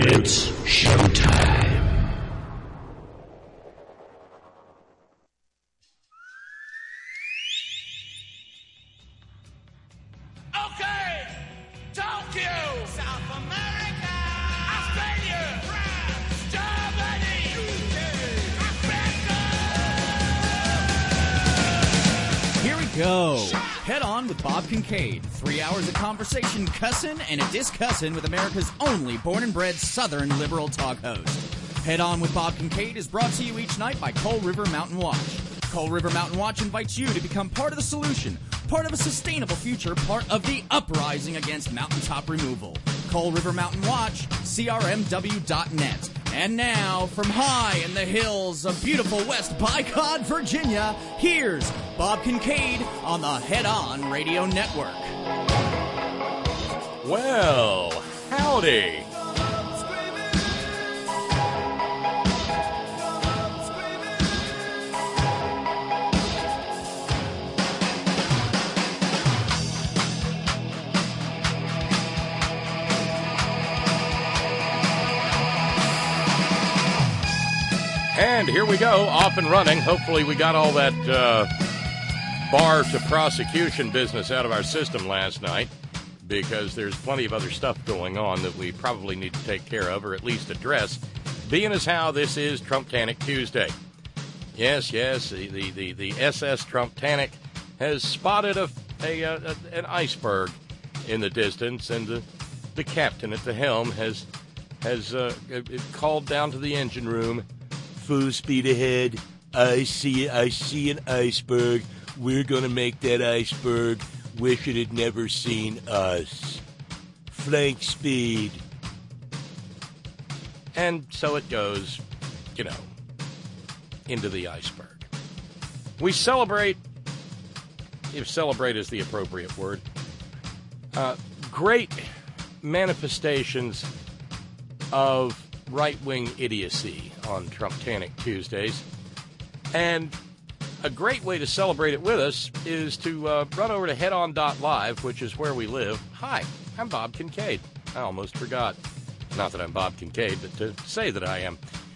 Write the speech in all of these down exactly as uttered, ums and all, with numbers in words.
It's showtime. Okay, Tokyo, South America, Australia, France, Germany, U K, Africa. Here we go. Head On with Bob Kincaid. Three hours of conversation, cussin' and a discussin' with America's only born and bred Southern liberal talk host. Head On with Bob Kincaid is brought to you each night by Coal River Mountain Watch. Coal River Mountain Watch invites you to become part of the solution, part of a sustainable future, part of the uprising against mountaintop removal. Coal River Mountain Watch, C R M W dot net. And now, from high in the hills of beautiful West Bicod, Virginia, here's Bob Kincaid on the Head On Radio Network. Well, howdy. And here we go, off and running. Hopefully we got all that uh, bar to prosecution business out of our system last night, because there's plenty of other stuff going on that we probably need to take care of, or at least address, being as how this is Trump-tanic Tuesday. Yes, yes, the, the, the, the S S Trump-tanic has spotted a, a, a an iceberg in the distance, and the, the captain at the helm has, has uh, called down to the engine room. Full speed ahead. I see I see an iceberg. We're going to make that iceberg wish it had never seen us. Flank speed. And so it goes, you know, into the iceberg. We celebrate, if celebrate is the appropriate word, uh, great manifestations of right-wing idiocy on Trump-tanic Tuesdays. And a great way to celebrate it with us is to uh, run over to head on dot live, which is where we live. Hi, I'm Bob Kincaid. I almost forgot. Not that I'm Bob Kincaid, but to say that I am.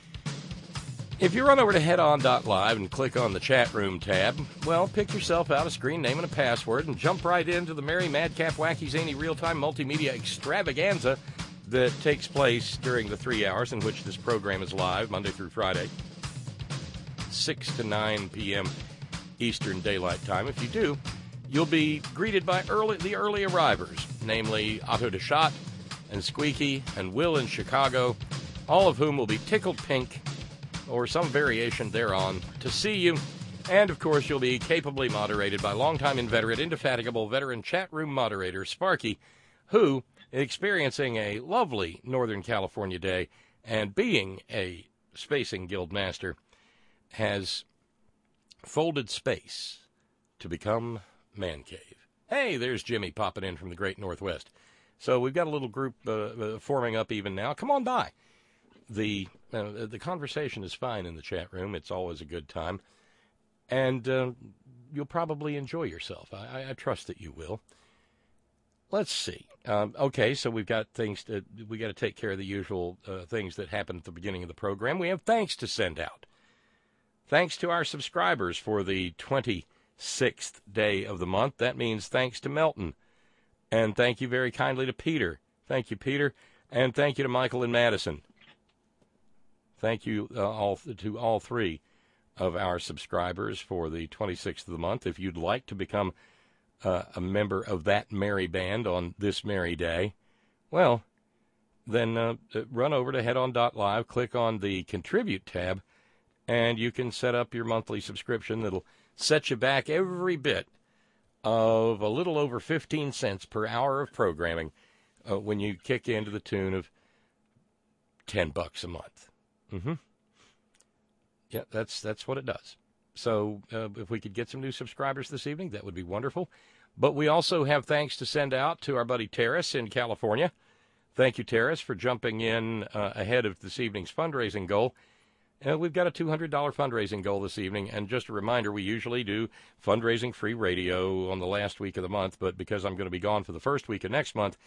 If you run over to head on dot live and click on the chat room tab, well, pick yourself out a screen name and a password and jump right into the merry, madcap, wacky, zany, real-time multimedia extravaganza that takes place during the three hours in which this program is live, Monday through Friday, six to nine p.m. Eastern Daylight Time. If you do, you'll be greeted by early, the early arrivers, namely Otto DeShot and Squeaky and Will in Chicago, all of whom will be tickled pink or some variation thereon to see you. And, of course, you'll be capably moderated by longtime inveterate, indefatigable veteran chat room moderator Sparky, who, experiencing a lovely Northern California day and being a spacing guild master, has folded space to become Man Cave. Hey, there's Jimmy popping in from the great Northwest. So we've got a little group uh, uh, forming up even now. Come on by. The uh, the conversation is fine in the chat room. It's always a good time. And uh, you'll probably enjoy yourself. I, I, I trust that you will. Let's see. Um, okay, so we've got things to, we got to take care of the usual uh, things that happen at the beginning of the program. We have thanks to send out. Thanks to our subscribers for the twenty-sixth day of the month. That means thanks to Melton. And thank you very kindly to Peter. Thank you, Peter. And thank you to Michael and Madison. Thank you uh, all to all three of our subscribers for the twenty-sixth of the month. If you'd like to become Uh, a member of that merry band on this merry day, well, then uh, run over to head on dot live, click on the Contribute tab, and you can set up your monthly subscription that'll set you back every bit of a little over fifteen cents per hour of programming uh, when you kick into the tune of ten bucks a month. Mm-hmm. Yeah, that's that's what it does. So uh, if we could get some new subscribers this evening, that would be wonderful. But we also have thanks to send out to our buddy Terrace in California. Thank you, Terrace, for jumping in uh, ahead of this evening's fundraising goal. Uh, we've got a two hundred dollars fundraising goal this evening. And just a reminder, we usually do fundraising-free radio on the last week of the month. But because I'm going to be gone for the first week of next month,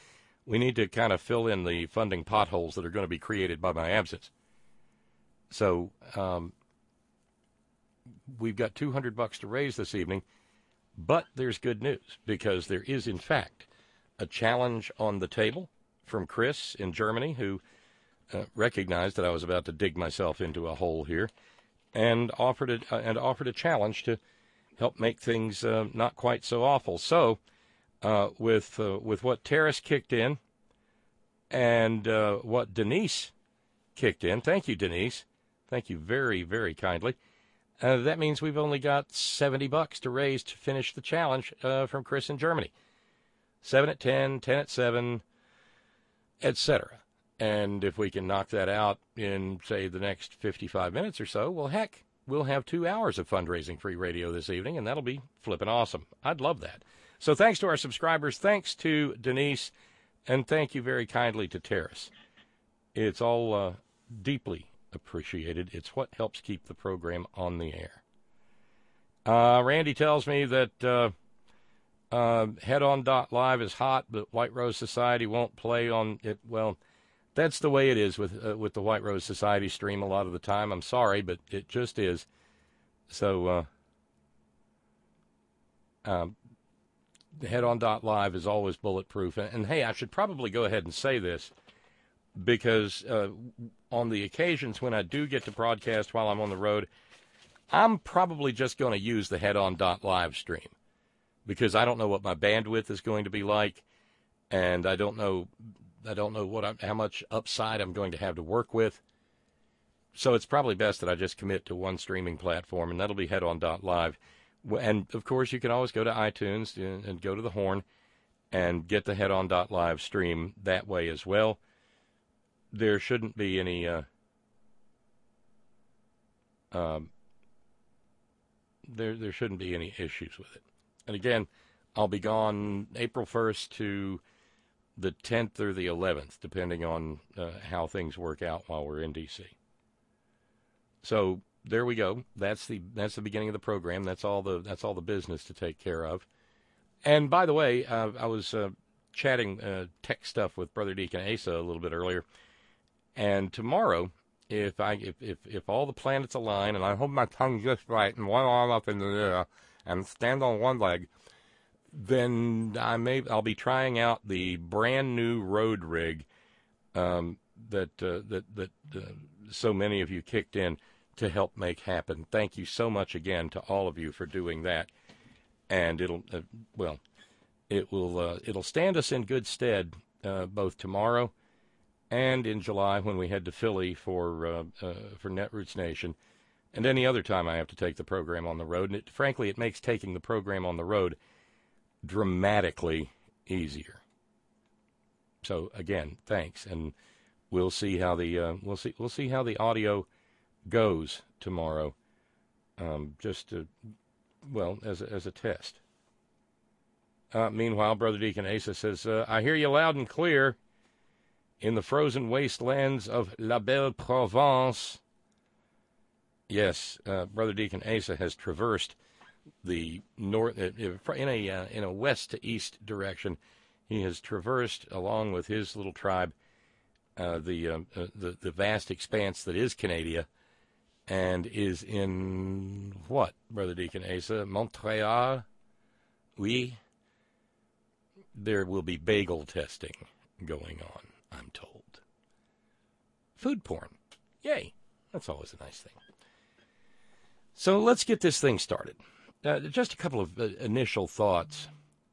we need to kind of fill in the funding potholes that are going to be created by my absence. So um, we've got two hundred bucks to raise this evening, but there's good news because there is, in fact, a challenge on the table from Chris in Germany, who uh, recognized that I was about to dig myself into a hole here, and offered a, uh, and offered a challenge to help make things uh, not quite so awful. So, uh, with uh, with what Terrace kicked in, and uh, what Denise kicked in, thank you, Denise, thank you very, very kindly. Uh, that means we've only got seventy bucks to raise to finish the challenge uh, from Chris in Germany. Seven at ten, ten at seven, et cetera. And if we can knock that out in, say, the next fifty-five minutes or so, well, heck, we'll have two hours of fundraising free radio this evening, and that'll be flippin' awesome. I'd love that. So thanks to our subscribers, thanks to Denise, and thank you very kindly to Terrace. It's all uh, deeply appreciated. It's what helps keep the program on the air. Uh, Randy tells me that uh, uh, Head On dot live is hot, but White Rose Society won't play on it. Well, that's the way it is with uh, with the White Rose Society stream a lot of the time. I'm sorry, but it just is. So, uh, um, Head On dot live is always bulletproof. And, and, hey, I should probably go ahead and say this, because uh, on the occasions when I do get to broadcast while I'm on the road, I'm probably just going to use the Head On dot live stream, because I don't know what my bandwidth is going to be like, and I don't know... I don't know what I'm, how much upside I'm going to have to work with. So it's probably best that I just commit to one streaming platform, and that'll be Head On dot live. And, of course, you can always go to iTunes and, and go to the Horn and get the Head On dot live stream that way as well. There shouldn't be any... Uh, um, there, there shouldn't be any issues with it. And, again, I'll be gone April first to the tenth or the eleventh, depending on uh, how things work out while we're in D C. So there we go. That's the that's the beginning of the program. That's all the that's all the business to take care of. And by the way, uh, I was uh, chatting uh, tech stuff with Brother Deacon Asa a little bit earlier. And tomorrow, if I if if, if all the planets align, and I hold my tongue just right and one arm up in the air and stand on one leg, then I may I'll be trying out the brand new road rig um, that uh, that that uh, so many of you kicked in to help make happen. Thank you so much again to all of you for doing that, and it'll uh, well, it will uh, it'll stand us in good stead uh, both tomorrow and in July when we head to Philly for uh, uh, for Netroots Nation, and any other time I have to take the program on the road. And it, frankly, it makes taking the program on the road dramatically easier. So again, thanks, and we'll see how the uh, we'll see we'll see how the audio goes tomorrow. Um, just to, well, as a, as a test. Uh, meanwhile, Brother Deacon Asa says, uh, "I hear you loud and clear in the frozen wastelands of La Belle Provence." Yes, uh, Brother Deacon Asa has traversed the north in a uh, in a west to east direction. He has traversed, along with his little tribe, uh, the, uh, uh, the the vast expanse that is Canada, and is in what, Brother Deacon Asa? Montreal? Oui. There will be bagel testing going on, I'm told. Food porn. Yay. That's always a nice thing. So let's get this thing started. Uh, just a couple of uh, initial thoughts.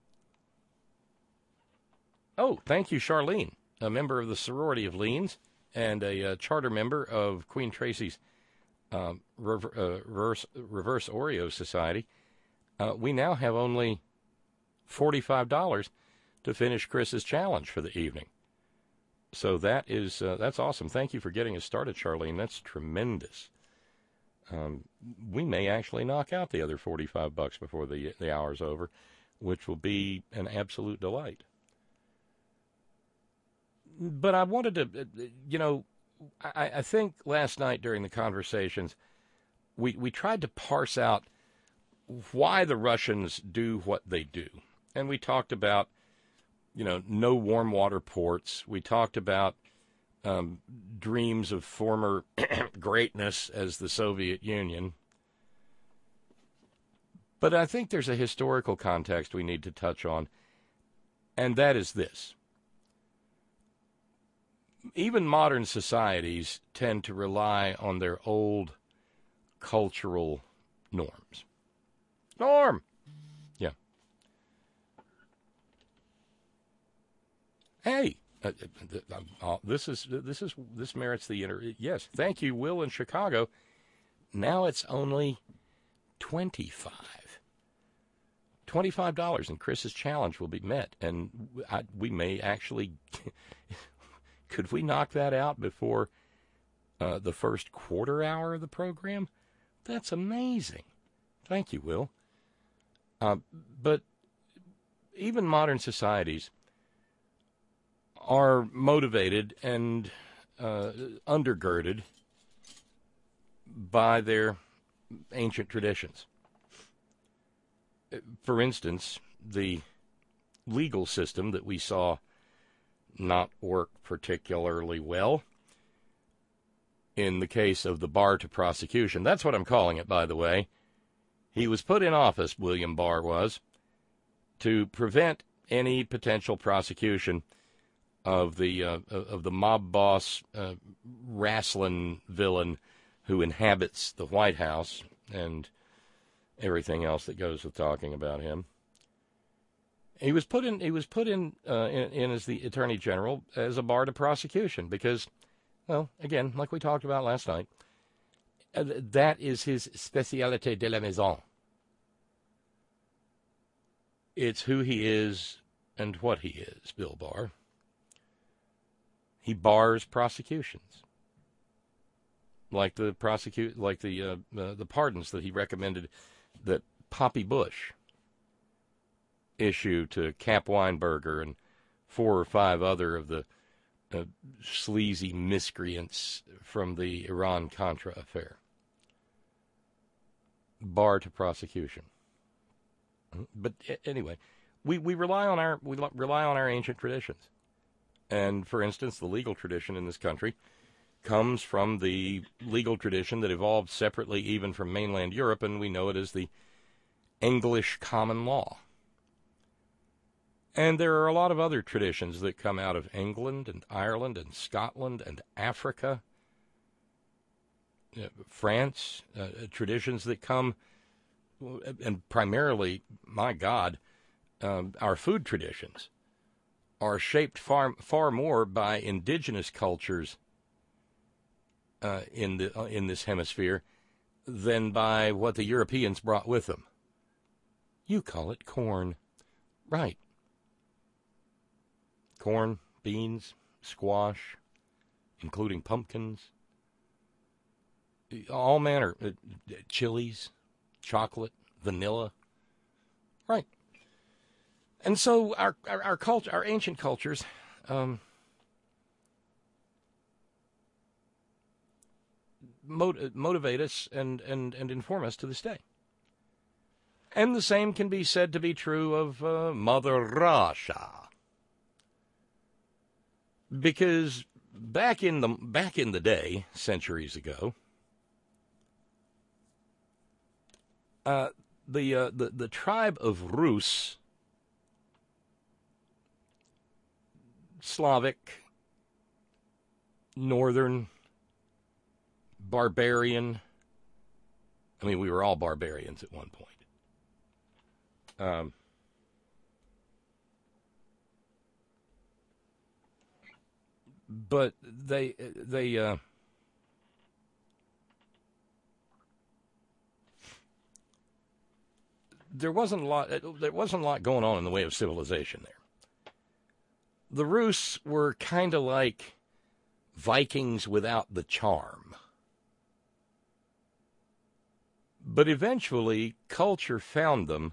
Oh, thank you, Charlene, a member of the Sorority of Leans and a uh, charter member of Queen Tracy's um, rever- uh, reverse, reverse Oreo Society. Uh, we now have only forty-five dollars to finish Chris's challenge for the evening. So that is uh, that's awesome. Thank you for getting us started, Charlene. That's tremendous. Um, we may actually knock out the other forty-five bucks before the the hour's over, which will be an absolute delight. But I wanted to, you know, I, I think last night during the conversations, we we tried to parse out why the Russians do what they do, and we talked about you know, no warm water ports. We talked about um, dreams of former greatness as the Soviet Union. But I think there's a historical context we need to touch on, and that is this. Even modern societies tend to rely on their old cultural norms. Norm! Yeah. Hey, uh, uh, this is this is this merits the inter. Yes, thank you, Will in Chicago. Now it's only twenty-five. Twenty-five dollars, and Chris's challenge will be met, and I, we may actually. Could we knock that out before uh, the first quarter hour of the program? That's amazing. Thank you, Will. Uh, but even modern societies are motivated and uh, undergirded by their ancient traditions. For instance, the legal system that we saw not work particularly well in the case of the bar to prosecution. That's what I'm calling it, by the way. He was put in office, William Barr was, to prevent any potential prosecution of the uh, of the mob boss, uh, wrestling villain who inhabits the White House and everything else that goes with talking about him. He was put in. He was put in, uh, in in as the Attorney General as a bar to prosecution because, well, again, like we talked about last night, uh, that is his spécialité de la maison. It's who he is and what he is, Bill Barr. He bars prosecutions, like the prosecute, like the uh, uh, the pardons that he recommended that Poppy Bush issue to Cap Weinberger and four or five other of the uh, sleazy miscreants from the Iran-Contra affair. Bar to prosecution. But anyway, we, we rely on our we rely on our ancient traditions. And for instance, the legal tradition in this country comes from the legal tradition that evolved separately even from mainland Europe, and we know it as the English common law. And there are a lot of other traditions that come out of England and Ireland and Scotland and Africa, uh, France, uh, traditions that come, and primarily, my God, um, our food traditions are shaped far far more by indigenous cultures uh, in the uh, in this hemisphere than by what the Europeans brought with them. You call it corn, right? Corn, beans, squash, including pumpkins, all manner, uh, chilies, chocolate, vanilla, right? And so our our, our culture, our ancient cultures, um, mot- motivate us and, and, and inform us to this day. And the same can be said to be true of uh, Mother Russia, because back in the back in the day, centuries ago, uh, the, uh, the the tribe of Rus, Slavic, northern, barbarian. I mean, we were all barbarians at one point. Um, but they they uh, there wasn't a lot. There wasn't a lot going on in the way of civilization there. The Rus were kind of like Vikings without the charm. But eventually, culture found them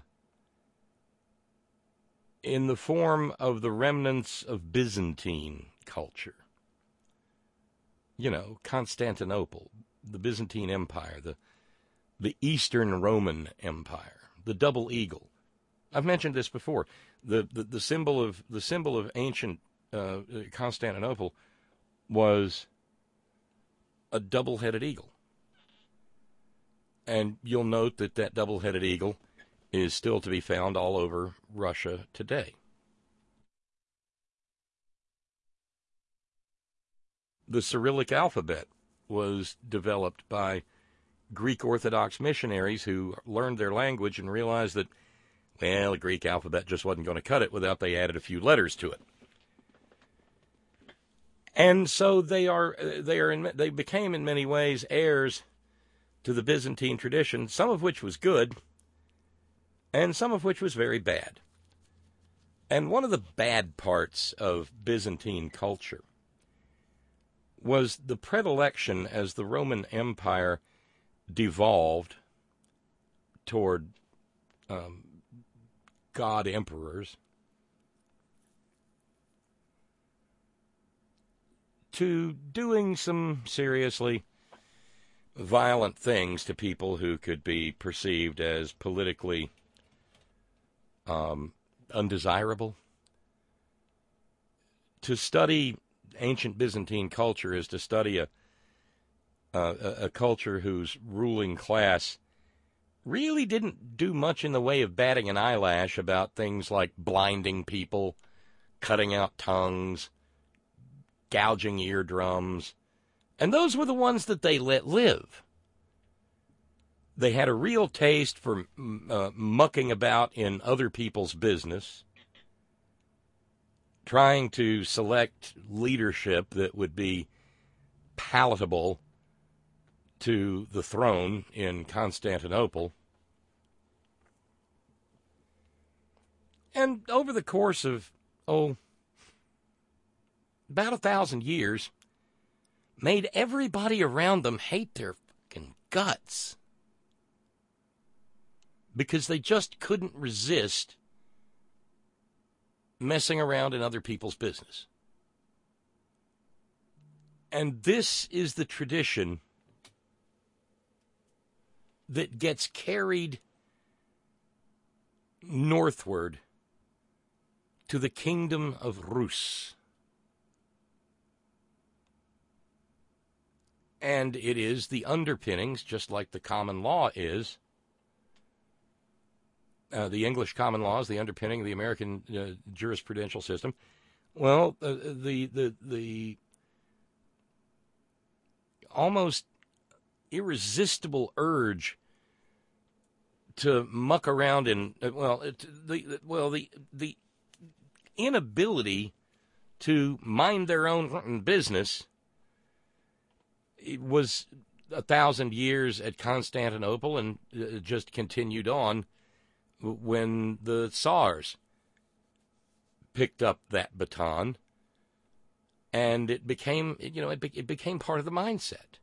in the form of the remnants of Byzantine culture. You know, Constantinople, the Byzantine Empire, the, the Eastern Roman Empire, the Double Eagle, I've mentioned this before. The the, the symbol of the symbol of ancient uh, Constantinople was a double-headed eagle. And you'll note that that double-headed eagle is still to be found all over Russia today. The Cyrillic alphabet was developed by Greek Orthodox missionaries who learned their language and realized that, well, the Greek alphabet just wasn't going to cut it without they added a few letters to it. And so they are they are in, they became in many ways heirs to the Byzantine tradition, some of which was good and some of which was very bad. And one of the bad parts of Byzantine culture was the predilection as the Roman Empire devolved toward um, god emperors to doing some seriously violent things to people who could be perceived as politically um, undesirable. To study ancient Byzantine culture is to study a, a, a culture whose ruling class really didn't do much in the way of batting an eyelash about things like blinding people, cutting out tongues, gouging eardrums, and those were the ones that they let live. They had a real taste for uh, mucking about in other people's business, trying to select leadership that would be palatable to the throne in Constantinople. And over the course of, oh, about a thousand years, made everybody around them hate their fucking guts. Because they just couldn't resist messing around in other people's business. And this is the tradition that gets carried northward to the kingdom of Rus. And it is the underpinnings, just like the common law is. Uh, the English common law is the underpinning of the American uh, jurisprudential system. Well, uh, the the the almost irresistible urge to muck around in uh, well, it, the well the the inability to mind their own business. It was a thousand years at Constantinople and uh, just continued on when the Tsars picked up that baton, and it became, you know, it, be, it became part of the mindset.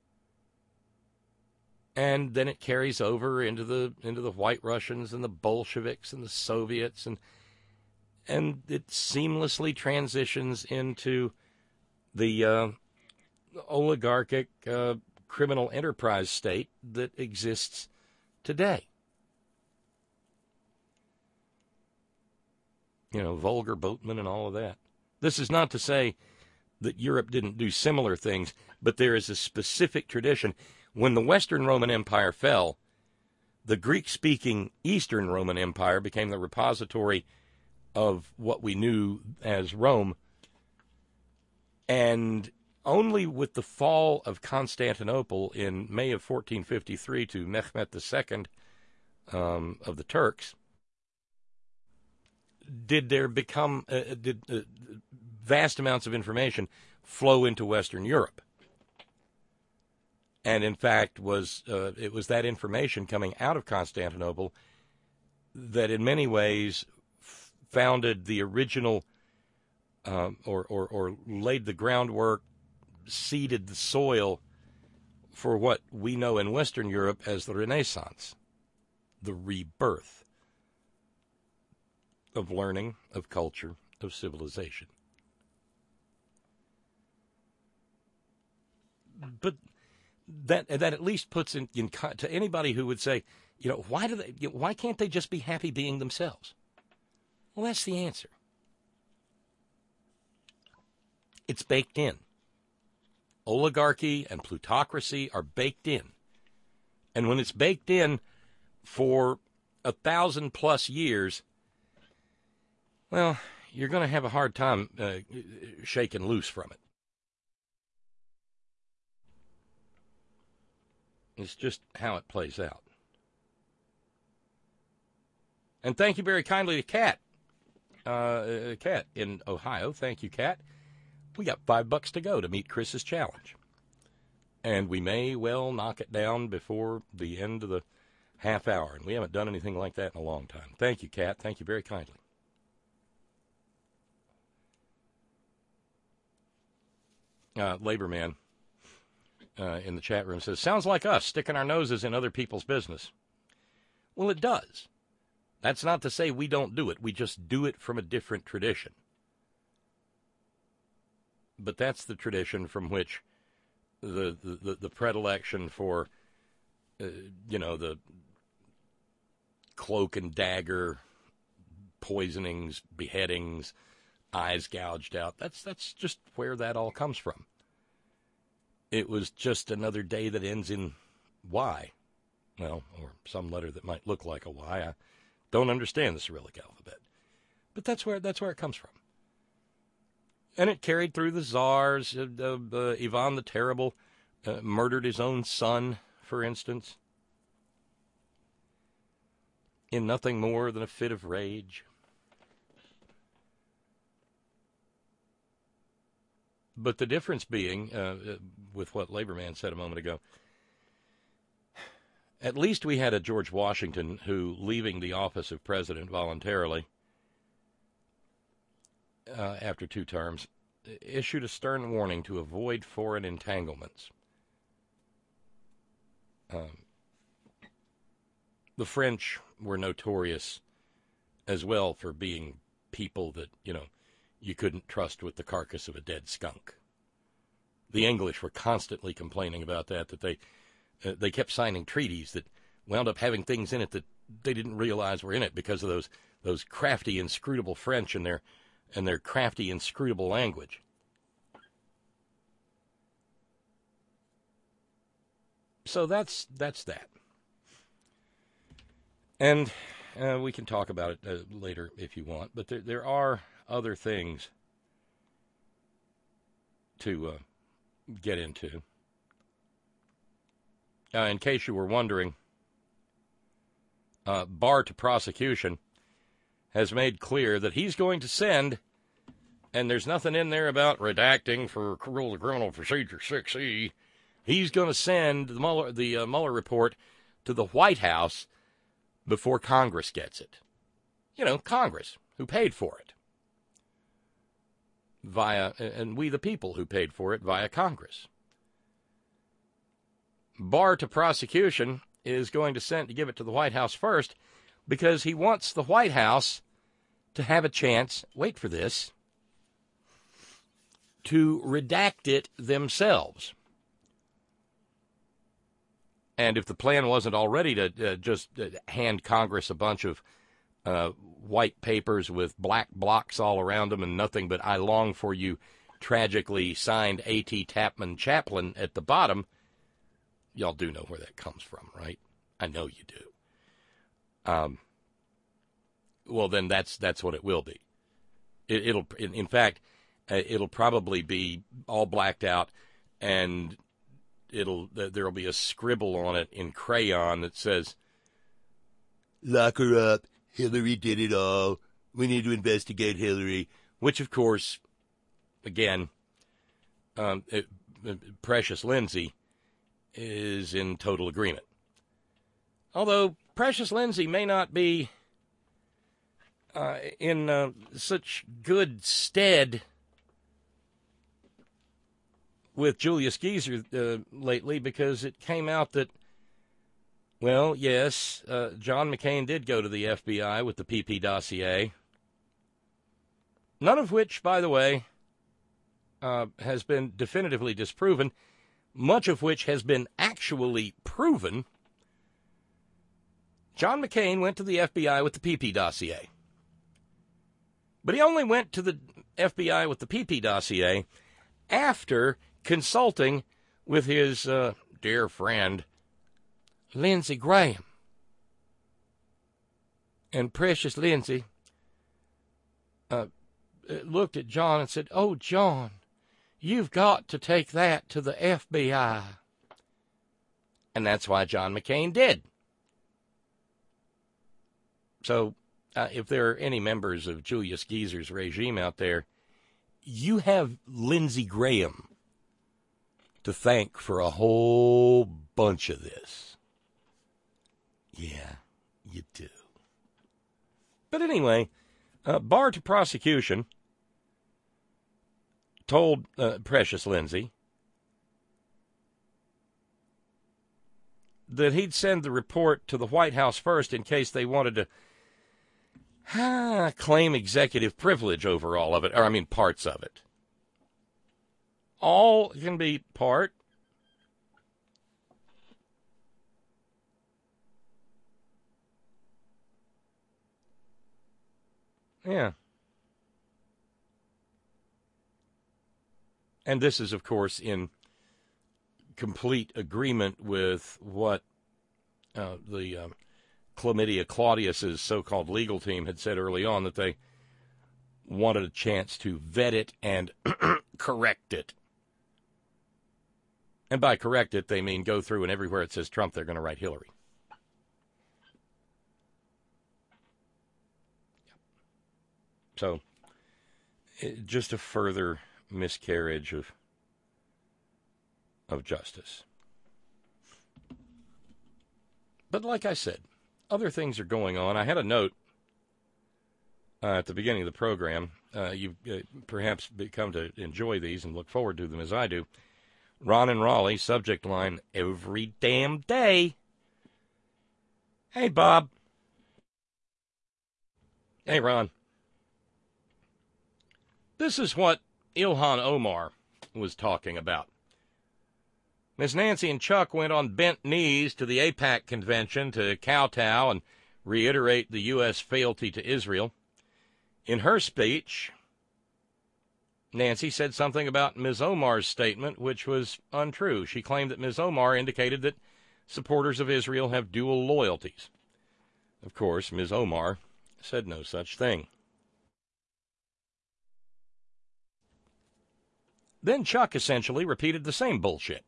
And then it carries over into the into the White Russians and the Bolsheviks and the Soviets, and and it seamlessly transitions into the uh, oligarchic uh, criminal enterprise state that exists today. You know, vulgar boatmen and all of that. This is not to say that Europe didn't do similar things, but there is a specific tradition. When the Western Roman Empire fell, the Greek-speaking Eastern Roman Empire became the repository of what we knew as Rome. And only with the fall of Constantinople in May of fourteen fifty-three to Mehmet the Second um, of the Turks, did there become, uh, did uh, vast amounts of information flow into Western Europe. And in fact, was uh, it was that information coming out of Constantinople that in many ways f- founded the original um, or, or, or laid the groundwork, seeded the soil for what we know in Western Europe as the Renaissance, the rebirth of learning, of culture, of civilization. But that that at least puts in, in to anybody who would say, You know, why do they? You know, why can't they just be happy being themselves? Well, that's the answer. It's baked in. Oligarchy and plutocracy are baked in. And when it's baked in for a thousand plus years, well, you're going to have a hard time uh, shaking loose from it. It's just how it plays out. And thank you very kindly to Kat. Uh, Kat in Ohio. Thank you, Kat. We got five bucks to go to meet Chris's challenge. And we may well knock it down before the end of the half hour. And we haven't done anything like that in a long time. Thank you, Kat. Thank you very kindly. Uh, Labor Man uh, in the chat room says, sounds like us sticking our noses in other people's business. Well, it does. That's not to say we don't do it. We just do it from a different tradition. But that's the tradition from which the the, the predilection for, uh, you know, the cloak and dagger poisonings, beheadings, eyes gouged out, that's that's just where that all comes from. It was just another day that ends in Y. Well, or some letter that might look like a Y. I don't understand the Cyrillic alphabet. But that's where that's where it comes from. And it carried through the czars. Uh, uh, uh, Ivan the Terrible uh, murdered his own son, for instance, in nothing more than a fit of rage. But the difference being, uh, with what Labor Man said a moment ago, at least we had a George Washington who, leaving the office of president voluntarily, Uh, after two terms, issued a stern warning to avoid foreign entanglements. Um, the French were notorious as well for being people that, you know, you couldn't trust with the carcass of a dead skunk. The English were constantly complaining about that, that they uh, they kept signing treaties that wound up having things in it that they didn't realize were in it because of those those crafty, inscrutable French and their and their crafty, inscrutable language. So that's that's that. And uh, we can talk about it uh, later if you want, but there, there are other things to uh, get into. Uh, in case you were wondering, uh, Barr to prosecution has made clear that he's going to send, and there's nothing in there about redacting for Rules of Criminal Procedure six E, he's going to send the Mueller, the uh, Mueller report to the White House before Congress gets it. You know, Congress, who paid for it. Via, and we the people who paid for it via Congress. Barr to prosecution is going to send to give it to the White House first because he wants the White House to have a chance, wait for this, to redact it themselves. And if the plan wasn't already to uh, just uh, hand Congress a bunch of uh, white papers with black blocks all around them and nothing but "I long for you" tragically signed A T Tapman Chaplin at the bottom, y'all do know where that comes from, right? I know you do. Um. Well, then that's that's what it will be. It, it'll, in, in fact, uh, it'll probably be all blacked out, and it'll there'll be a scribble on it in crayon that says, "Lock her up. Hillary did it all. We need to investigate Hillary." Which, of course, again, um, it, it, Precious Lindsay is in total agreement. Although Precious Lindsay may not be Uh, in uh, such good stead with Julius Geezer uh, lately, because it came out that, well, yes, uh, John McCain did go to the F B I with the P P dossier, none of which, by the way, uh, has been definitively disproven, much of which has been actually proven John McCain went to the F B I with the P P dossier. But he only went to the F B I with the P P dossier after consulting with his uh, dear friend, Lindsey Graham. And precious Lindsey uh, looked at John and said, "Oh, John, you've got to take that to the F B I." And that's why John McCain did. So, uh, if there are any members of Julius Geezer's regime out there, you have Lindsey Graham to thank for a whole bunch of this. Yeah, you do. But anyway, uh, Barr to prosecution told uh, precious Lindsey that he'd send the report to the White House first in case they wanted to ah, claim executive privilege over all of it, or I mean parts of it. All can be part. Yeah. And this is, of course, in complete agreement with what uh, the uh, Chlamydia Claudius's so-called legal team had said early on, that they wanted a chance to vet it and correct it. And by correct it, they mean go through and everywhere it says Trump, they're going to write Hillary. So, it, just a further miscarriage of of justice. But like I said, other things are going on. I had a note uh, at the beginning of the program. Uh, you've uh, perhaps become to enjoy these and look forward to them as I do. Ron and Raleigh, subject line, every damn day. Hey, Bob. Hey, Ron. This is what Ilhan Omar was talking about. Miss Nancy and Chuck went on bent knees to the AIPAC convention to kowtow and reiterate the U S fealty to Israel. In her speech, Nancy said something about Miz Omar's statement, which was untrue. She claimed that Miz Omar indicated that supporters of Israel have dual loyalties. Of course, Miz Omar said no such thing. Then Chuck essentially repeated the same bullshit.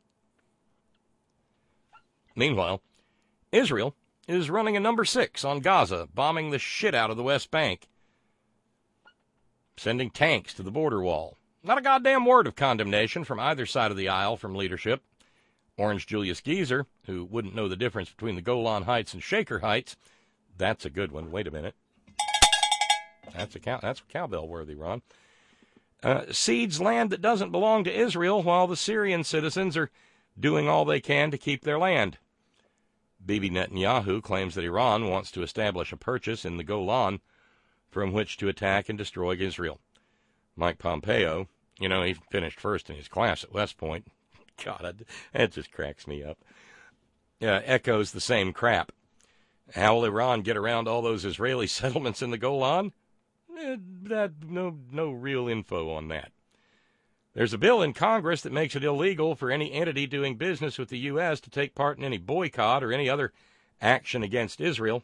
Meanwhile, Israel is running a number six on Gaza, bombing the shit out of the West Bank, sending tanks to the border wall. Not a goddamn word of condemnation from either side of the aisle from leadership. Orange Julius Geezer, who wouldn't know the difference between the Golan Heights and Shaker Heights. That's a good one. Wait a minute. That's a cow- that's cowbell worthy, Ron. Uh, cedes land that doesn't belong to Israel while the Syrian citizens are doing all they can to keep their land. Bibi Netanyahu claims that Iran wants to establish a purchase in the Golan from which to attack and destroy Israel. Mike Pompeo, you know, he finished first in his class at West Point. God, that just cracks me up. Uh, echoes the same crap. How will Iran get around all those Israeli settlements in the Golan? Eh, that, no, no real info on that. There's a bill in Congress that makes it illegal for any entity doing business with the U S to take part in any boycott or any other action against Israel.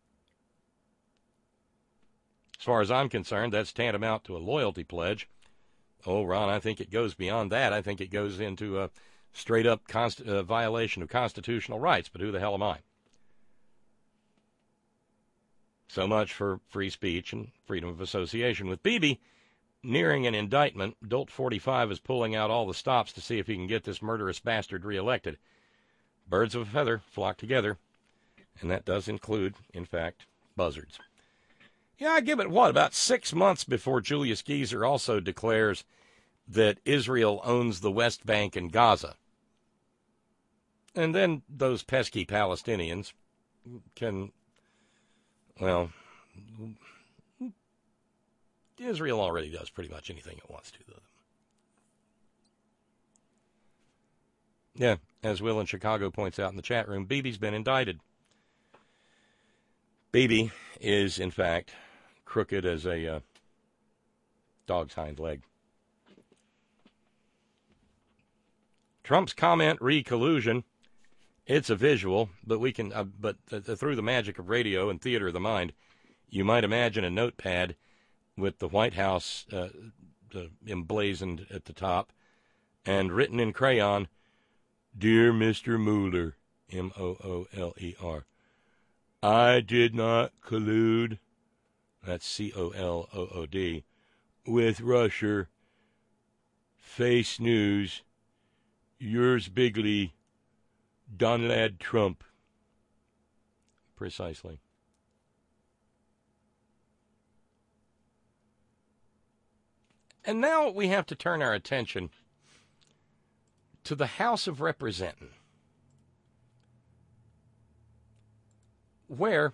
As far as I'm concerned, that's tantamount to a loyalty pledge. Oh, Ron, I think it goes beyond that. I think it goes into a straight-up const- uh, violation of constitutional rights, but who the hell am I? So much for free speech and freedom of association. With Bibi nearing an indictment, Dolt forty-five is pulling out all the stops to see if he can get this murderous bastard reelected. Birds of a feather flock together, and that does include, in fact, buzzards. Yeah, I give it, what, about six months before Julius Geezer also declares that Israel owns the West Bank and Gaza. And then those pesky Palestinians can, well, Israel already does pretty much anything it wants to, though. Yeah, as Will in Chicago points out in the chat room, Bibi's been indicted. Baby is, in fact, crooked as a uh, dog's hind leg. Trump's comment, re-collusion, it's a visual, but we can, uh, but uh, through the magic of radio and theater of the mind, you might imagine a notepad with the White House uh, uh, emblazoned at the top and written in crayon, "Dear Mister Mueller," M O O L E R, "I did not collude," that's C O L O O D, "with Russia. Face News. Yours bigly, Donald Trump." Precisely. And now we have to turn our attention to the House of Representatives, where,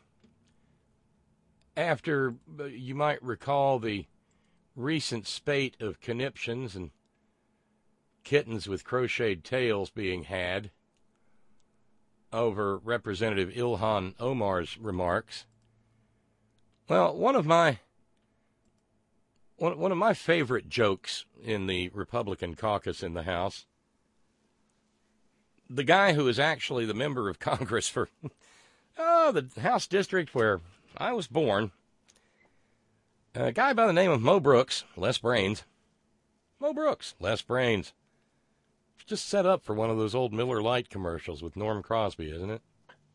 after, you might recall, the recent spate of conniptions and kittens with crocheted tails being had over Representative Ilhan Omar's remarks, well, one of my one, one of my favorite jokes in the Republican caucus in the House, the guy who is actually the member of Congress for oh, the House district where I was born, a guy by the name of Mo Brooks, less brains, Mo Brooks, less brains. It's just set up for one of those old Miller Lite commercials with Norm Crosby, isn't it?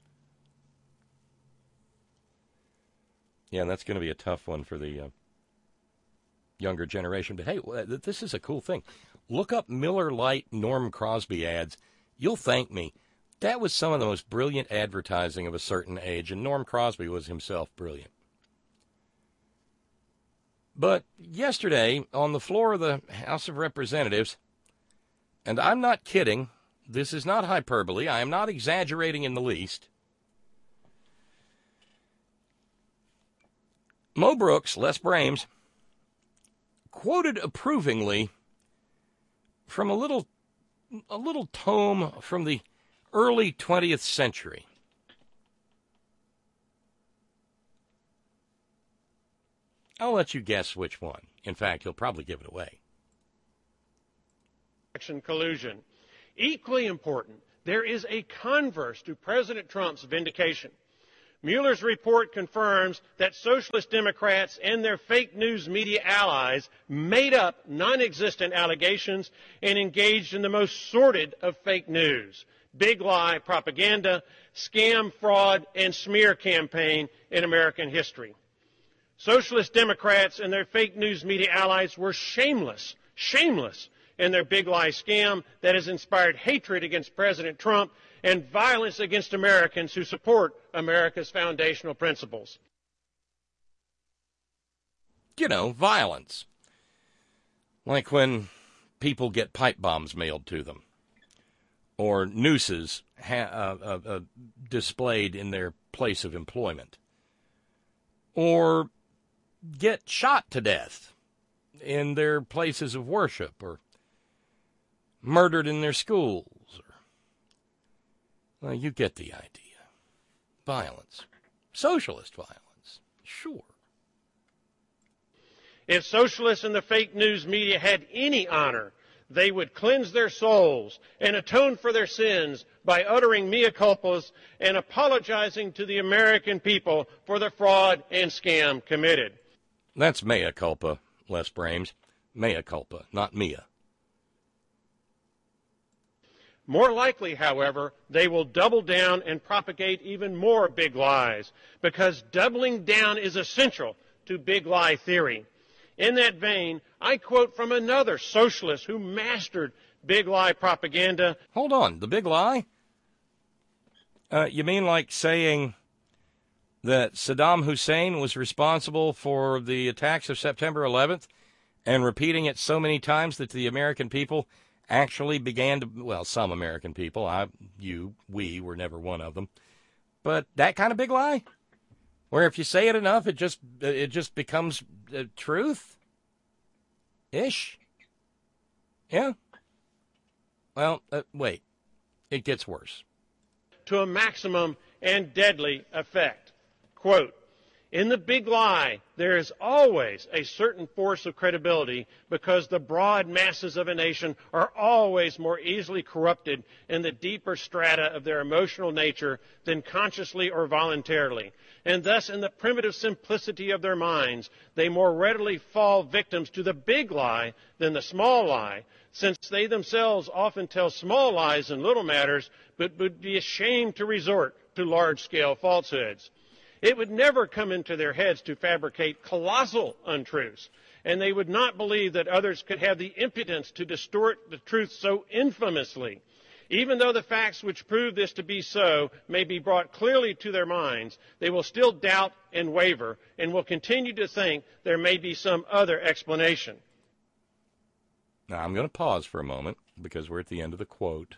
Yeah, and that's going to be a tough one for the uh, younger generation. But hey, this is a cool thing. Look up Miller Lite Norm Crosby ads. You'll thank me. That was some of the most brilliant advertising of a certain age, and Norm Crosby was himself brilliant. But yesterday, on the floor of the House of Representatives, and I'm not kidding, this is not hyperbole, I am not exaggerating in the least, Mo Brooks, Les Brames, quoted approvingly from a little a little tome from the early twentieth century. I'll let you guess which one. In fact, he'll probably give it away. Collusion. Equally important, there is a converse to President Trump's vindication. Mueller's report confirms that socialist Democrats and their fake news media allies made up non-existent allegations and engaged in the most sordid of fake news, big lie propaganda, scam, fraud, and smear campaign in American history. Socialist Democrats and their fake news media allies were shameless, shameless in their big lie scam that has inspired hatred against President Trump and violence against Americans who support America's foundational principles. You know, violence. Like when people get pipe bombs mailed to them, or nooses ha- uh, uh, uh, displayed in their place of employment, or get shot to death in their places of worship, or murdered in their schools. Or, well, you get the idea. Violence. Socialist violence. Sure. If socialists and the fake news media had any honor, they would cleanse their souls and atone for their sins by uttering mea culpas and apologizing to the American people for the fraud and scam committed. That's mea culpa, Les Brames. Mea culpa, not Mia. More likely, however, they will double down and propagate even more big lies, because doubling down is essential to big lie theory. In that vein, I quote from another socialist who mastered big lie propaganda. Hold on, the big lie? Uh, you mean like saying that Saddam Hussein was responsible for the attacks of September eleventh and repeating it so many times that the American people actually began to, well, some American people, I, you, we were never one of them, but that kind of big lie, where if you say it enough, it just it just becomes uh, truth, ish. Yeah. Well, uh, wait, it gets worse. To a maximum and deadly effect. Quote, In the big lie, there is always a certain force of credibility because the broad masses of a nation are always more easily corrupted in the deeper strata of their emotional nature than consciously or voluntarily. And thus, in the primitive simplicity of their minds, they more readily fall victims to the big lie than the small lie, since they themselves often tell small lies in little matters, but would be ashamed to resort to large-scale falsehoods. It would never come into their heads to fabricate colossal untruths, and they would not believe that others could have the impudence to distort the truth so infamously. Even though the facts which prove this to be so may be brought clearly to their minds, they will still doubt and waver, and will continue to think there may be some other explanation. Now, I'm going to pause for a moment because we're at the end of the quote.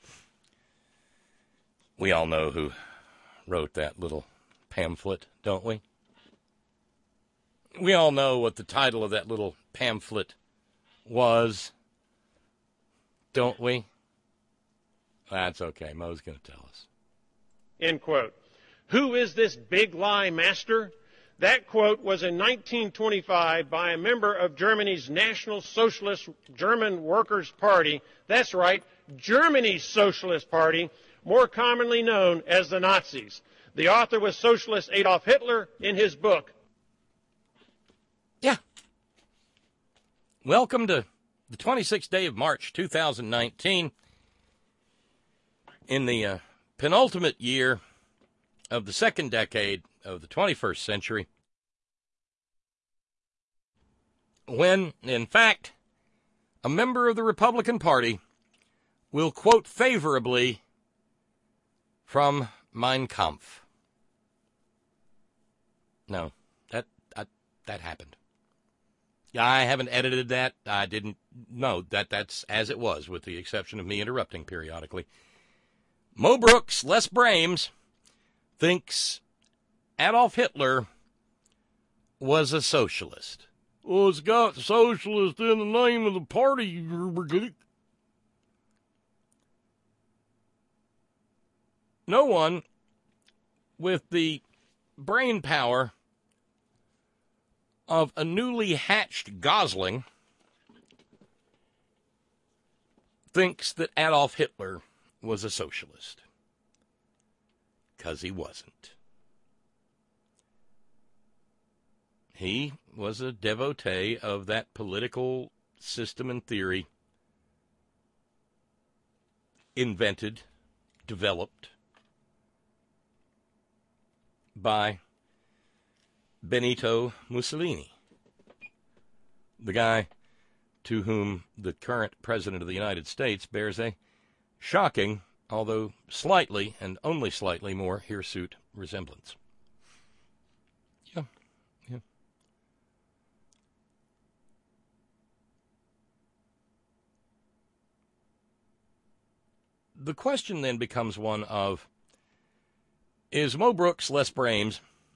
We all know who wrote that little pamphlet, don't we? We all know what the title of that little pamphlet was, don't we? That's okay. Mo's going to tell us. End quote. Who is this big lie master? That quote was in nineteen twenty-five by a member of Germany's National Socialist German Workers' Party. That's right, Germany's Socialist Party, more commonly known as the Nazis. The author was socialist Adolf Hitler in his book. Yeah. Welcome to the twenty-sixth day of March, two thousand nineteen, in the uh, penultimate year of the second decade of the twenty-first century, when, in fact, a member of the Republican Party will quote favorably from Mein Kampf. No, that, that that happened. I haven't edited that. I didn't know that that's as it was, with the exception of me interrupting periodically. Mo Brooks, Les Brames, thinks Adolf Hitler was a socialist. Well, it's got socialist in the name of the party. No one with the brain power of a newly hatched gosling thinks that Adolf Hitler was a socialist. 'Cause he wasn't. He was a devotee of that political system and theory invented, developed by Benito Mussolini, the guy to whom the current president of the United States bears a shocking, although slightly and only slightly more hirsute resemblance. Yeah, yeah. The question then becomes one of, is Mo Brooks, Les Brames,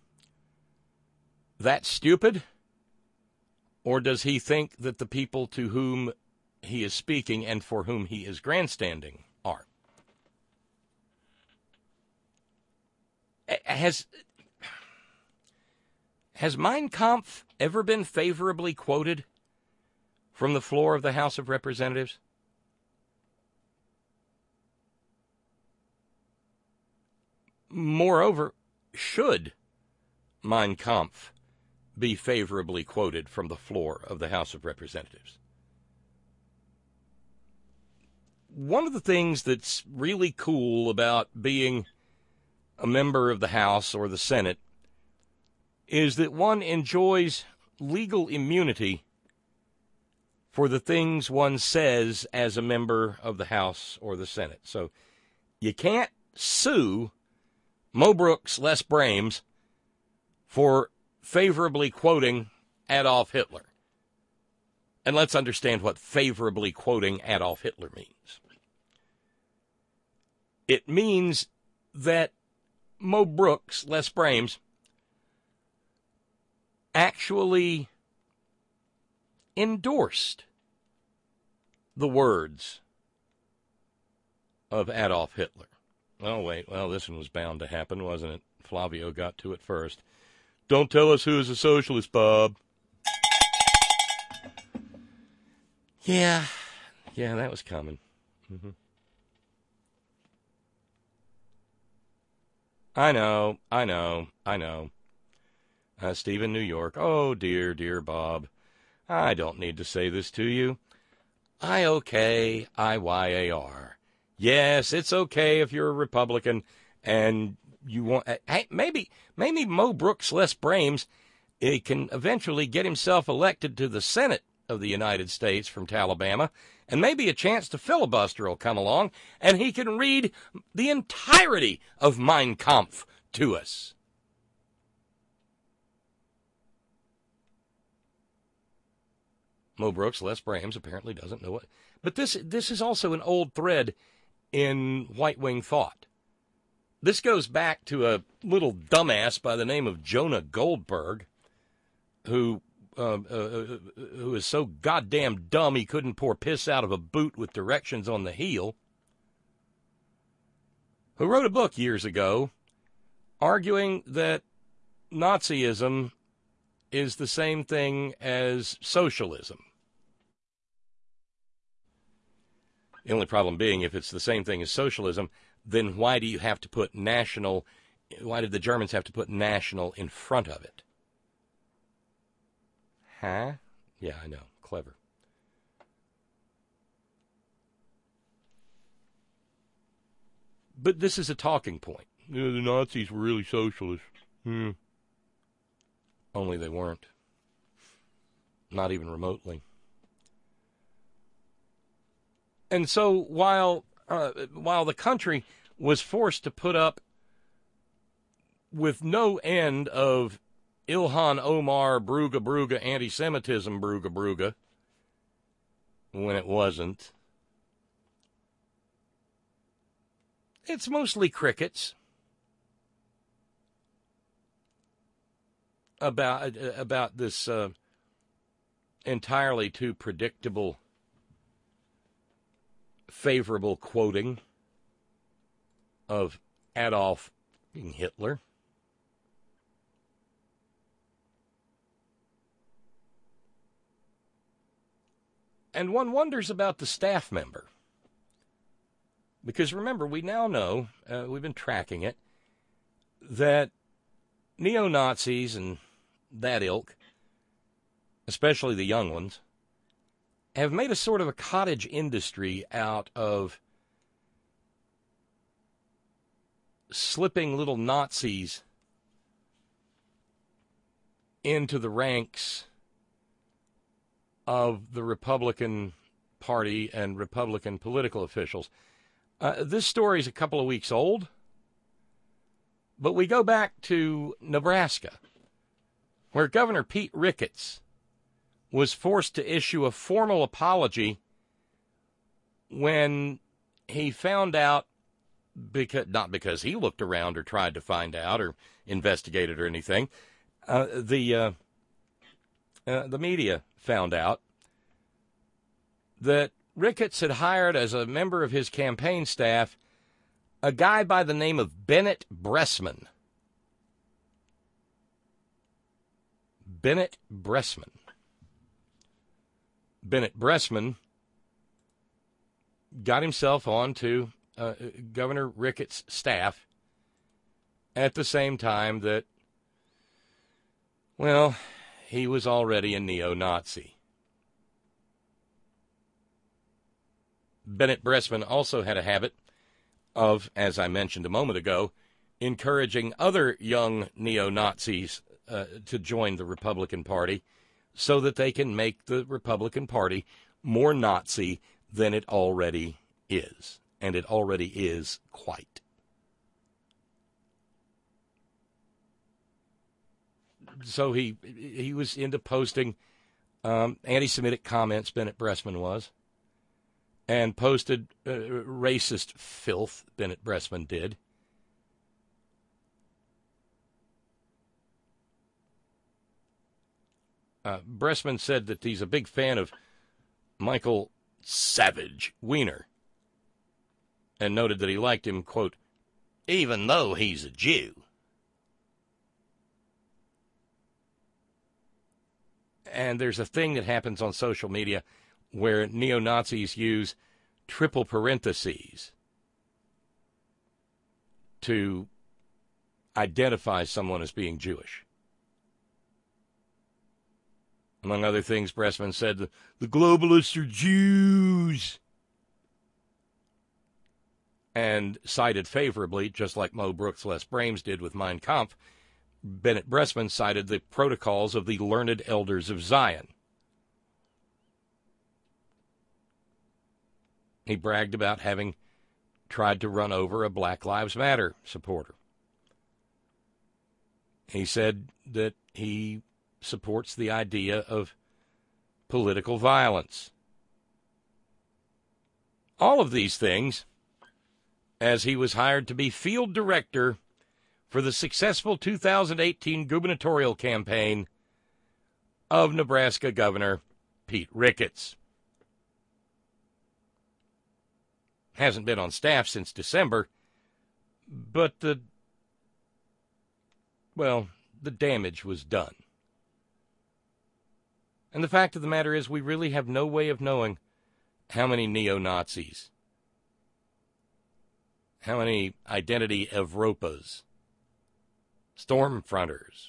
that stupid? Or does he think that the people to whom he is speaking and for whom he is grandstanding are? Has, has Mein Kampf ever been favorably quoted from the floor of the House of Representatives? Moreover, should Mein Kampf be favorably quoted from the floor of the House of Representatives? One of the things that's really cool about being a member of the House or the Senate is that one enjoys legal immunity for the things one says as a member of the House or the Senate. So you can't sue Mo Brooks, Les Brames, for favorably quoting Adolf Hitler. And let's understand what favorably quoting Adolf Hitler means. It means that Mo Brooks, Les Brames, actually endorsed the words of Adolf Hitler. Oh, wait, well, this one was bound to happen, wasn't it? Flavio got to it first. Don't tell us who is a socialist, Bob. Yeah, yeah, that was coming. Mm-hmm. I know, I know, I know. Uh, Stephen, New York. Oh, dear, dear Bob. I don't need to say this to you. I O K I Y A R. Yes, it's okay if you're a Republican and you want... Hey, maybe, maybe Mo Brooks Les Brames he can eventually get himself elected to the Senate of the United States from Alabama, and maybe a chance to filibuster will come along, and he can read the entirety of Mein Kampf to us. Mo Brooks, Les Brames, apparently doesn't know what. But this this is also an old thread in white-wing thought. This goes back to a little dumbass by the name of Jonah Goldberg, who uh, uh, who is so goddamn dumb he couldn't pour piss out of a boot with directions on the heel, who wrote a book years ago arguing that Nazism is the same thing as socialism. The only problem being, if it's the same thing as socialism, then why do you have to put national, why did the Germans have to put national in front of it? Huh? Yeah, I know. Clever. But this is a talking point. You know, the Nazis were really socialist. Hmm. Only they weren't. Not even remotely. And so while uh, while the country was forced to put up with no end of Ilhan Omar Bruga Bruga anti-Semitism Bruga Bruga, when it wasn't, it's mostly crickets about about this uh, entirely too predictable, favorable quoting of Adolf Hitler. And one wonders about the staff member. Because remember, we now know, uh, we've been tracking it, that neo-Nazis and that ilk, especially the young ones, have made a sort of a cottage industry out of slipping little Nazis into the ranks of the Republican Party and Republican political officials. Uh, this story is a couple of weeks old, but we go back to Nebraska, where Governor Pete Ricketts was forced to issue a formal apology when he found out, because not because he looked around or tried to find out or investigated or anything, uh, the uh, uh, the media found out that Ricketts had hired as a member of his campaign staff a guy by the name of Bennett Bressman. Bennett Bressman. Bennett Bressman got himself onto uh, Governor Ricketts' staff at the same time that, well, he was already a neo-Nazi. Bennett Bressman also had a habit of, as I mentioned a moment ago, encouraging other young neo-Nazis uh, to join the Republican Party so that they can make the Republican Party more Nazi than it already is. And it already is quite. So he he was into posting um, anti-Semitic comments, Bennett Bressman was, and posted uh, racist filth, Bennett Bressman did. Uh, Bressman said that he's a big fan of Michael Savage Weiner, and noted that he liked him, quote, even though he's a Jew. And there's a thing that happens on social media where neo-Nazis use triple parentheses to identify someone as being Jewish. Among other things, Bressman said, the, the globalists are Jews. And cited favorably, just like Mo Brooks Les Brames did with Mein Kampf, Bennett Bressman cited the protocols of the Learned Elders of Zion. He bragged about having tried to run over a Black Lives Matter supporter. He said that he supports the idea of political violence. All of these things, as he was hired to be field director for the successful two thousand eighteen gubernatorial campaign of Nebraska Governor Pete Ricketts. Hasn't been on staff since December, but the, well, the damage was done. And the fact of the matter is we really have no way of knowing how many neo-Nazis, how many identity Evropas, Stormfronters,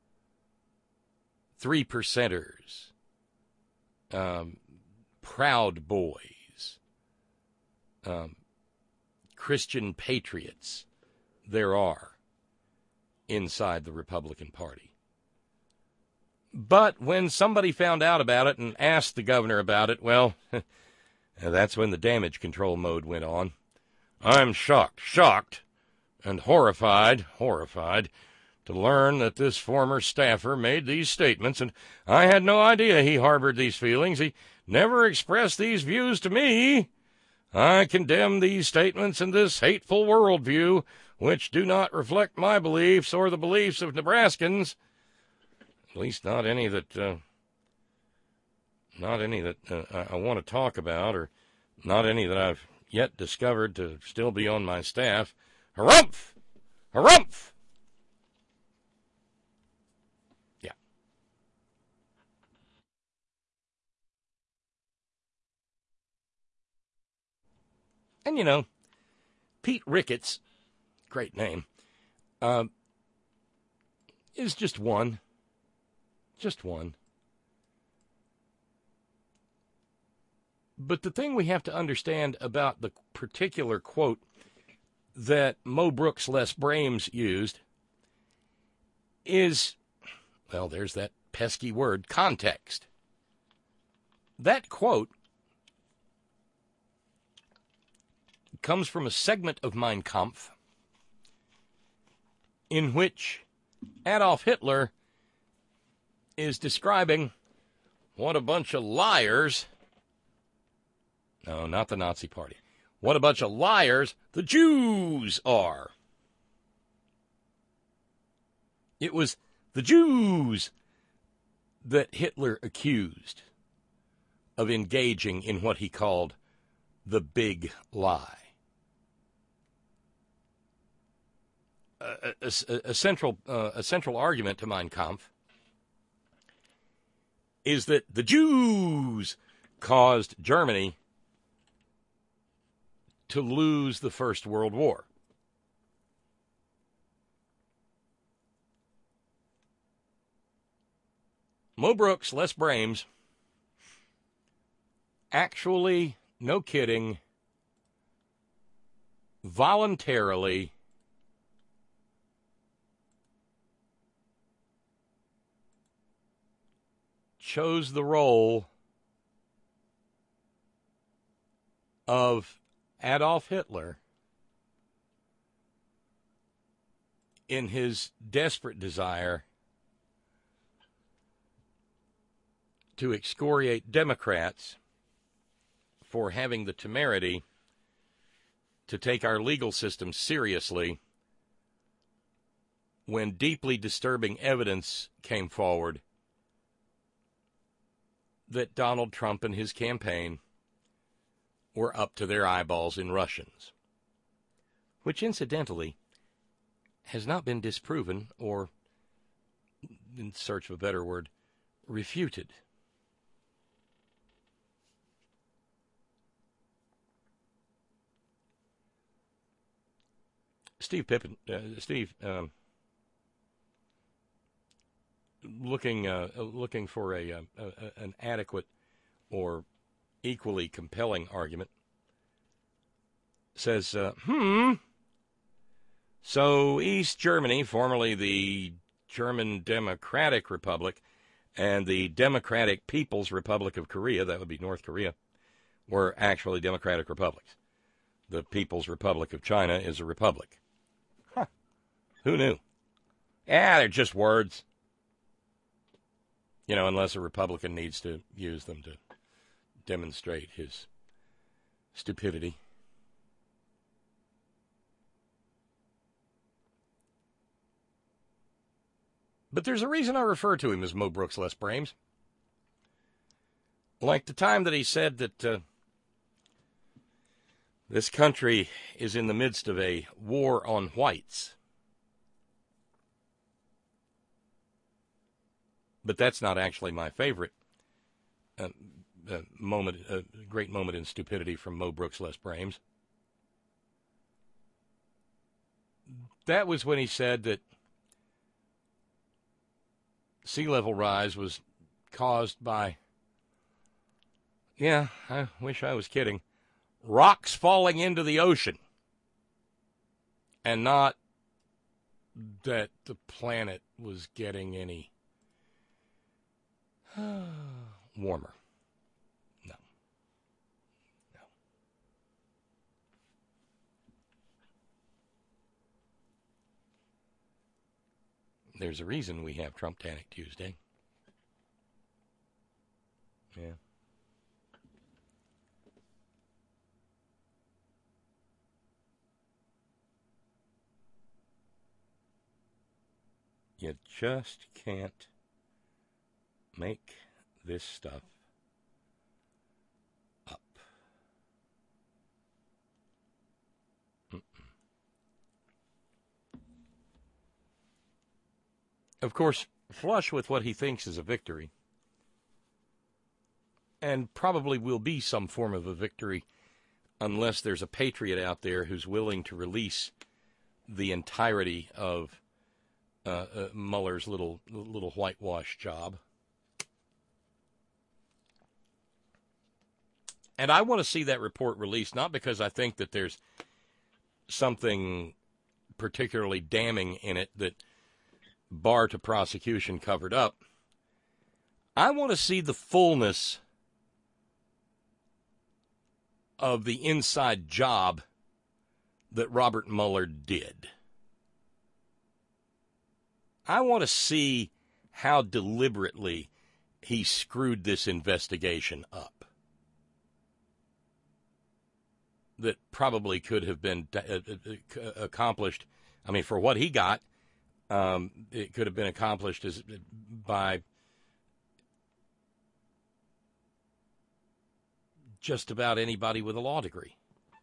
Three Percenters, um, Proud Boys, um, Christian patriots there are inside the Republican Party. But when somebody found out about it and asked the governor about it, well, that's when the damage control mode went on. I'm shocked, shocked, and horrified, horrified, to learn that this former staffer made these statements, and I had no idea he harbored these feelings. He never expressed these views to me. I condemn these statements and this hateful worldview, which do not reflect my beliefs or the beliefs of Nebraskans. At least not any that, uh, not any that uh, I, I want to talk about, or not any that I've yet discovered to still be on my staff. Harumph! Harumph! Yeah. And, you know, Pete Ricketts, great name, uh, is just one. Just one. But the thing we have to understand about the particular quote that Mo Brooks Les Brames used is, well, there's that pesky word, context. That quote comes from a segment of Mein Kampf in which Adolf Hitler is describing what a bunch of liars, no, not the Nazi Party, what a bunch of liars the Jews are. It was the Jews that Hitler accused of engaging in what he called the big lie. A, a, a, central, uh, a central argument to Mein Kampf is that the Jews caused Germany to lose the First World War. Mo Brooks, Les Brames, actually, no kidding, voluntarily chose the role of Adolf Hitler in his desperate desire to excoriate Democrats for having the temerity to take our legal system seriously when deeply disturbing evidence came forward that Donald Trump and his campaign were up to their eyeballs in Russians, which incidentally has not been disproven or, in search of a better word, refuted. Steve Pippen, uh, Steve, um, looking uh, looking for a, uh, a an adequate or equally compelling argument, says, uh, hmm. So East Germany, formerly the German Democratic Republic, and the Democratic People's Republic of Korea, that would be North Korea, were actually democratic republics. The People's Republic of China is a republic. Huh. Who knew? Yeah, they're just words. You know, unless a Republican needs to use them to demonstrate his stupidity. But there's a reason I refer to him as Mo Brooks Les Brames. Like the time that he said that uh, this country is in the midst of a war on whites. But that's not actually my favorite uh, uh, moment, a uh, great moment in stupidity from Mo Brooks Les Brames. That was when he said that sea level rise was caused by, yeah, I wish I was kidding, rocks falling into the ocean, and not that the planet was getting any warmer. No. No. There's a reason we have Trump-tanic Tuesday. Yeah. You just can't make this stuff up. Mm-mm. Of course, flush with what he thinks is a victory, and probably will be some form of a victory unless there's a patriot out there who's willing to release the entirety of uh, uh, Mueller's little little whitewash job. And I want to see that report released, not because I think that there's something particularly damning in it that bar to prosecution covered up. I want to see the fullness of the inside job that Robert Mueller did. I want to see how deliberately he screwed this investigation up. That probably could have been accomplished. I mean, for what he got, um, it could have been accomplished as by just about anybody with a law degree.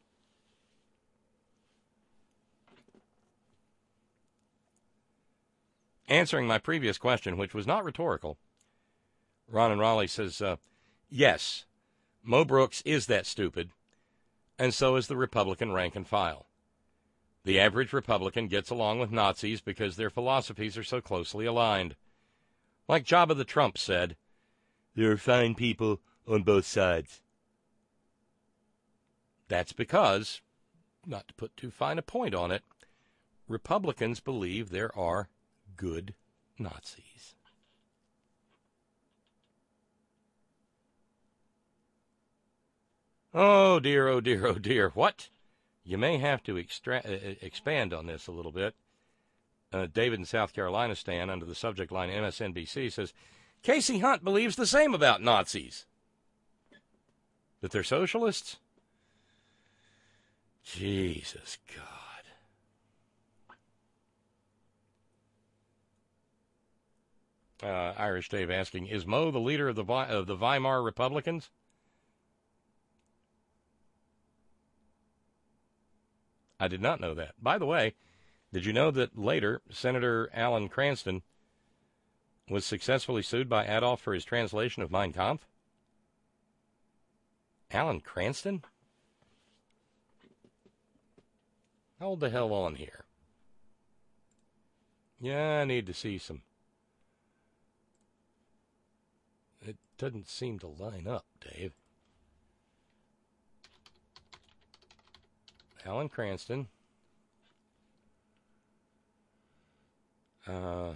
Answering my previous question, which was not rhetorical, Ron and Raleigh says, uh, yes, Mo Brooks is that stupid, and so is the Republican rank and file. The average Republican gets along with Nazis because their philosophies are so closely aligned. Like Jabba the Trump said, there are fine people on both sides. That's because, not to put too fine a point on it, Republicans believe there are good Nazis. Oh, dear, oh, dear, oh, dear. What? You may have to extra- uh, expand on this a little bit. Uh, David in South Carolina, Stan, under the subject line M S N B C, says, Casey Hunt believes the same about Nazis. That they're socialists? Jesus God. Uh, Irish Dave asking, is Mo the leader of the Vi- of the Weimar Republicans? I did not know that. By the way, did you know that later Senator Alan Cranston was successfully sued by Adolf for his translation of Mein Kampf? Alan Cranston? Hold the hell on here. Yeah, I need to see some. It doesn't seem to line up, Dave. Alan Cranston. Uh,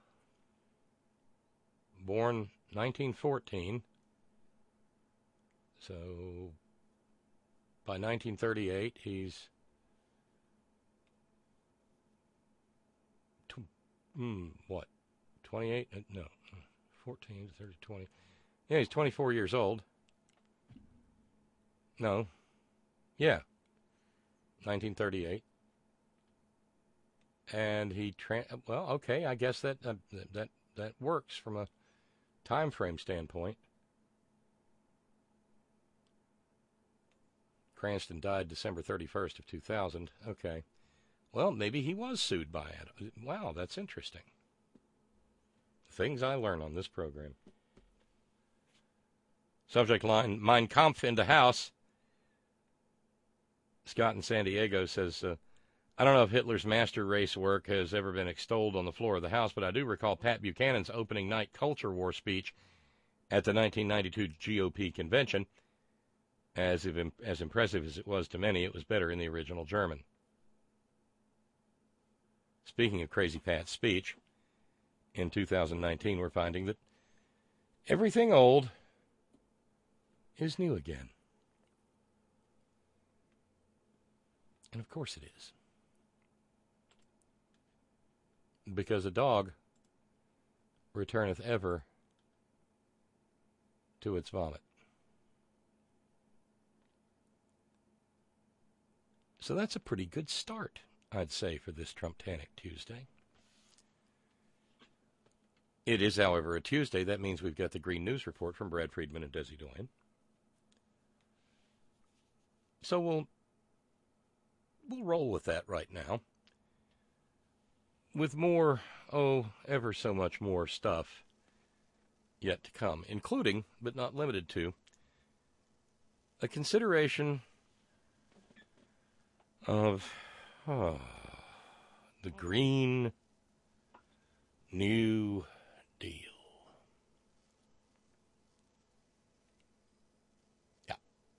born nineteen fourteen. So by nineteen thirty-eight, he's tw- mm, what? twenty-eight? No, fourteen, thirty, twenty. Yeah, he's twenty-four years old. No. Yeah. nineteen thirty-eight. And he, tra- well, okay, I guess that, uh, that that works from a time frame standpoint. Cranston died December thirty-first of two thousand. Okay. Well, maybe he was sued by it. Wow, that's interesting. Things I learn on this program. Subject line, Mein Kampf into House. Scott in San Diego says, uh, I don't know if Hitler's master race work has ever been extolled on the floor of the House, but I do recall Pat Buchanan's opening night culture war speech at the nineteen ninety-two G O P convention. As, if, as impressive as it was to many, it was better in the original German. Speaking of Crazy Pat's speech, in two thousand nineteen we're finding that everything old is new again. And of course it is. Because a dog returneth ever to its vomit. So that's a pretty good start, I'd say, for this Trump-tanic Tuesday. It is, however, a Tuesday. That means we've got the Green News Report from Brad Friedman and Desi Doyen. So we'll we'll roll with that right now. With more, oh, ever so much more stuff yet to come, including, but not limited to, a consideration of oh, the Green New Deal. Yeah.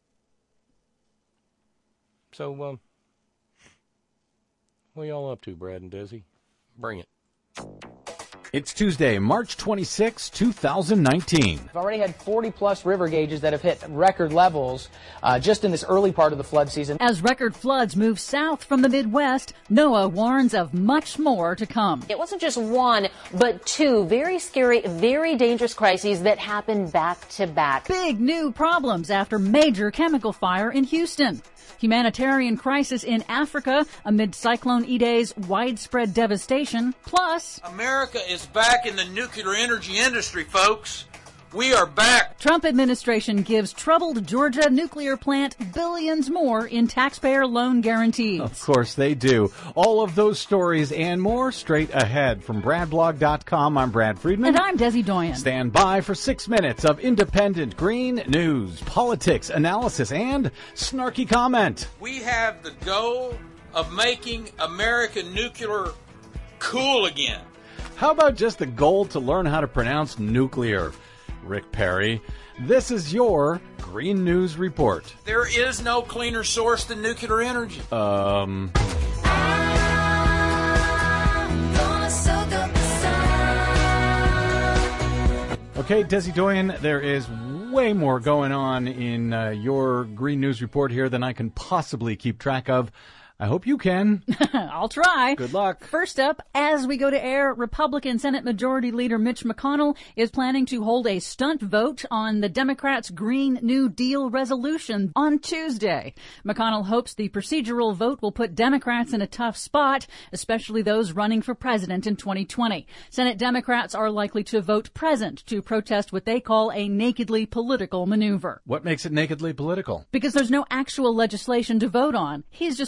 So, um, what are y'all up to, Brad and Desi? Bring it. It's Tuesday, March twenty-sixth, two thousand nineteen. We've already had forty plus river gauges that have hit record levels uh, just in this early part of the flood season. As record floods move south from the Midwest, NOAA warns of much more to come. It wasn't just one, but two very scary, very dangerous crises that happened back to back. Big new problems after major chemical fire in Houston. Humanitarian crisis in Africa amid Cyclone Idai's widespread devastation. Plus, America is back in the nuclear energy industry, folks. We are back. Trump administration gives troubled Georgia nuclear plant billions more in taxpayer loan guarantees. Of course they do. All of those stories and more straight ahead. From brad blog dot com, I'm Brad Friedman. And I'm Desi Doyen. Stand by for six minutes of independent green news, politics, analysis, and snarky comment. We have the goal of making America nuclear cool again. How about just the goal to learn how to pronounce nuclear? Rick Perry, this is your Green News Report. There is no cleaner source than nuclear energy. Um... Okay, Desi Doyen, there is way more going on in uh, your Green News Report here than I can possibly keep track of. I hope you can. I'll try. Good luck. First up, as we go to air, Republican Senate Majority Leader Mitch McConnell is planning to hold a stunt vote on the Democrats' Green New Deal resolution on Tuesday. McConnell hopes the procedural vote will put Democrats in a tough spot, especially those running for president in twenty twenty. Senate Democrats are likely to vote present to protest what they call a nakedly political maneuver. What makes it nakedly political? Because there's no actual legislation to vote on. He's just trying to make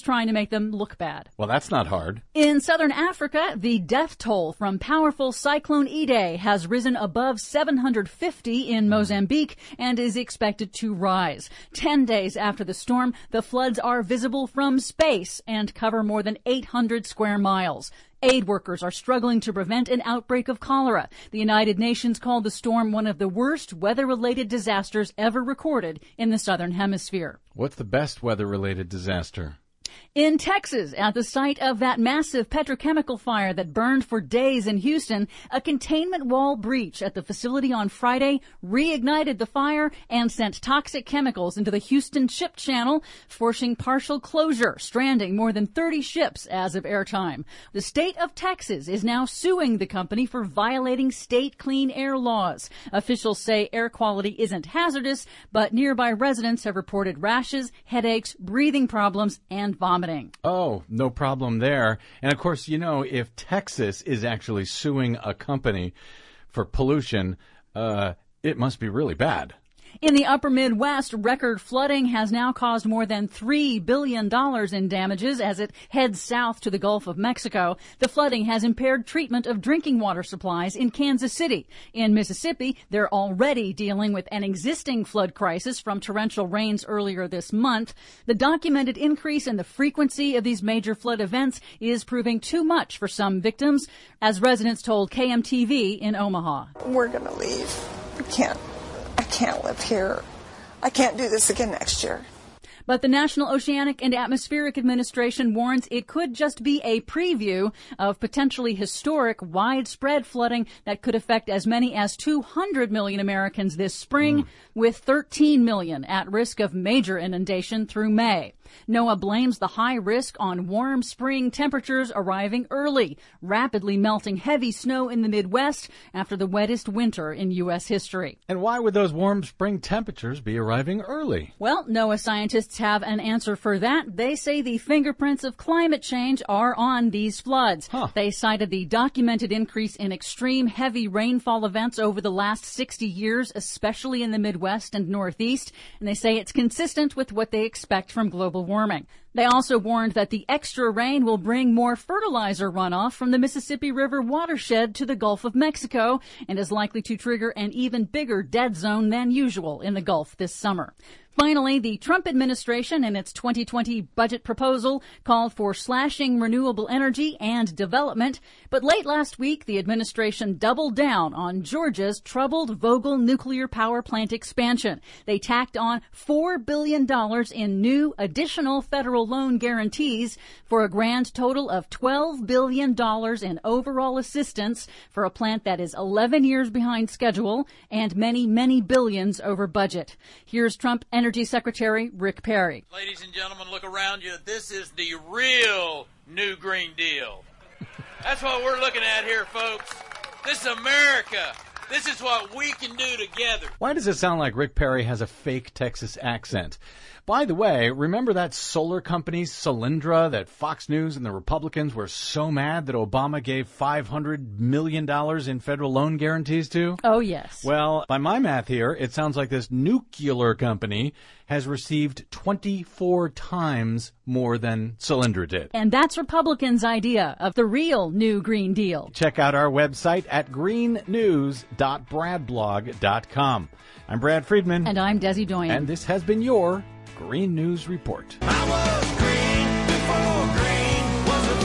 make them look bad. Well, that's not hard. In southern Africa, the death toll from powerful Cyclone Idai has risen above seven hundred fifty in Mozambique and is expected to rise. Ten days after the storm, the floods are visible from space and cover more than eight hundred square miles. Aid workers are struggling to prevent an outbreak of cholera. The United Nations called the storm one of the worst weather-related disasters ever recorded in the Southern Hemisphere. What's the best weather-related disaster? In Texas, at the site of that massive petrochemical fire that burned for days in Houston, a containment wall breach at the facility on Friday reignited the fire and sent toxic chemicals into the Houston ship channel, forcing partial closure, stranding more than thirty ships as of airtime. The state of Texas is now suing the company for violating state clean air laws. Officials say air quality isn't hazardous, but nearby residents have reported rashes, headaches, breathing problems, and vomiting. Oh, no problem there. And of course, you know, if Texas is actually suing a company for pollution, uh, it must be really bad. In the upper Midwest, record flooding has now caused more than three billion dollars in damages as it heads south to the Gulf of Mexico. The flooding has impaired treatment of drinking water supplies in Kansas City. In Mississippi, they're already dealing with an existing flood crisis from torrential rains earlier this month. The documented increase in the frequency of these major flood events is proving too much for some victims, as residents told K M T V in Omaha. We're going to leave. We can't. I can't live here. I can't do this again next year. But the National Oceanic and Atmospheric Administration warns it could just be a preview of potentially historic, widespread flooding that could affect as many as two hundred million Americans this spring, mm. with thirteen million at risk of major inundation through May. NOAA blames the high risk on warm spring temperatures arriving early, rapidly melting heavy snow in the Midwest after the wettest winter in U S history. And why would those warm spring temperatures be arriving early? Well, NOAA scientists have an answer for that. They say the fingerprints of climate change are on these floods. Huh. They cited the documented increase in extreme heavy rainfall events over the last sixty years, especially in the Midwest and Northeast, and they say it's consistent with what they expect from global warming. They also warned that the extra rain will bring more fertilizer runoff from the Mississippi River watershed to the Gulf of Mexico and is likely to trigger an even bigger dead zone than usual in the Gulf this summer. Finally, the Trump administration in its twenty twenty budget proposal called for slashing renewable energy and development. But late last week, the administration doubled down on Georgia's troubled Vogtle nuclear power plant expansion. They tacked on four billion dollars in new additional federal loan guarantees for a grand total of twelve billion dollars in overall assistance for a plant that is eleven years behind schedule and many, many billions over budget. Here's Trump Energy Secretary Rick Perry. Ladies and gentlemen, look around you. This is the real New Green Deal. That's what we're looking at here, folks. This is America. This is what we can do together. Why does it sound like Rick Perry has a fake Texas accent? By the way, remember that solar company, Solyndra, that Fox News and the Republicans were so mad that Obama gave five hundred million dollars in federal loan guarantees to? Oh, yes. Well, by my math here, it sounds like this nuclear company has received twenty-four times more than Solyndra did. And that's Republicans' idea of the real New Green Deal. Check out our website at green news dot brad blog dot com. I'm Brad Friedman. And I'm Desi Doyen. And this has been your Green News Report. I was green before green was a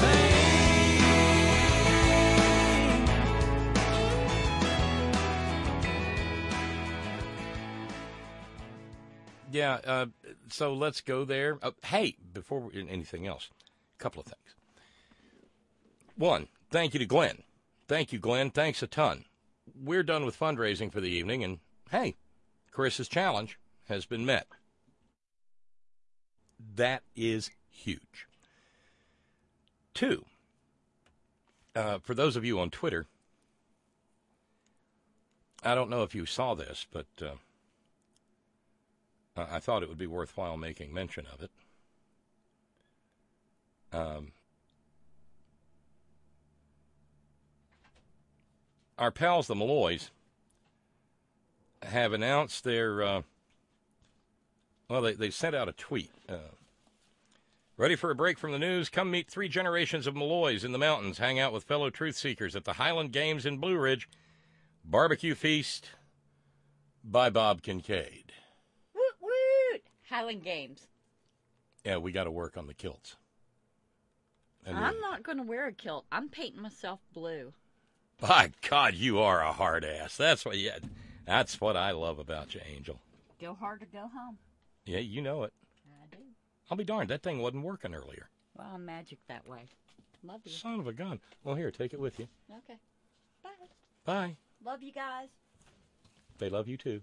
thing. Yeah, uh, so let's go there. Uh, hey, before we, anything else, a couple of things. One, thank you to Glenn. Thank you, Glenn. Thanks a ton. We're done with fundraising for the evening, and hey, Chris's challenge has been met. That is huge. Two, uh, for those of you on Twitter, I don't know if you saw this, but uh, I thought it would be worthwhile making mention of it. Um, our pals, the Malloys, have announced their... Uh, Well, they, they sent out a tweet uh, Ready for a break from the news? Come meet three generations of Malloys in the mountains. Hang out with fellow truth seekers at the Highland Games in Blue Ridge. Barbecue Feast by Bob Kincaid. Woot woot! Highland Games. Yeah, we got to work on the kilts. And I'm we, not going to wear a kilt. I'm painting myself blue. By God, you are a hard ass. That's what you, That's what I love about you, Angel. Go hard or go home. Yeah, you know it. I do. I'll be darned. That thing wasn't working earlier. Well, I'm magic that way. Love you. Son of a gun. Well, here, take it with you. Okay. Bye. Bye. Love you guys. They love you, too.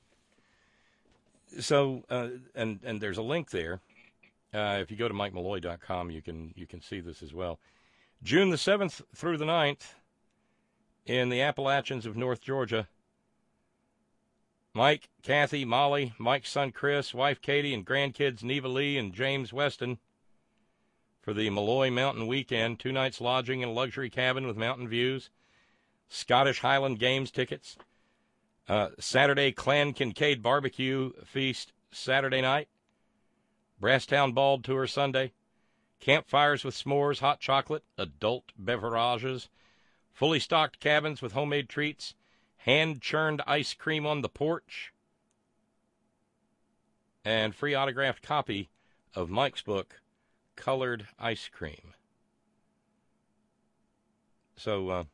So, uh, and and there's a link there. Uh, if you go to mike malloy dot com, you can you can see this as well. June the seventh through the ninth in the Appalachians of North Georgia. Mike, Kathy, Molly, Mike's son Chris, wife Katie, and grandkids Neva Lee and James Weston for the Malloy Mountain Weekend. Two nights lodging in a luxury cabin with mountain views. Scottish Highland Games tickets. Uh, Saturday, Clan Kincaid Barbecue Feast Saturday night. Brasstown Bald Tour Sunday. Campfires with s'mores, hot chocolate, adult beverages. Fully stocked cabins with homemade treats. Hand-churned ice cream on the porch. And free autographed copy of Mike's book, Colored Ice Cream. So, uh,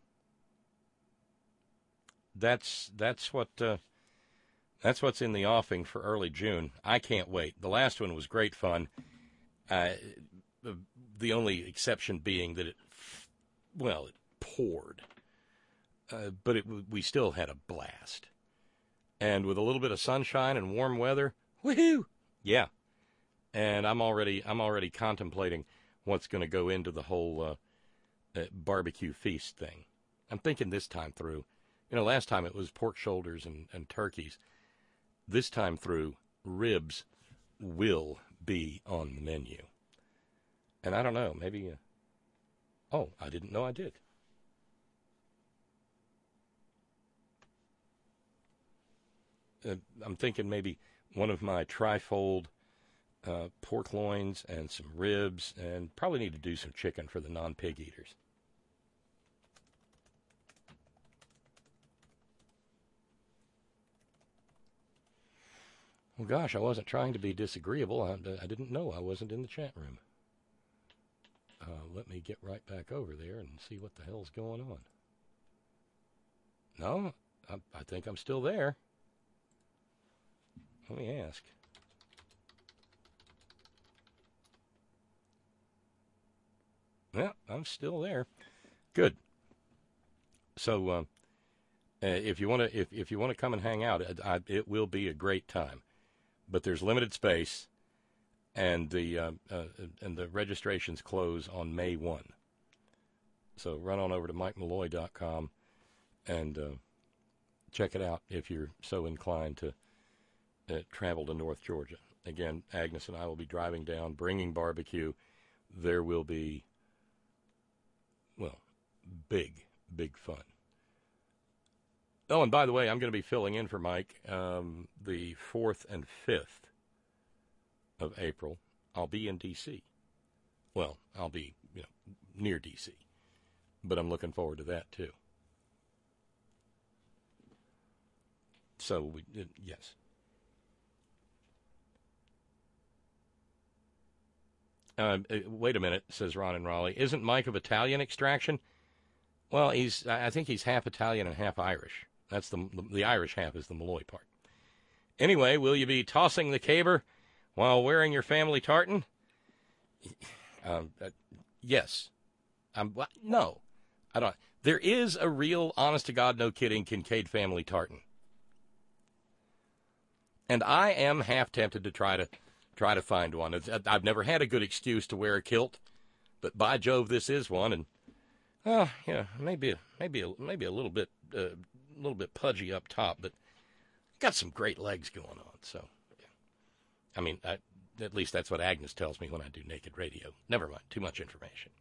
that's that's what uh, that's what's in the offing for early June. I can't wait. The last one was great fun. Uh, the, the only exception being that it, well, it poured. Uh, but it, we still had a blast. And with a little bit of sunshine and warm weather, woohoo! Yeah. And I'm already I'm already contemplating what's going to go into the whole uh, uh, barbecue feast thing. I'm thinking this time through. You know, last time it was pork shoulders and, and turkeys. This time through, ribs will be on the menu. And I don't know, maybe... Uh, oh, I didn't know I did. Uh, I'm thinking maybe one of my trifold uh, pork loins and some ribs, and probably need to do some chicken for the non-pig eaters. Well, gosh, I wasn't trying to be disagreeable. I, I didn't know I wasn't in the chat room. Uh, let me get right back over there and see what the hell's going on. No, I, I think I'm still there. Let me ask. Yeah, I'm still there. Good. So, uh, uh, if you want to, if if you want to come and hang out, it, I, it will be a great time. But there's limited space, and the uh, uh, and the registrations close on May first. So run on over to mike malloy dot com and uh, check it out if you're so inclined to uh, travel to North Georgia. Again, Agnes and I will be driving down, bringing barbecue. There will be, well, big, big fun. Oh, and by the way, I'm going to be filling in for Mike um, the fourth and fifth of April. I'll be in D C Well, I'll be, you know, near D C But I'm looking forward to that, too. So, we, uh, yes. Uh, wait a minute, says Ron in Raleigh. Isn't Mike of Italian extraction? Well, he's. I think he's half Italian and half Irish. That's the the Irish half is the Malloy part. Anyway, will you be tossing the caber while wearing your family tartan? Um, uh, yes. Um, well, no, I don't. There is a real, honest to God, no kidding, Kincaid family tartan, and I am half tempted to try to try to find one. It's, I've never had a good excuse to wear a kilt, but by Jove, this is one, and oh, yeah, maybe maybe a, maybe a little bit. Uh, A little bit pudgy up top, but got some great legs going on. So, yeah. I mean, I, at least that's what Agnes tells me when I do Naked Radio. Never mind, too much information.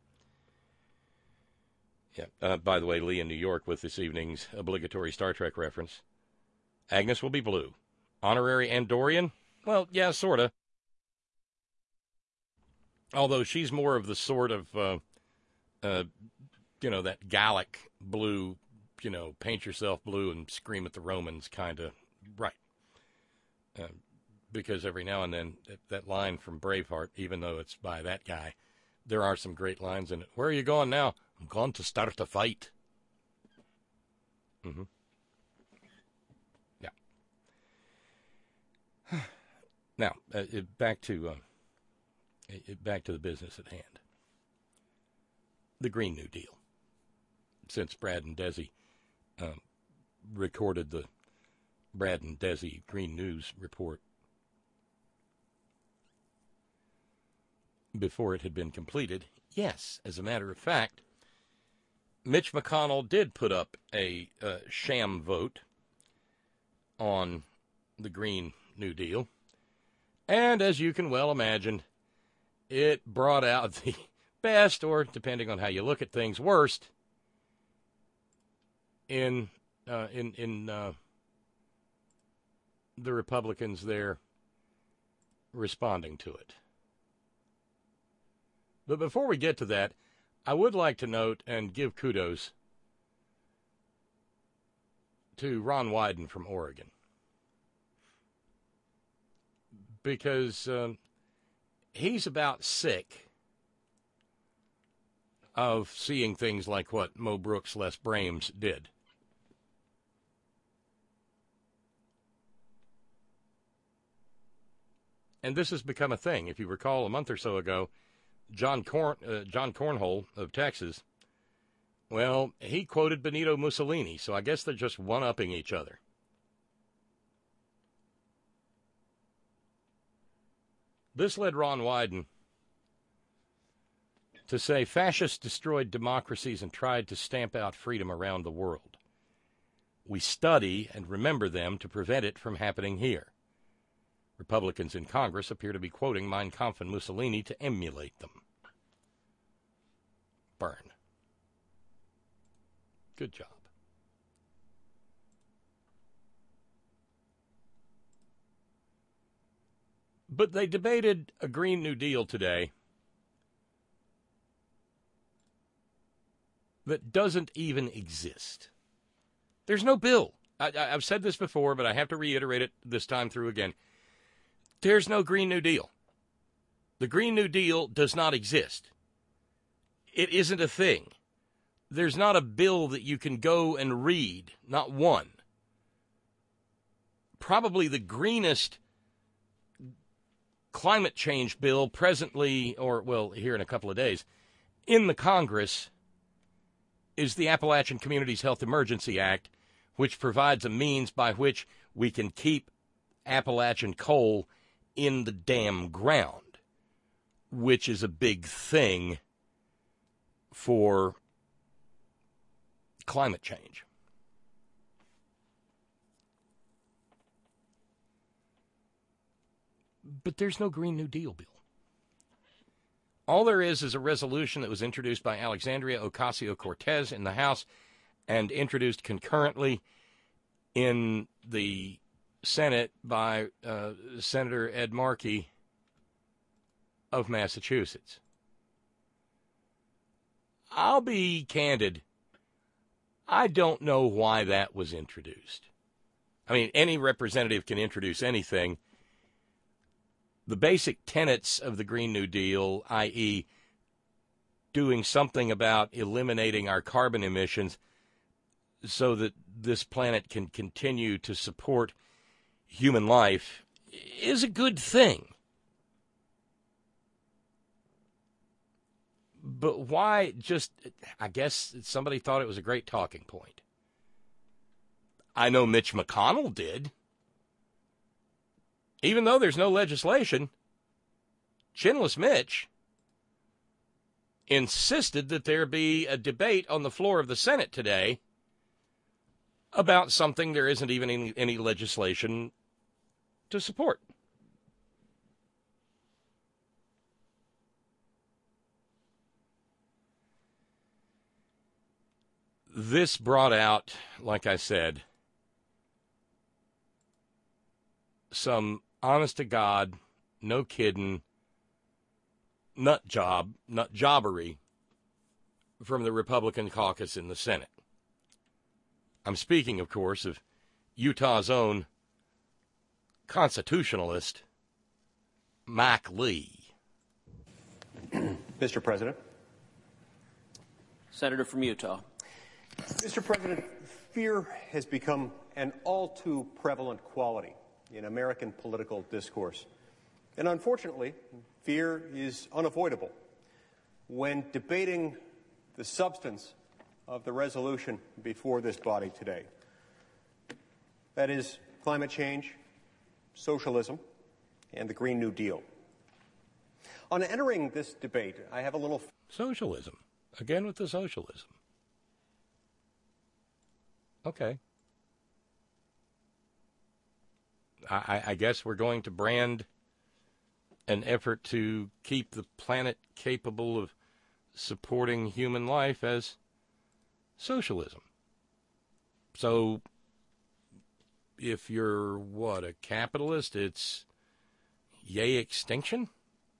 Yeah. Uh, by the way, Lee in New York with this evening's obligatory Star Trek reference. Agnes will be blue. Honorary Andorian? Well, yeah, sorta. Although she's more of the sort of, uh, uh, you know, that Gallic blue, you know, paint yourself blue and scream at the Romans kind of, right. Uh, because every now and then, that, that line from Braveheart, even though it's by that guy, there are some great lines in it. Where are you going now? I'm going to start a fight. Mm-hmm. Yeah. Now, uh, it, back to uh, it, back to the business at hand. The Green New Deal. Since Brad and Desi uh, recorded the Brad and Desi Green News report before it had been completed, yes, as a matter of fact, Mitch McConnell did put up a uh, sham vote on the Green New Deal. And as you can well imagine, it brought out the best, or depending on how you look at things, worst in uh, in in uh, the Republicans there responding to it. But before we get to that, I would like to note and give kudos to Ron Wyden from Oregon. Because um, he's about sick of seeing things like what Mo Brooks, Les Brames did. And this has become a thing. If you recall, a month or so ago, John Corn, uh, John Cornhole of Texas, well, he quoted Benito Mussolini, so I guess they're just one-upping each other. This led Ron Wyden to say fascists destroyed democracies and tried to stamp out freedom around the world. We study and remember them to prevent it from happening here. Republicans in Congress appear to be quoting Mein Kampf and Mussolini to emulate them. Burn. Good job. But they debated a Green New Deal today that doesn't even exist. There's no bill. I, I, I've said this before, but I have to reiterate it this time through again. There's no Green New Deal. The Green New Deal does not exist. It isn't a thing. There's not a bill that you can go and read, not one. Probably the greenest climate change bill presently, or, well, here in a couple of days, in the Congress is the Appalachian Communities Health Emergency Act, which provides a means by which we can keep Appalachian coal in the damn ground, which is a big thing for climate change. But there's no Green New Deal bill. All there is is a resolution that was introduced by Alexandria Ocasio-Cortez in the House and introduced concurrently in the Senate by uh, Senator Ed Markey of Massachusetts. I'll be candid. I don't know why that was introduced. I mean, any representative can introduce anything. The basic tenets of the Green New Deal, that is doing something about eliminating our carbon emissions so that this planet can continue to support human life, is a good thing. But why just, I guess somebody thought it was a great talking point. I know Mitch McConnell did. Even though there's no legislation, Chinless Mitch insisted that there be a debate on the floor of the Senate today about something there isn't even any, any legislation to support. This brought out, like I said, some honest to God, no kidding, nut job, nut jobbery from the Republican caucus in the Senate. I'm speaking, of course, of Utah's own constitutionalist, Mike Lee. Mister President. Senator from Utah. Mister President, fear has become an all too prevalent quality in American political discourse. And unfortunately, fear is unavoidable when debating the substance of the resolution before this body today. That is climate change, socialism, and the Green New Deal. On entering this debate, I have a little... Socialism. Again with the socialism. Okay. I, I guess we're going to brand an effort to keep the planet capable of supporting human life as socialism. So, if you're, what, a capitalist, it's yay extinction?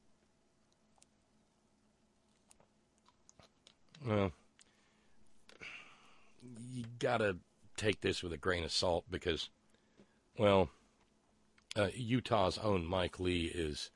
Well, you gotta take this with a grain of salt because, well, uh, Utah's own Mike Lee is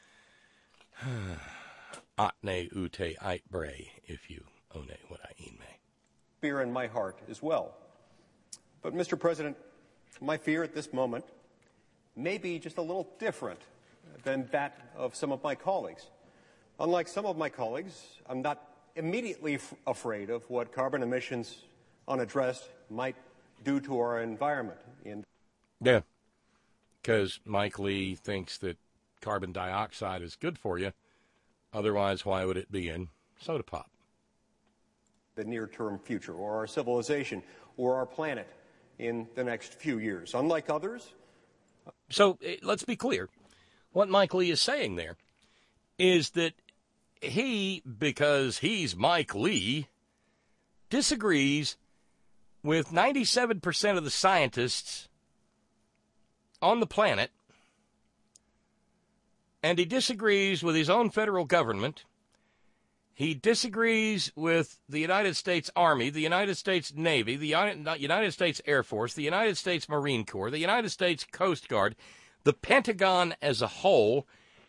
atne ute eitbre, if you one what I mean may. Fear in my heart as well. But, Mister President, my fear at this moment may be just a little different than that of some of my colleagues. Unlike some of my colleagues, I'm not immediately f- afraid of what carbon emissions unaddressed might do to our environment. In- yeah, because Mike Lee thinks that carbon dioxide is good for you. Otherwise, why would it be in soda pop? The near-term future, or our civilization, or our planet in the next few years. Unlike others... So, let's be clear. What Mike Lee is saying there is that he, because he's Mike Lee, disagrees with ninety-seven percent of the scientists on the planet, and he disagrees with his own federal government. He disagrees with the United States Army, the United States Navy, the United States Air Force, the United States Marine Corps, the United States Coast Guard, the Pentagon as a whole,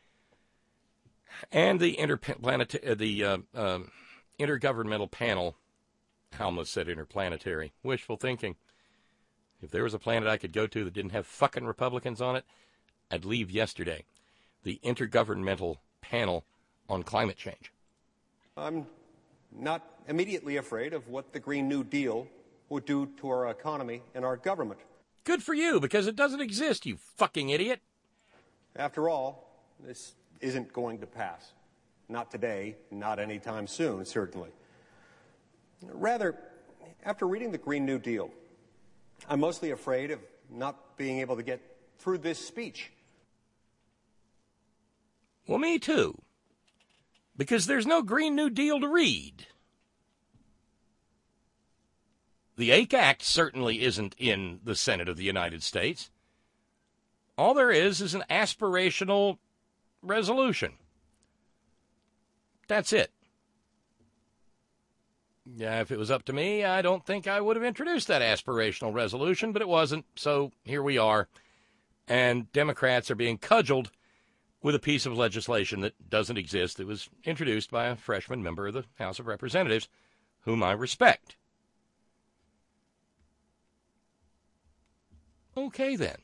and the interplanet, the uh, um, Intergovernmental Panel. I almost said interplanetary. Wishful thinking. If there was a planet I could go to that didn't have fucking Republicans on it, I'd leave yesterday. The Intergovernmental Panel on Climate Change. I'm not immediately afraid of what the Green New Deal would do to our economy and our government. Good for you, because it doesn't exist, you fucking idiot. After all, this isn't going to pass. Not today, not anytime soon, certainly. Rather, after reading the Green New Deal, I'm mostly afraid of not being able to get through this speech. Well, me too. Because there's no Green New Deal to read. The A C E Act certainly isn't in the Senate of the United States. All there is is an aspirational resolution. That's it. Yeah, if it was up to me, I don't think I would have introduced that aspirational resolution, but it wasn't, so here we are. And Democrats are being cudgeled with a piece of legislation that doesn't exist, that was introduced by a freshman member of the House of Representatives, whom I respect. Okay, then.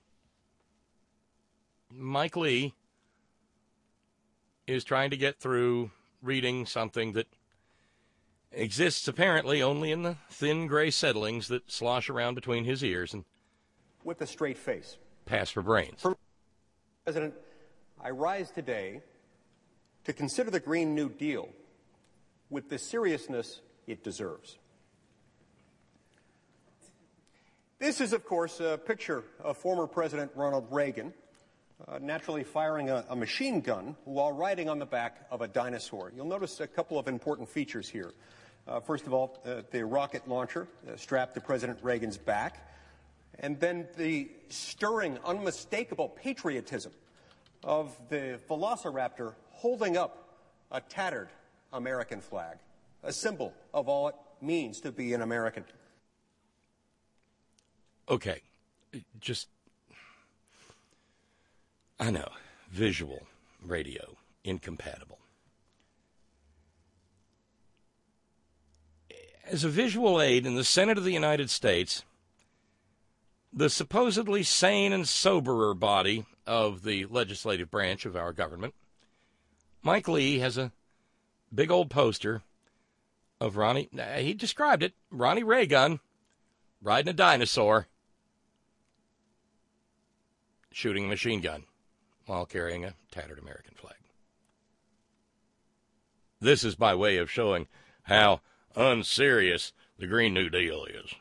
Mike Lee is trying to get through reading something that exists apparently only in the thin gray settlings that slosh around between his ears and with a straight face. Pass for brains. For President, I rise today to consider the Green New Deal with the seriousness it deserves. This is, of course, a picture of former President Ronald Reagan uh, naturally firing a, a machine gun while riding on the back of a dinosaur. You'll notice a couple of important features here. Uh, first of all, uh, the rocket launcher uh, strapped to President Reagan's back, and then the stirring, unmistakable patriotism of the Velociraptor holding up a tattered American flag, a symbol of all it means to be an American. Okay, just, I know, visual, radio, incompatible. As a visual aid in the Senate of the United States, the supposedly sane and soberer body of the legislative branch of our government, Mike Lee has a big old poster of Ronnie, he described it, Ronnie Reagan riding a dinosaur, shooting a machine gun while carrying a tattered American flag. This is by way of showing how unserious the Green New Deal is.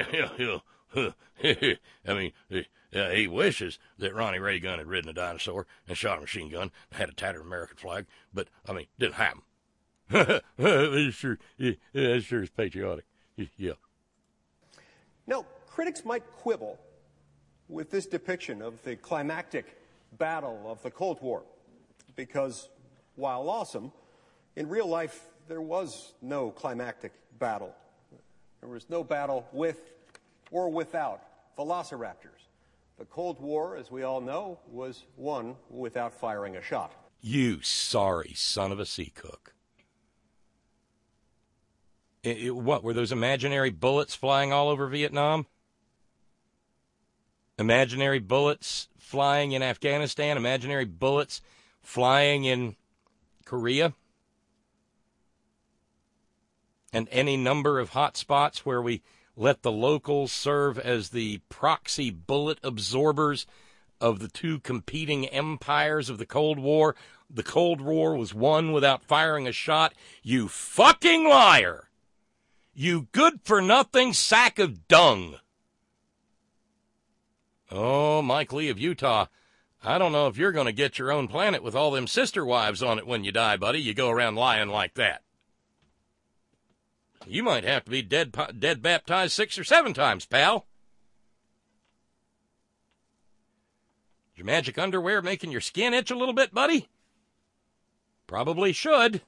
I mean, uh, he wishes that Ronnie Reagan had ridden a dinosaur and shot a machine gun and had a tattered American flag, but, I mean, didn't happen. That sure, yeah, that sure is patriotic. Yeah. Now, critics might quibble with this depiction of the climactic battle of the Cold War, because while awesome, in real life there was no climactic battle. There was no battle with or without velociraptors. The Cold War, as we all know, was won without firing a shot. You sorry son of a sea cook. It, it, what, were those imaginary bullets flying all over Vietnam? Imaginary bullets flying in Afghanistan? Imaginary bullets flying in Korea? And any number of hot spots where we let the locals serve as the proxy bullet absorbers of the two competing empires of the Cold War. The Cold War was won without firing a shot. You fucking liar! You good-for-nothing sack of dung! Oh, Mike Lee of Utah, I don't know if you're going to get your own planet with all them sister wives on it when you die, buddy. You go around lying like that. You might have to be dead, dead baptized six or seven times, pal. Is your magic underwear making your skin itch a little bit, buddy? Probably should.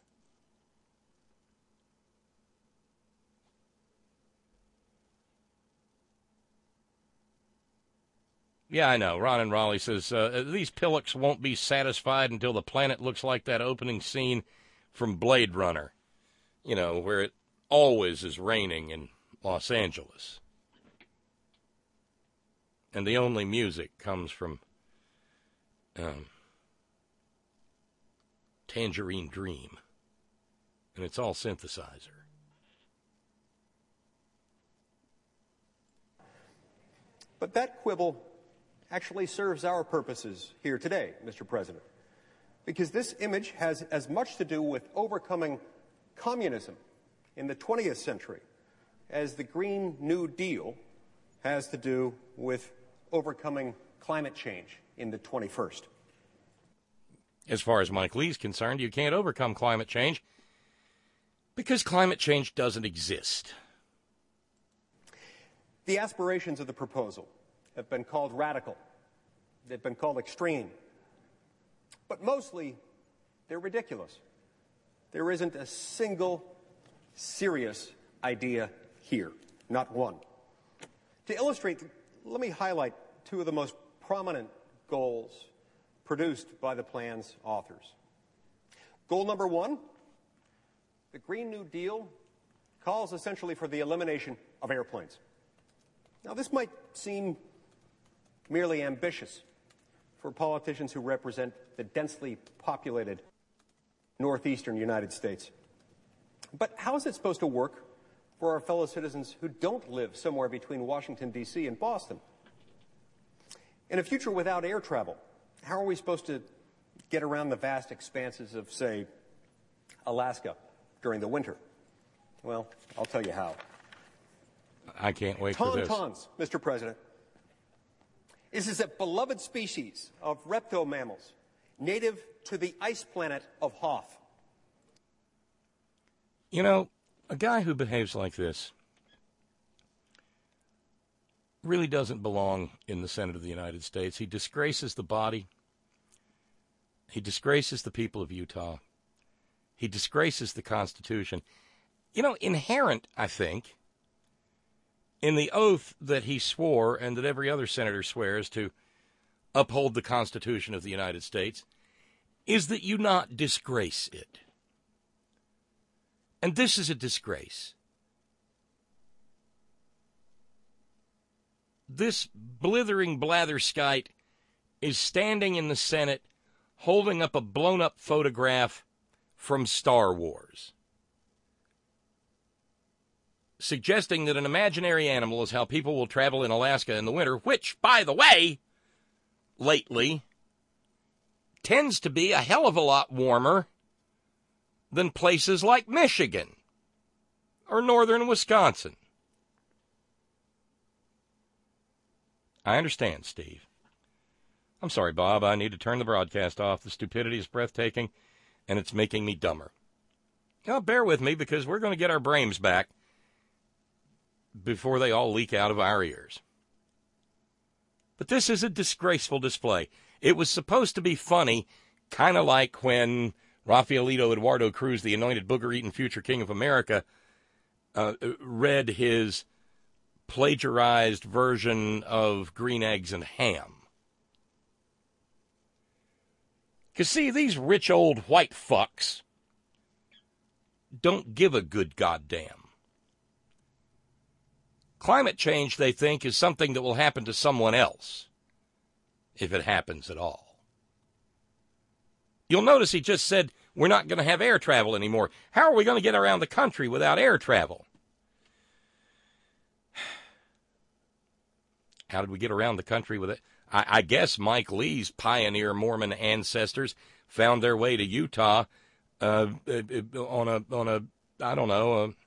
Yeah, I know. Ron and Raleigh says, uh, these pillocks won't be satisfied until the planet looks like that opening scene from Blade Runner. You know, where it always is raining in Los Angeles. And the only music comes from um, Tangerine Dream. And it's all synthesizer. But that quibble actually serves our purposes here today, Mister President, because this image has as much to do with overcoming communism in the twentieth century as the Green New Deal has to do with overcoming climate change in the twenty-first. As far as Mike Lee's concerned, you can't overcome climate change because climate change doesn't exist. The aspirations of the proposal have been called radical. They've been called extreme. But mostly, they're ridiculous. There isn't a single serious idea here, not one. To illustrate, let me highlight two of the most prominent goals produced by the plan's authors. Goal number one, the Green New Deal calls essentially for the elimination of airplanes. Now, this might seem merely ambitious for politicians who represent the densely populated northeastern United States. But how is it supposed to work for our fellow citizens who don't live somewhere between Washington, D C and Boston? In a future without air travel, how are we supposed to get around the vast expanses of, say, Alaska during the winter? Well, I'll tell you how. I can't wait for this. Tauntauns, Mister President. This is a beloved species of reptile mammals, native to the ice planet of Hoth. You know, a guy who behaves like this really doesn't belong in the Senate of the United States. He disgraces the body. He disgraces the people of Utah. He disgraces the Constitution. You know, inherent, I think, in the oath that he swore and that every other senator swears to uphold the Constitution of the United States is that you not disgrace it. And this is a disgrace. This blithering blatherskite is standing in the Senate holding up a blown-up photograph from Star Wars, suggesting that an imaginary animal is how people will travel in Alaska in the winter, which, by the way, lately, tends to be a hell of a lot warmer than places like Michigan or northern Wisconsin. I understand, Steve. I'm sorry, Bob. I need to turn the broadcast off. The stupidity is breathtaking, and it's making me dumber. Now, bear with me, because we're going to get our brains back before they all leak out of our ears. But this is a disgraceful display. It was supposed to be funny, kind of like when Rafaelito Eduardo Cruz, the anointed booger-eating future king of America, uh, read his plagiarized version of Green Eggs and Ham. Because, see, these rich old white fucks don't give a good goddamn. Climate change, they think, is something that will happen to someone else, if it happens at all. You'll notice he just said we're not going to have air travel anymore. How are we going to get around the country without air travel? How did we get around the country with it? I, I guess Mike Lee's pioneer Mormon ancestors found their way to Utah uh, on a, on a, I don't know, a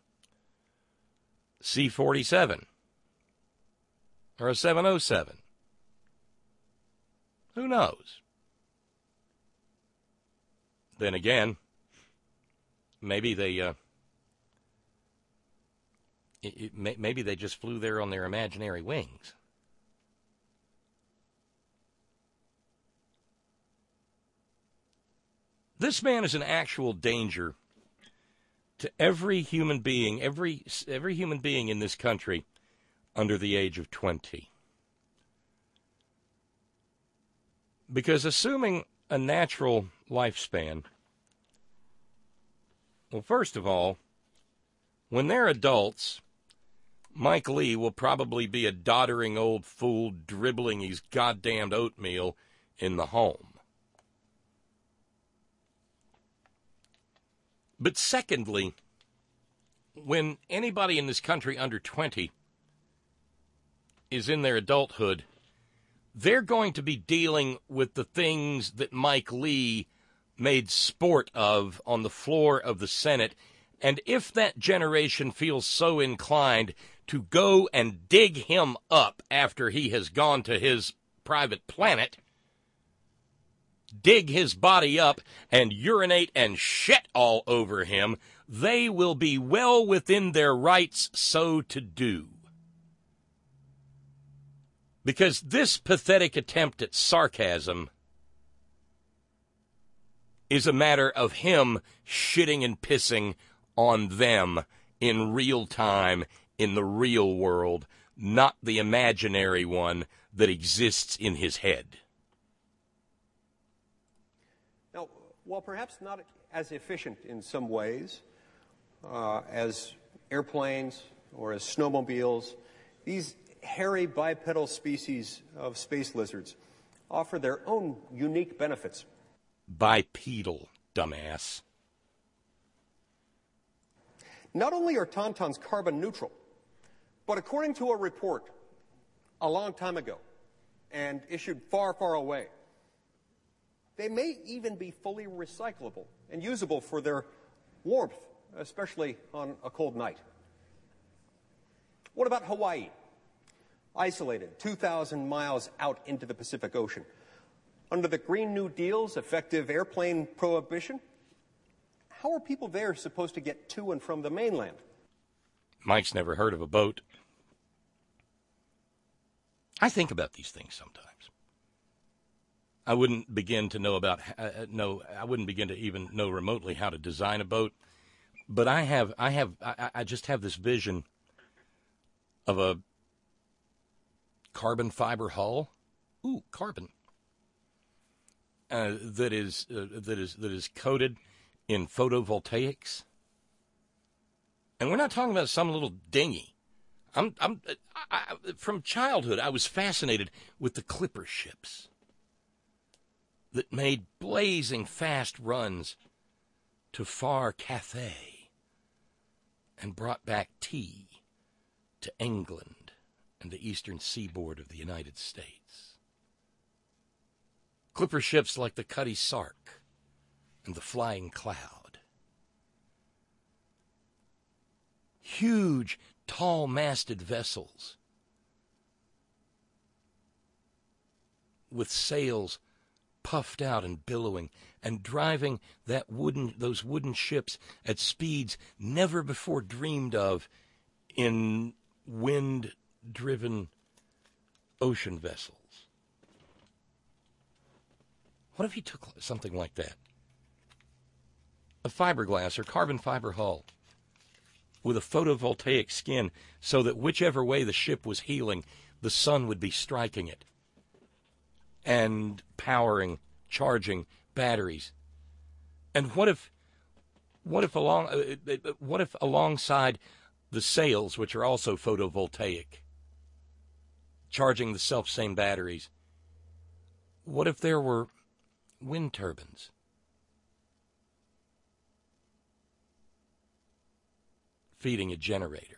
C forty-seven or a seven oh seven. Who knows? Then again, maybe they, uh, it, it, maybe they just flew there on their imaginary wings. This man is an actual danger to every human being, every every human being in this country under the age of twenty. Because assuming a natural lifespan, well, first of all, when they're adults, Mike Lee will probably be a doddering old fool dribbling his goddamned oatmeal in the home. But secondly, when anybody in this country under twenty is in their adulthood, they're going to be dealing with the things that Mike Lee made sport of on the floor of the Senate. And if that generation feels so inclined to go and dig him up after he has gone to his private planet, dig his body up and urinate and shit all over him, they will be well within their rights so to do. Because this pathetic attempt at sarcasm is a matter of him shitting and pissing on them in real time, in the real world, not the imaginary one that exists in his head. Now, while perhaps not as efficient in some ways uh, as airplanes or as snowmobiles, these hairy bipedal species of space lizards offer their own unique benefits. Bipedal, dumbass. Not only are tauntauns carbon neutral, but according to a report a long time ago and issued far, far away, they may even be fully recyclable and usable for their warmth, especially on a cold night. What about Hawaii? Isolated two thousand miles out into the Pacific Ocean. Under the Green New Deal's effective airplane prohibition, how are people there supposed to get to and from the mainland? Mike's never heard of a boat. I think about these things sometimes. I wouldn't begin to know about uh, know. I wouldn't begin to even know remotely how to design a boat. But I have, I have, I, I just have this vision of a carbon fiber hull. Ooh, carbon. Uh, that is uh, that is that is coated in photovoltaics. And we're not talking about some little dinghy. I'm, I'm, I, I, from childhood, I was fascinated with the clipper ships that made blazing fast runs to far Cathay and brought back tea to England and the eastern seaboard of the United States. Clipper ships like the Cutty Sark and the Flying Cloud. Huge, tall-masted vessels with sails puffed out and billowing, and driving that wooden those wooden ships at speeds never before dreamed of in wind-driven ocean vessels. What if he took something like that? A fiberglass or carbon fiber hull with a photovoltaic skin so that whichever way the ship was heeling, the sun would be striking it and powering, charging batteries. And what if, what if along, what if alongside the sails, which are also photovoltaic, charging the self-same batteries, what if there were wind turbines? Feeding a generator.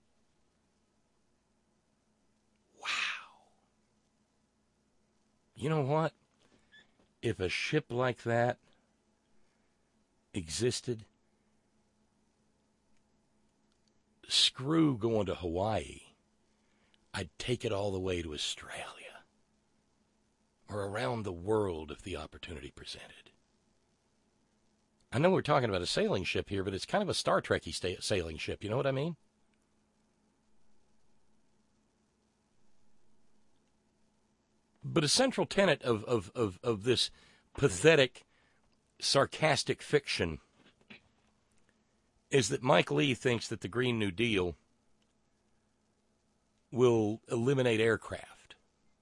You know what? If a ship like that existed, screw going to Hawaii, I'd take it all the way to Australia or around the world if the opportunity presented. I know we're talking about a sailing ship here, but it's kind of a Star Trek-y sta- sailing ship. You know what I mean? But a central tenet of, of, of, of this pathetic, sarcastic fiction is that Mike Lee thinks that the Green New Deal will eliminate aircraft.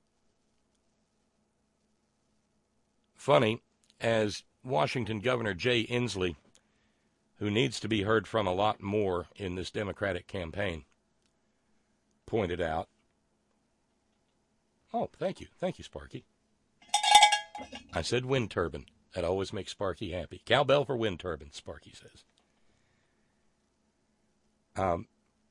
Funny, as Washington Governor Jay Inslee, who needs to be heard from a lot more in this Democratic campaign, pointed out. Oh, thank you. Thank you, Sparky. I said wind turbine. That always makes Sparky happy. Cowbell for wind turbine, Sparky says. Um,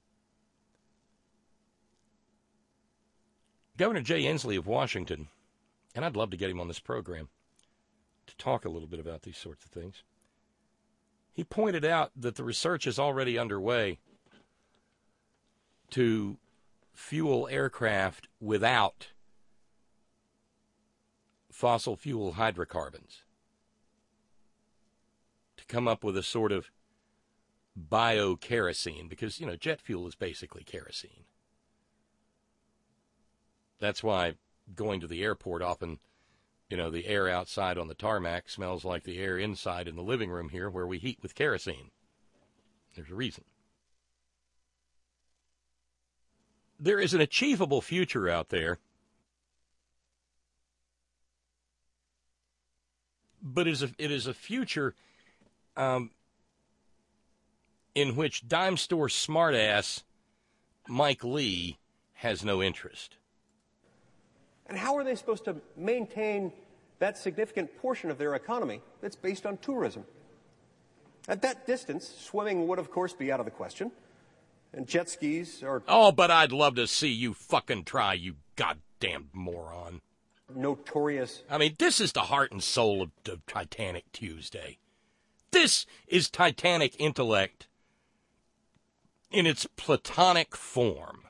Governor Jay Inslee of Washington, and I'd love to get him on this program to talk a little bit about these sorts of things. He pointed out that the research is already underway to fuel aircraft without fossil fuel hydrocarbons, to come up with a sort of bio-kerosene, because, you know, jet fuel is basically kerosene. That's why going to the airport often, you know, the air outside on the tarmac smells like the air inside in the living room here where we heat with kerosene. There's a reason. There is an achievable future out there, but it is a, it is a future um, in which dime store smartass Mike Lee has no interest. And how are they supposed to maintain that significant portion of their economy that's based on tourism? At that distance, swimming would, of course, be out of the question. And jet skis are... Oh, but I'd love to see you fucking try, you goddamn moron. Notorious. I mean, this is the heart and soul of, of Titanic Tuesday. This is Titanic intellect in its platonic form.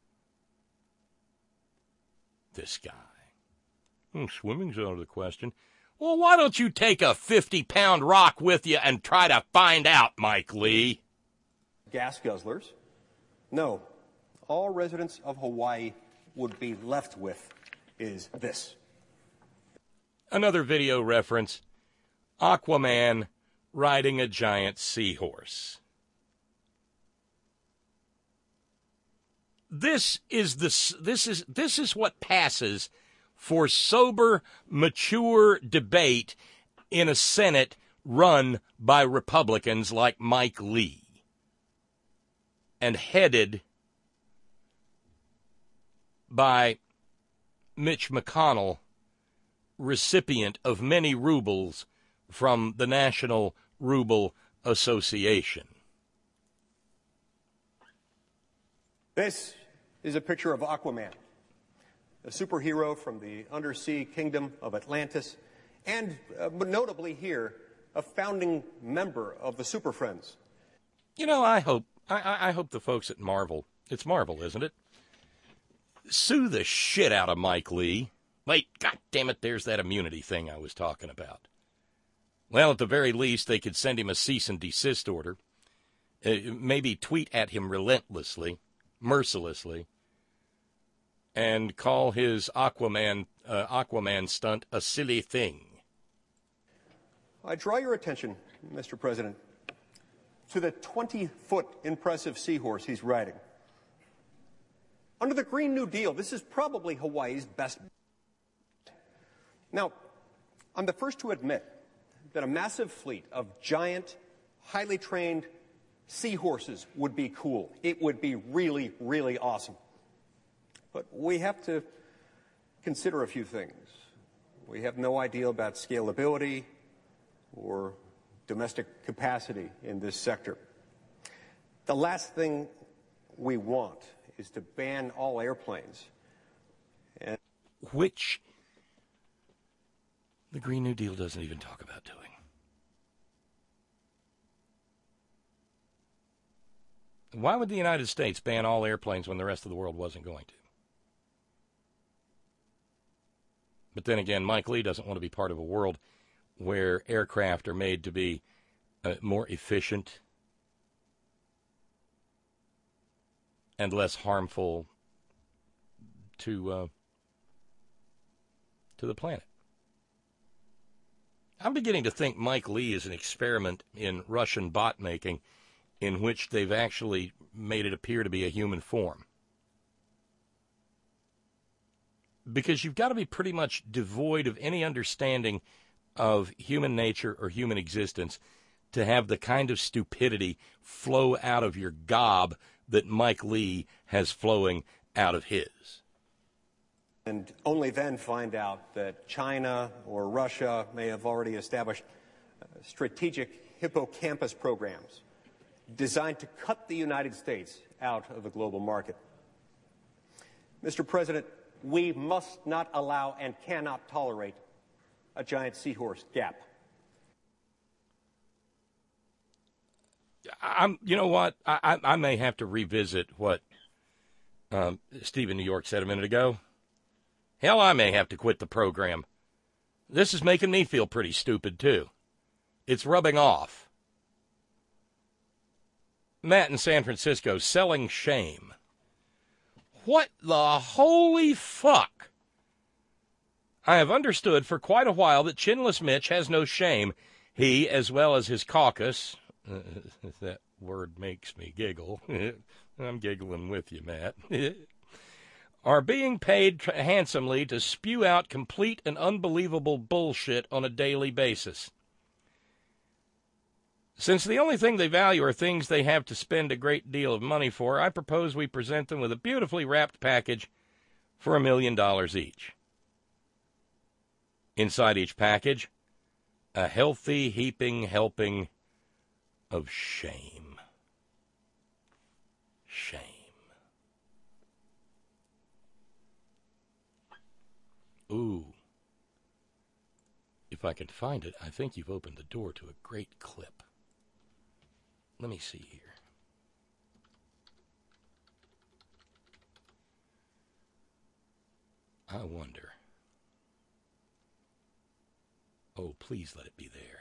This guy. Hmm, swimming's out of the question. Well, why don't you take a fifty-pound rock with you and try to find out, Mike Lee? Gas guzzlers. No. All residents of Hawaii would be left with is this. Another video reference, Aquaman riding a giant seahorse. This is the this is this is what passes for sober, mature debate in a Senate run by Republicans like Mike Lee and headed by Mitch McConnell, recipient of many rubles from the National Ruble Association. This is a picture of Aquaman, a superhero from the undersea kingdom of Atlantis, and, uh, but notably here, a founding member of the Super Friends. You know, I hope I, I hope the folks at Marvel, it's Marvel, isn't it? Sue the shit out of Mike Lee. Wait, God damn it, there's that immunity thing I was talking about. Well, at the very least, they could send him a cease and desist order. Uh, maybe tweet at him relentlessly, mercilessly, and call his Aquaman uh, Aquaman stunt a silly thing. I draw your attention, Mister President, to the twenty-foot impressive seahorse he's riding. Under the Green New Deal, this is probably Hawaii's best. Now, I'm the first to admit that a massive fleet of giant, highly trained seahorses would be cool. It would be really, really awesome. But we have to consider a few things. We have no idea about scalability or domestic capacity in this sector. The last thing we want is to ban all airplanes. And Which the Green New Deal doesn't even talk about doing. Why would the United States ban all airplanes when the rest of the world wasn't going to? But then again, Mike Lee doesn't want to be part of a world where aircraft are made to be uh, more efficient and less harmful to uh, to the planet. I'm beginning to think Mike Lee is an experiment in Russian bot making in which they've actually made it appear to be a human form. Because you've got to be pretty much devoid of any understanding of human nature or human existence to have the kind of stupidity flow out of your gob that Mike Lee has flowing out of his. And only then find out that China or Russia may have already established uh, strategic hippocampus programs designed to cut the United States out of the global market. Mister President, we must not allow and cannot tolerate a giant seahorse gap. I'm, you know what? I, I, I may have to revisit what um, Stephen New York said a minute ago. Hell, I may have to quit the program. This is making me feel pretty stupid, too. It's rubbing off. Matt in San Francisco, selling shame. What the holy fuck? I have understood for quite a while that Chinless Mitch has no shame. He, as well as his caucus, uh, that word makes me giggle. I'm giggling with you, Matt. Are being paid handsomely to spew out complete and unbelievable bullshit on a daily basis. Since the only thing they value are things they have to spend a great deal of money for, I propose we present them with a beautifully wrapped package for a million dollars each. Inside each package, a healthy heaping helping of shame. Shame. Ooh. If I can find it, I think you've opened the door to a great clip. Let me see here. I wonder. Oh, please let it be there.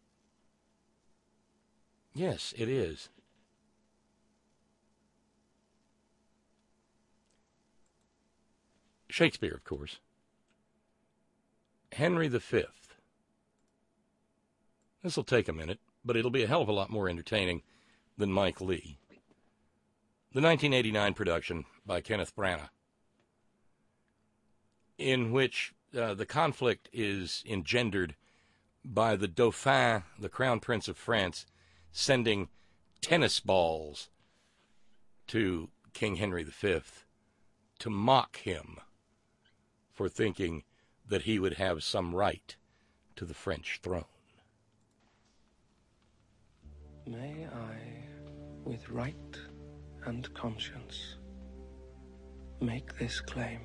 Yes, it is. Shakespeare, of course. Henry the Fifth. This will take a minute, but it'll be a hell of a lot more entertaining than Mike Leigh. The nineteen eighty-nine production by Kenneth Branagh, in which uh, the conflict is engendered by the Dauphin, the Crown Prince of France, sending tennis balls to King Henry the Fifth to mock him for thinking that he would have some right to the French throne. May I, with right and conscience, make this claim?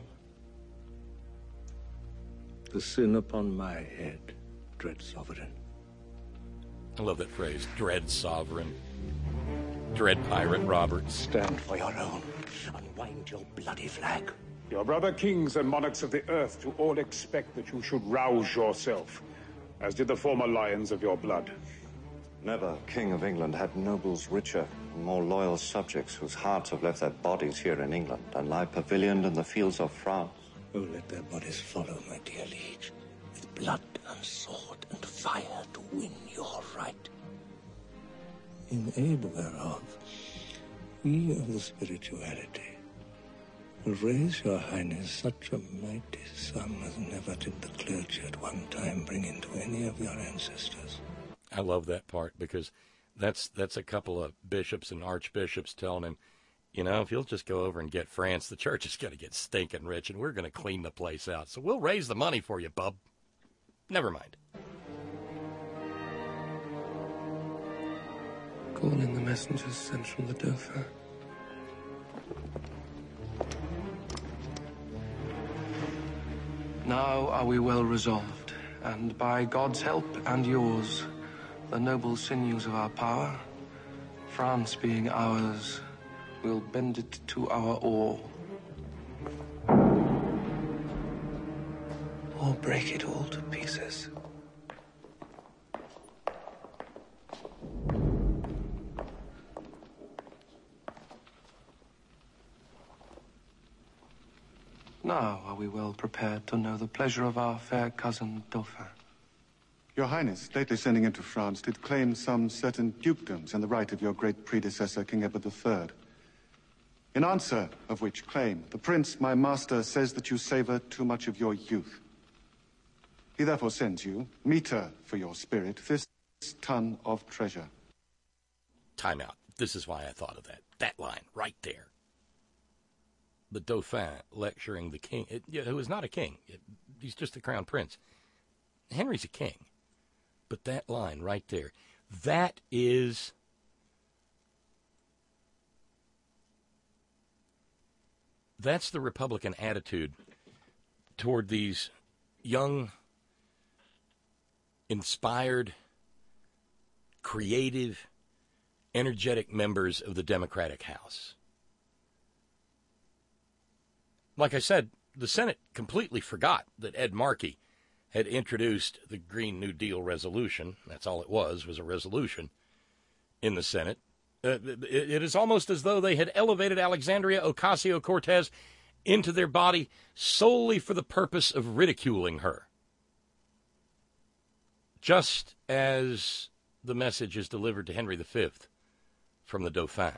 The sin upon my head, dread sovereign. I love that phrase, dread sovereign. Dread pirate Roberts. Stand for your own. Unwind your bloody flag. Your brother kings and monarchs of the earth do all expect that you should rouse yourself, as did the former lions of your blood. Never king of England had nobles richer and more loyal subjects whose hearts have left their bodies here in England and lie pavilioned in the fields of France. Oh, let their bodies follow, my dear liege, with blood and sword and fire to win your right. In aid whereof, we of the spirituality will raise your highness such a mighty sum as never did the clergy at one time bring into any of your ancestors. I love that part because that's that's a couple of bishops and archbishops telling him, you know, if you'll just go over and get France, the church is going to get stinking rich and we're going to clean the place out. So we'll raise the money for you, bub. Never mind. Call in the messengers sent from the Dauphin. Now are we well resolved, and by God's help and yours, the noble sinews of our power, France being ours, we'll bend it to our oar. Or break it all to pieces. Now are we well prepared to know the pleasure of our fair cousin Dauphin. Your Highness, lately sending into France, did claim some certain dukedoms and the right of your great predecessor, King Edward the Third. In answer of which claim, the prince, my master, says that you savor too much of your youth. He therefore sends you, meter for your spirit, this ton of treasure. Time out. This is why I thought of that. That line right there. The Dauphin lecturing the king, it, yeah, who is not a king. It, he's just the crown prince. Henry's a king. But that line right there, that is that's the Republican attitude toward these young, inspired, creative, energetic members of the Democratic House. Like I said, the Senate completely forgot that Ed Markey had introduced the Green New Deal resolution. That's all it was, was a resolution in the Senate. Uh, it, it is almost as though they had elevated Alexandria Ocasio-Cortez into their body solely for the purpose of ridiculing her. Just as the message is delivered to Henry the Fifth from the Dauphin.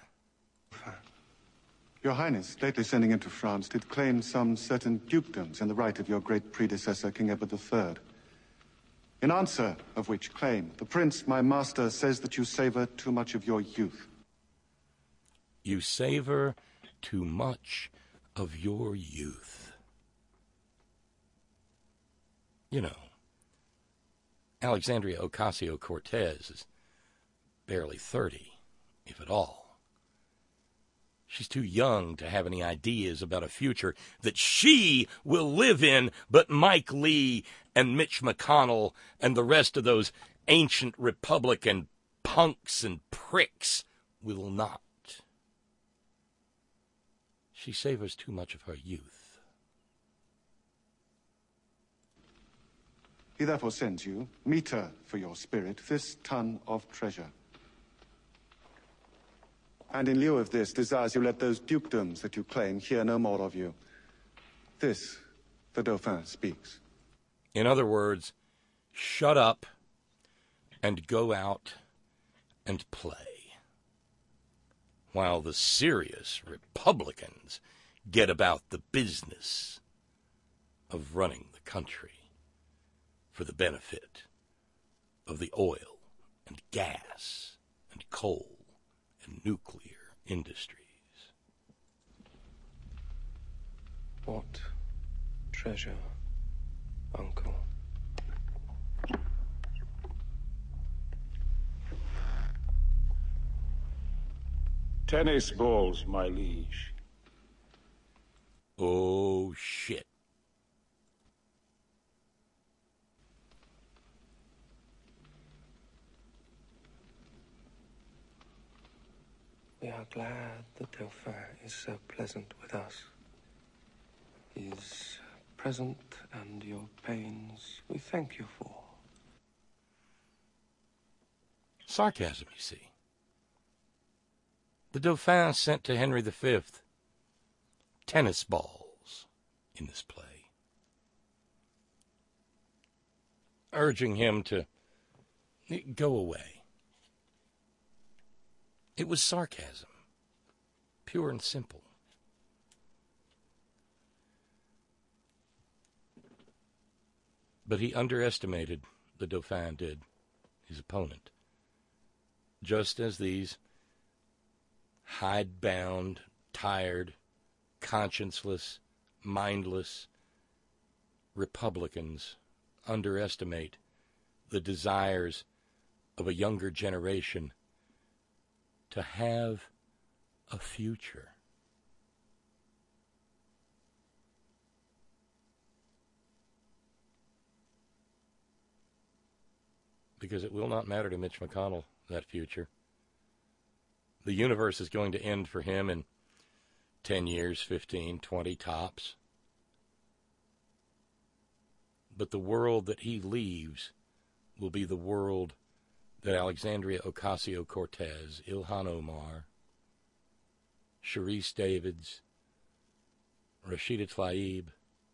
Your Highness, lately sending into France, did claim some certain dukedoms and the right of your great predecessor, King Edward the Third. In answer of which claim, the prince, my master, says that you savor too much of your youth. You savor too much of your youth. You know, Alexandria Ocasio-Cortez is barely thirty, if at all. She's too young to have any ideas about a future that she will live in, but Mike Leigh and Mitch McConnell and the rest of those ancient Republican punks and pricks will not. She savors too much of her youth. He therefore sends you, meter for your spirit, this ton of treasure. And in lieu of this, desires you let those dukedoms that you claim hear no more of you. This, the Dauphin speaks. In other words, shut up and go out and play, while the serious Republicans get about the business of running the country for the benefit of the oil and gas and coal and nuclear industries. What treasure, uncle? Tennis balls, my liege. Oh, shit. We are glad the Dauphin is so pleasant with us. His present and your pains we thank you for. Sarcasm, you see. The Dauphin sent to Henry the Fifth tennis balls in this play, urging him to go away. It was sarcasm, pure and simple. But he underestimated, the Dauphin did, his opponent, just as these hidebound, tired, conscienceless, mindless Republicans underestimate the desires of a younger generation to have a future. Because it will not matter to Mitch McConnell, that future. The universe is going to end for him in ten years, fifteen, twenty tops. But the world that he leaves will be the world that Alexandria Ocasio-Cortez, Ilhan Omar, Sharice Davids, Rashida Tlaib,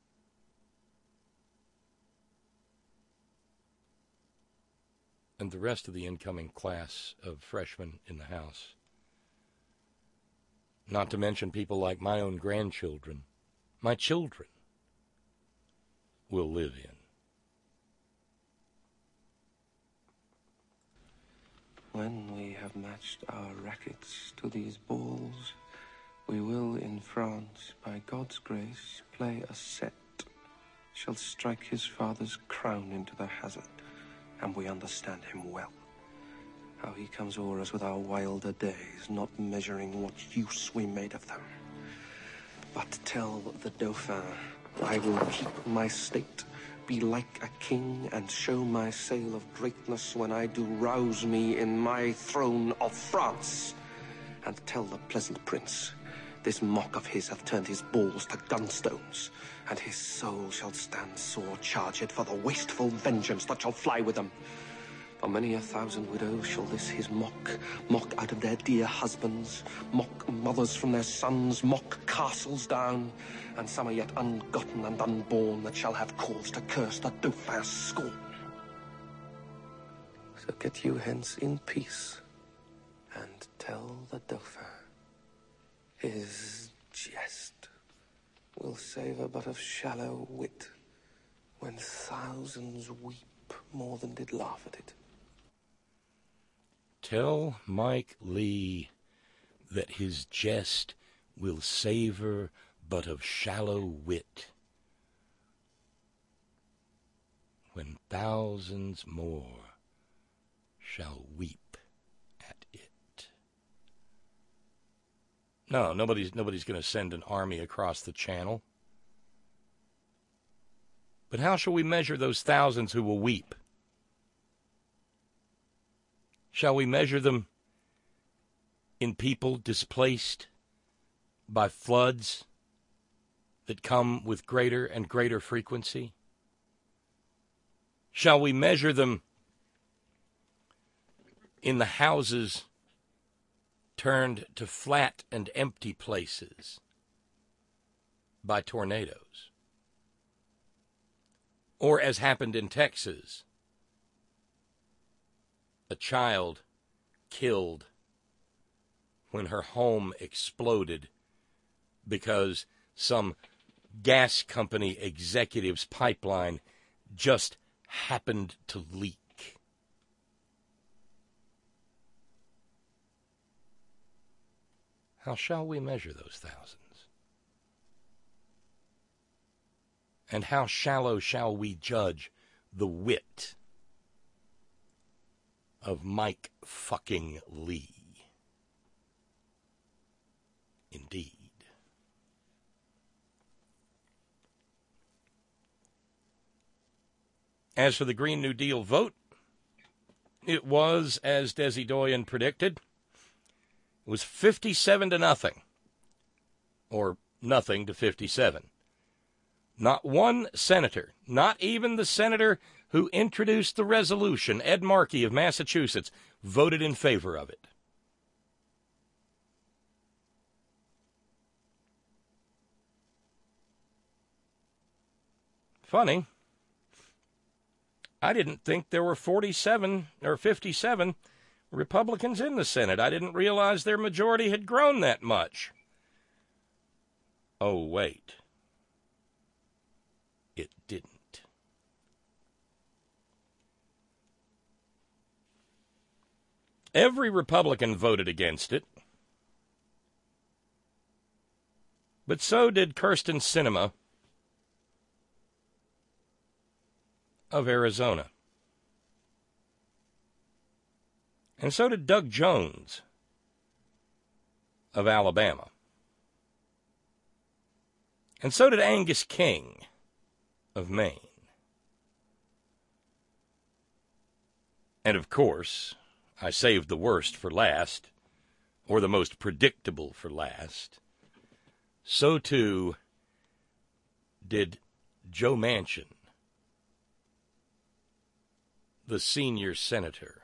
and the rest of the incoming class of freshmen in the House, not to mention people like my own grandchildren, my children, will live in. When we have matched our rackets to these balls, we will in France, by God's grace, play a set. Shall strike his father's crown into the hazard, and we understand him well. How he comes o'er us with our wilder days, not measuring what use we made of them. But tell the Dauphin, I will keep my state, be like a king, and show my sail of greatness when I do rouse me in my throne of France. And tell the pleasant prince, this mock of his hath turned his balls to gunstones, and his soul shall stand sore charged for the wasteful vengeance that shall fly with them. For many a thousand widows shall this his mock, mock out of their dear husbands, mock mothers from their sons, mock castles down, and some are yet ungotten and unborn that shall have cause to curse the Dauphin's scorn. So get you hence in peace, and tell the Dauphin his jest will savour but of shallow wit, when thousands weep more than did laugh at it. Tell Mike Lee that his jest will savour but of shallow wit, when thousands more shall weep at it. No, nobody's nobody's going to send an army across the channel. But how shall we measure those thousands who will weep? Shall we measure them in people displaced by floods that come with greater and greater frequency? Shall we measure them in the houses turned to flat and empty places by tornadoes? Or as happened in Texas, a child killed when her home exploded because some gas company executive's pipeline just happened to leak. How shall we measure those thousands? And how shallow shall we judge the wit of Mike fucking Lee? Indeed. As for the Green New Deal vote, it was, as Desi Doyen predicted, it was fifty-seven to nothing, or nothing to fifty-seven. Not one senator, not even the senator who introduced the resolution, Ed Markey of Massachusetts, voted in favor of it. Funny. I didn't think there were forty-seven or fifty-seven Republicans in the Senate. I didn't realize their majority had grown that much. Oh, wait. It didn't. Every Republican voted against it. But so did Kyrsten Sinema of Arizona. And so did Doug Jones of Alabama. And so did Angus King of Maine. And of course, I saved the worst for last, or the most predictable for last. So too did Joe Manchin, the senior senator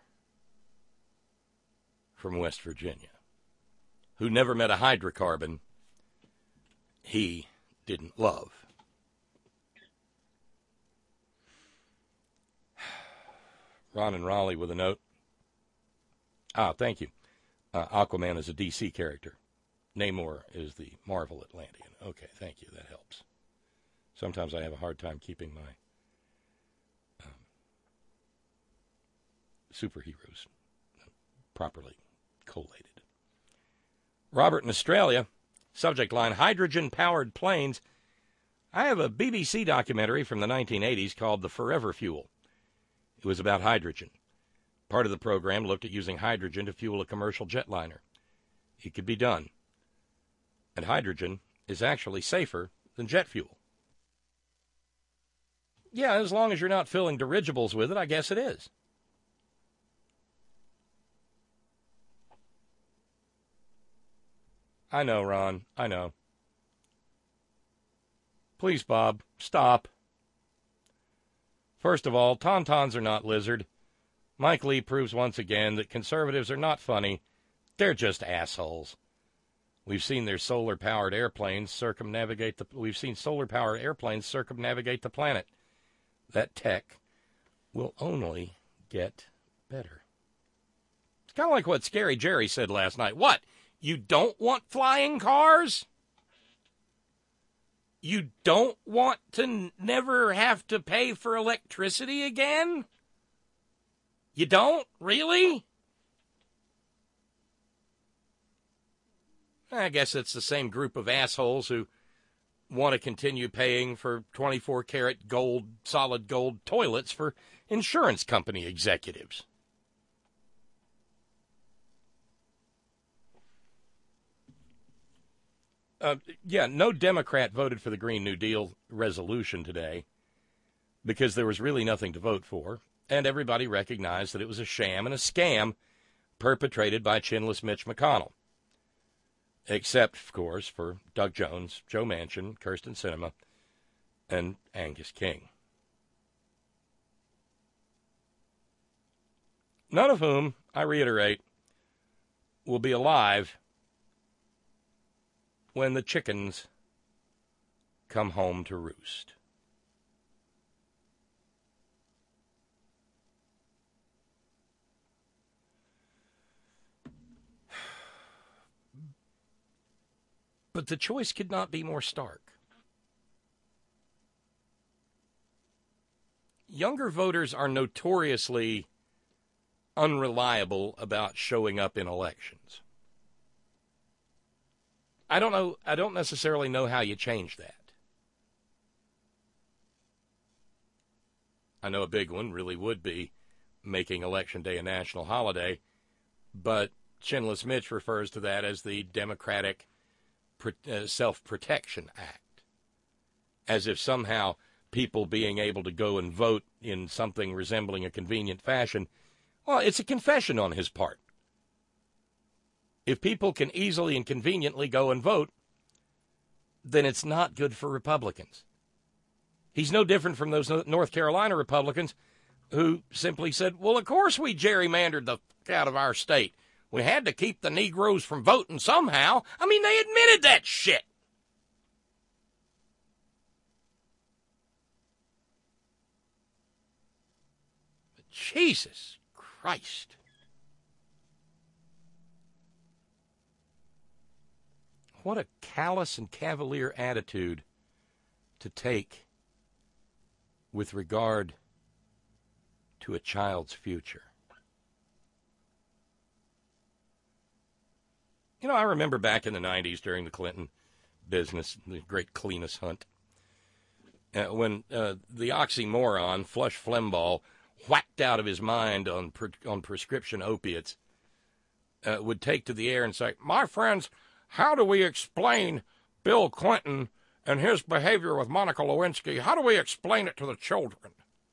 from West Virginia, who never met a hydrocarbon he didn't love. Ron and Raleigh with a note. Ah, thank you. Uh, Aquaman is a D C character. Namor is the Marvel Atlantean. Okay, thank you. That helps. Sometimes I have a hard time keeping my um, superheroes properly collated. Robert in Australia, subject line, hydrogen-powered planes. I have a B B C documentary from the nineteen eighties called The Forever Fuel. It was about hydrogen. Part of the program looked at using hydrogen to fuel a commercial jetliner. It could be done. And hydrogen is actually safer than jet fuel. Yeah, as long as you're not filling dirigibles with it, I guess it is. I know, Ron. I know. Please, Bob, stop. First of all, tauntauns are not lizard. Mike Lee proves once again that conservatives are not funny. They're just assholes. We've seen their solar-powered airplanes circumnavigate the. We've seen solar-powered airplanes circumnavigate the planet. That tech will only get better. It's kind of like what Scary Jerry said last night. What? You don't want flying cars? You don't want to n- never have to pay for electricity again? You don't? Really? I guess it's the same group of assholes who want to continue paying for twenty-four karat gold, solid gold toilets for insurance company executives. Uh, yeah, no Democrat voted for the Green New Deal resolution today because there was really nothing to vote for, and everybody recognized that it was a sham and a scam perpetrated by chinless Mitch McConnell. Except, of course, for Doug Jones, Joe Manchin, Kyrsten Sinema, and Angus King. None of whom, I reiterate, will be alive when the chickens come home to roost. But the choice could not be more stark. Younger voters are notoriously unreliable about showing up in elections. I don't know, I don't necessarily know how you change that. I know a big one really would be making Election Day a national holiday, but Chinless Mitch refers to that as the Democratic uh, Self-Protection Act, as if somehow people being able to go and vote in something resembling a convenient fashion, well, it's a confession on his part. If people can easily and conveniently go and vote, then it's not good for Republicans. He's no different from those North Carolina Republicans who simply said, well, of course we gerrymandered the f*** out of our state. We had to keep the Negroes from voting somehow. I mean, they admitted that shit. But Jesus Christ. What a callous and cavalier attitude to take with regard to a child's future. You know, I remember back in the nineties during the Clinton business, the great Cleanus hunt, uh, when uh, the oxymoron, Flush Flembaugh, whacked out of his mind on pre- on prescription opiates, uh, would take to the air and say, my friends, how do we explain Bill Clinton and his behavior with Monica Lewinsky? How do we explain it to the children?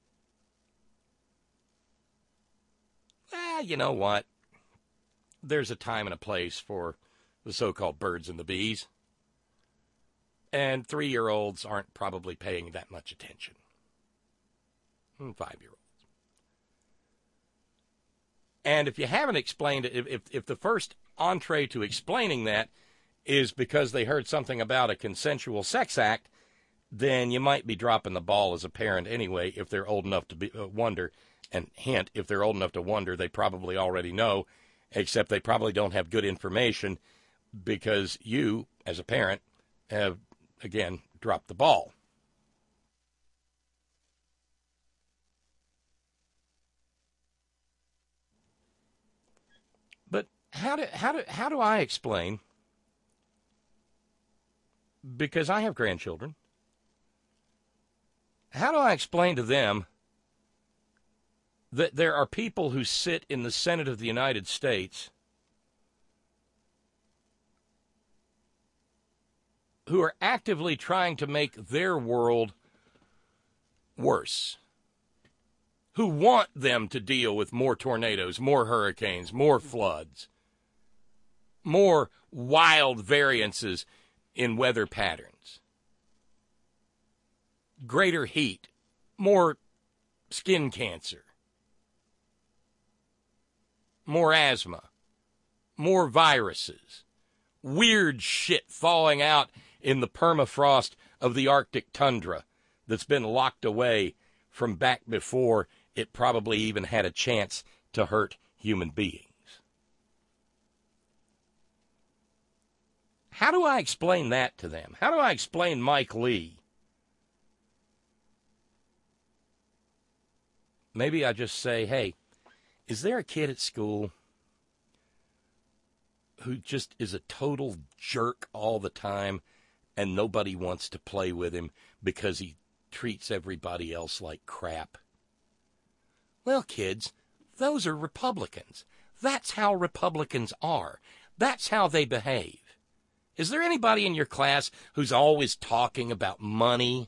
Well, you know what? There's a time and a place for the so-called birds and the bees. And three-year-olds aren't probably paying that much attention. Five-year-olds. And if you haven't explained it, if, if, if the first entree to explaining that is because they heard something about a consensual sex act, then you might be dropping the ball as a parent anyway if they're old enough to be, uh, wonder. And hint, if they're old enough to wonder, they probably already know, except they probably don't have good information because you, as a parent, have, again, dropped the ball. But how do, how do, how do I explain, because I have grandchildren, how do I explain to them that there are people who sit in the Senate of the United States who are actively trying to make their world worse, who want them to deal with more tornadoes, more hurricanes, more floods, more wild variances in weather patterns, greater heat, more skin cancer, more asthma, more viruses, weird shit falling out in the permafrost of the Arctic tundra that's been locked away from back before it probably even had a chance to hurt human beings. How do I explain that to them? How do I explain Mike Lee? Maybe I just say, hey, is there a kid at school who just is a total jerk all the time and nobody wants to play with him because he treats everybody else like crap? Well, kids, those are Republicans. That's how Republicans are. That's how they behave. Is there anybody in your class who's always talking about money?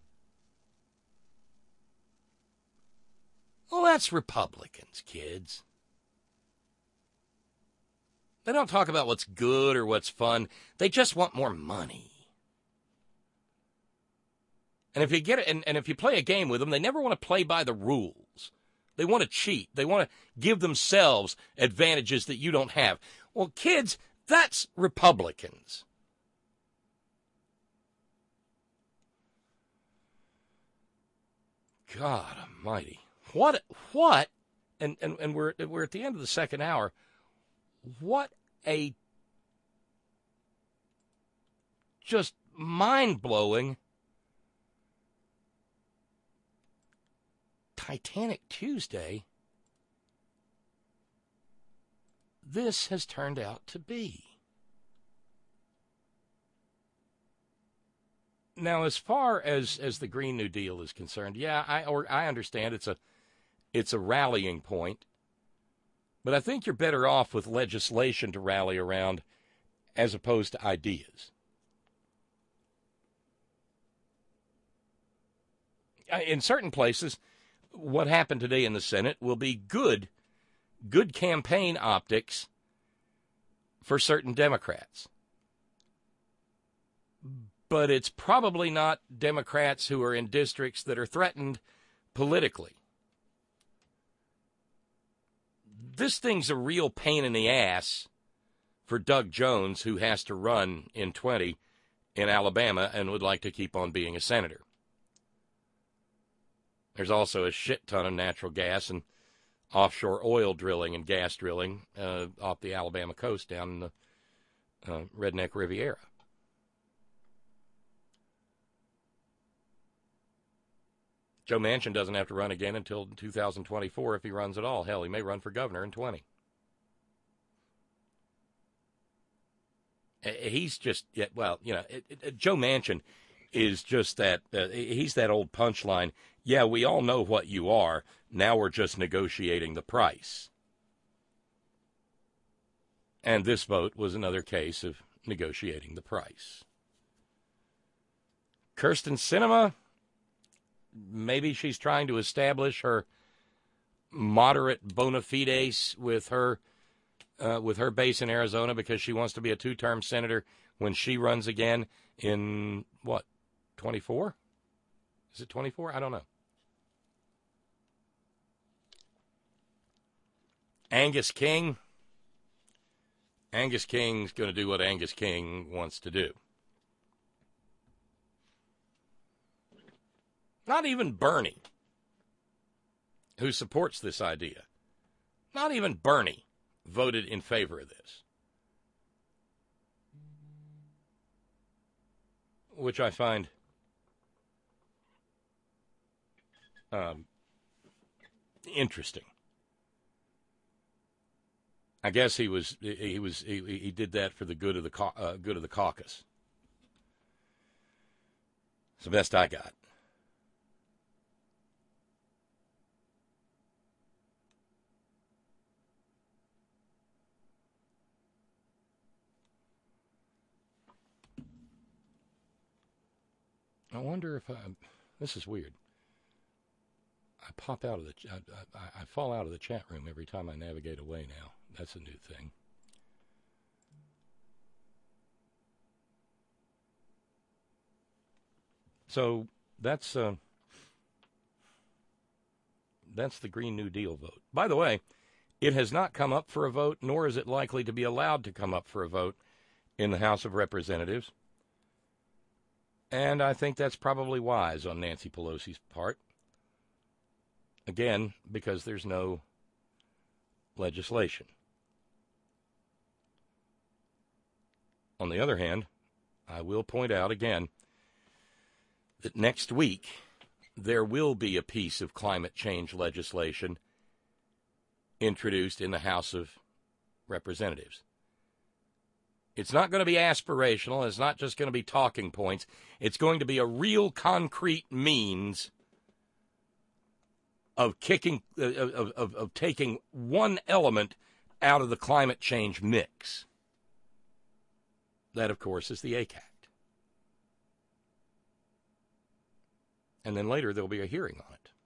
Well, that's Republicans, kids. They don't talk about what's good or what's fun. They just want more money. And if you get it, and, and if you play a game with them, they never want to play by the rules. They want to cheat. They want to give themselves advantages that you don't have. Well, kids, that's Republicans. God almighty. What, what, and, and, and we're, we're at the end of the second hour, what a just mind-blowing. Titanic Tuesday, this has turned out to be. Now, as far as, as the Green New Deal is concerned, yeah, I or I understand it's a it's a rallying point, but I think you're better off with legislation to rally around as opposed to ideas. In certain places, what happened today in the Senate will be good, good campaign optics for certain Democrats. But it's probably not Democrats who are in districts that are threatened politically. This thing's a real pain in the ass for Doug Jones, who has to run in twenty in Alabama and would like to keep on being a senator. There's also a shit ton of natural gas and offshore oil drilling and gas drilling uh, off the Alabama coast down in the uh, Redneck Riviera. Joe Manchin doesn't have to run again until two thousand twenty-four if he runs at all. Hell, he may run for governor in twenty. He's just, yeah, well, you know, it, it, Joe Manchin is just that, uh, he's that old punchline. Yeah, we all know what you are. Now we're just negotiating the price. And this vote was another case of negotiating the price. Kyrsten Sinema, maybe she's trying to establish her moderate bona fides with her uh, with her base in Arizona because she wants to be a two-term senator when she runs again in, what, twenty-four? Is it twenty-four? I don't know. Angus King. Angus King's going to do what Angus King wants to do. Not even Bernie, who supports this idea, not even Bernie voted in favor of this, which I find um, interesting. I guess he was he was he, he did that for the good of the uh, good of the caucus. It's the best I got. I wonder if I, this is weird. I pop out of the, I, I, I fall out of the chat room every time I navigate away now. That's a new thing. So that's, uh, that's the Green New Deal vote. By the way, it has not come up for a vote, nor is it likely to be allowed to come up for a vote in the House of Representatives. And I think that's probably wise on Nancy Pelosi's part. Again, because there's no legislation. On the other hand, I will point out again that next week there will be a piece of climate change legislation introduced in the House of Representatives. It's not going to be aspirational. It's not just going to be talking points. It's going to be a real concrete means of kicking, uh, of, of, of taking one element out of the climate change mix. That, of course, is the A C A C T. And then later there'll be a hearing on it.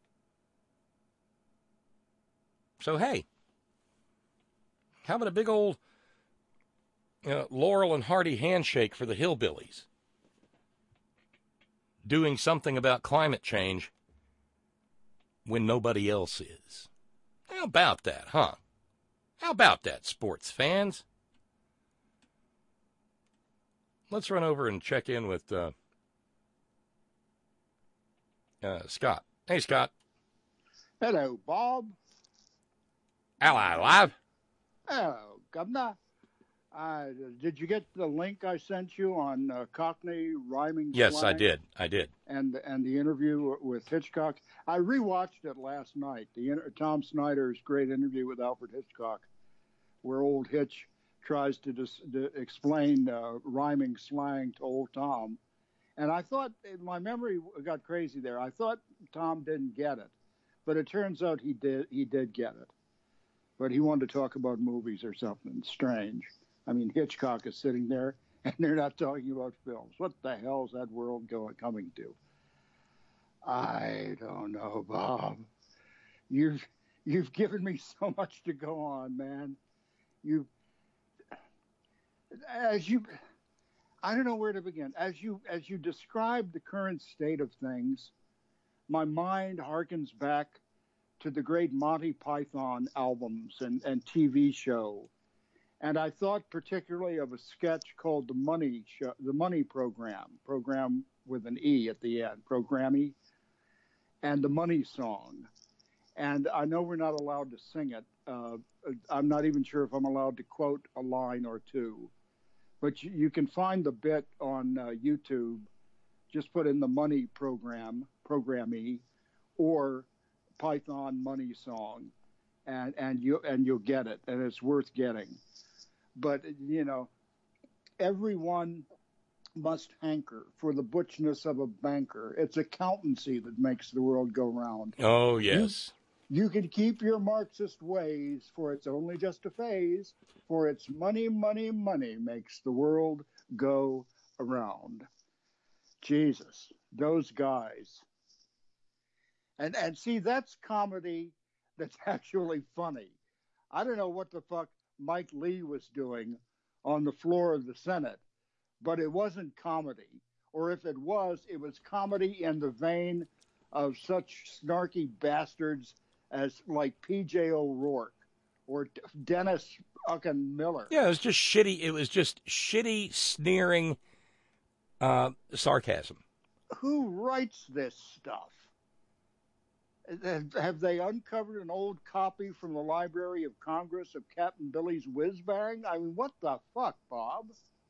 So, hey, how about a big old Uh, Laurel and Hardy handshake for the hillbillies, doing something about climate change when nobody else is. How about that, huh? How about that, sports fans? Let's run over and check in with uh, uh, Scott. Hey, Scott. Hello, Bob. Ally Live. Hello, Governor. Uh, did you get the link I sent you on uh, Cockney rhyming Yes, slang? I did. I did. And and the interview with Hitchcock. I rewatched it last night. The inter- Tom Snyder's great interview with Alfred Hitchcock, where old Hitch tries to, dis- to explain uh, rhyming slang to old Tom. And I thought, my memory got crazy there. I thought Tom didn't get it, but it turns out he did. He did get it. But he wanted to talk about movies or something strange. I mean, Hitchcock is sitting there, and they're not talking about films. What the hell is that world going coming to? I don't know, Bob. You've you've given me so much to go on, man. You, as you, I don't know where to begin. As you as you describe the current state of things, my mind harkens back to the great Monty Python albums and, and T V show. And I thought particularly of a sketch called the Money Show, the Money Program, program with an E at the end, Programmy, and the Money Song. And I know we're not allowed to sing it. Uh, I'm not even sure if I'm allowed to quote a line or two. But you, you can find the bit on uh, YouTube. Just put in the Money Program, Programmy, or Python Money Song, and and you and you'll get it, and it's worth getting. But, you know, everyone must hanker for the butchness of a banker. It's accountancy that makes the world go round. Oh, yes. You, you can keep your Marxist ways, for it's only just a phase, for it's money, money, money makes the world go around. Jesus, those guys. And, and see, that's comedy that's actually funny. I don't know what the fuck Mike Lee was doing on the floor of the Senate, but it wasn't comedy. Or if it was, it was comedy in the vein of such snarky bastards as like P J O'Rourke or D- Dennis fucking Miller. Yeah, it was just shitty. It was just shitty, sneering uh, sarcasm. Who writes this stuff? Have they uncovered an old copy from the Library of Congress of Captain Billy's Whiz Bang? I mean, what the fuck, Bob?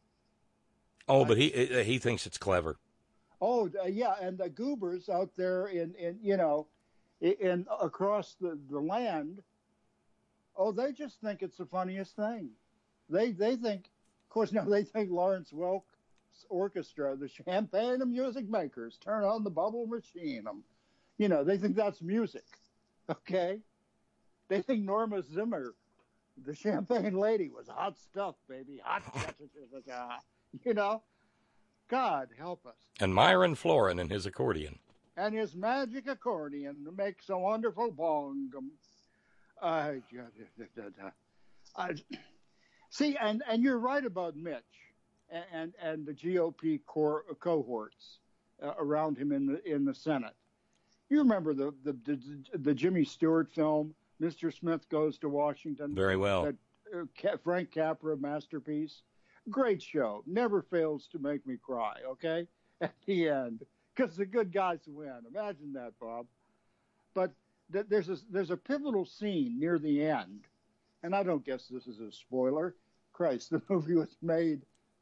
Oh, but he he thinks it's clever. Oh, uh, yeah, and the goobers out there in, in you know, in, in across the, the land, oh, they just think it's the funniest thing. They they think, of course, now they think Lawrence Welk's orchestra, the Champagne of Music Makers, turn on the bubble machine. Um, You know, they think that's music, okay? They think Norma Zimmer, the Champagne Lady, was hot stuff, baby. Hot stuff. You know? God help us. And Myron Florin and his accordion. And his magic accordion makes a wonderful bong. Uh, uh, see, and, and you're right about Mitch and, and, and the G O P core, cohorts uh, around him in the in the Senate. You remember the, the the the Jimmy Stewart film, Mister Smith Goes to Washington? Very well. That, uh, Frank Capra masterpiece. Great show. Never fails to make me cry, okay? At the end. Because the good guys win. Imagine that, Bob. But th- there's, a, there's a pivotal scene near the end. And I don't guess this is a spoiler. Christ, the movie was made,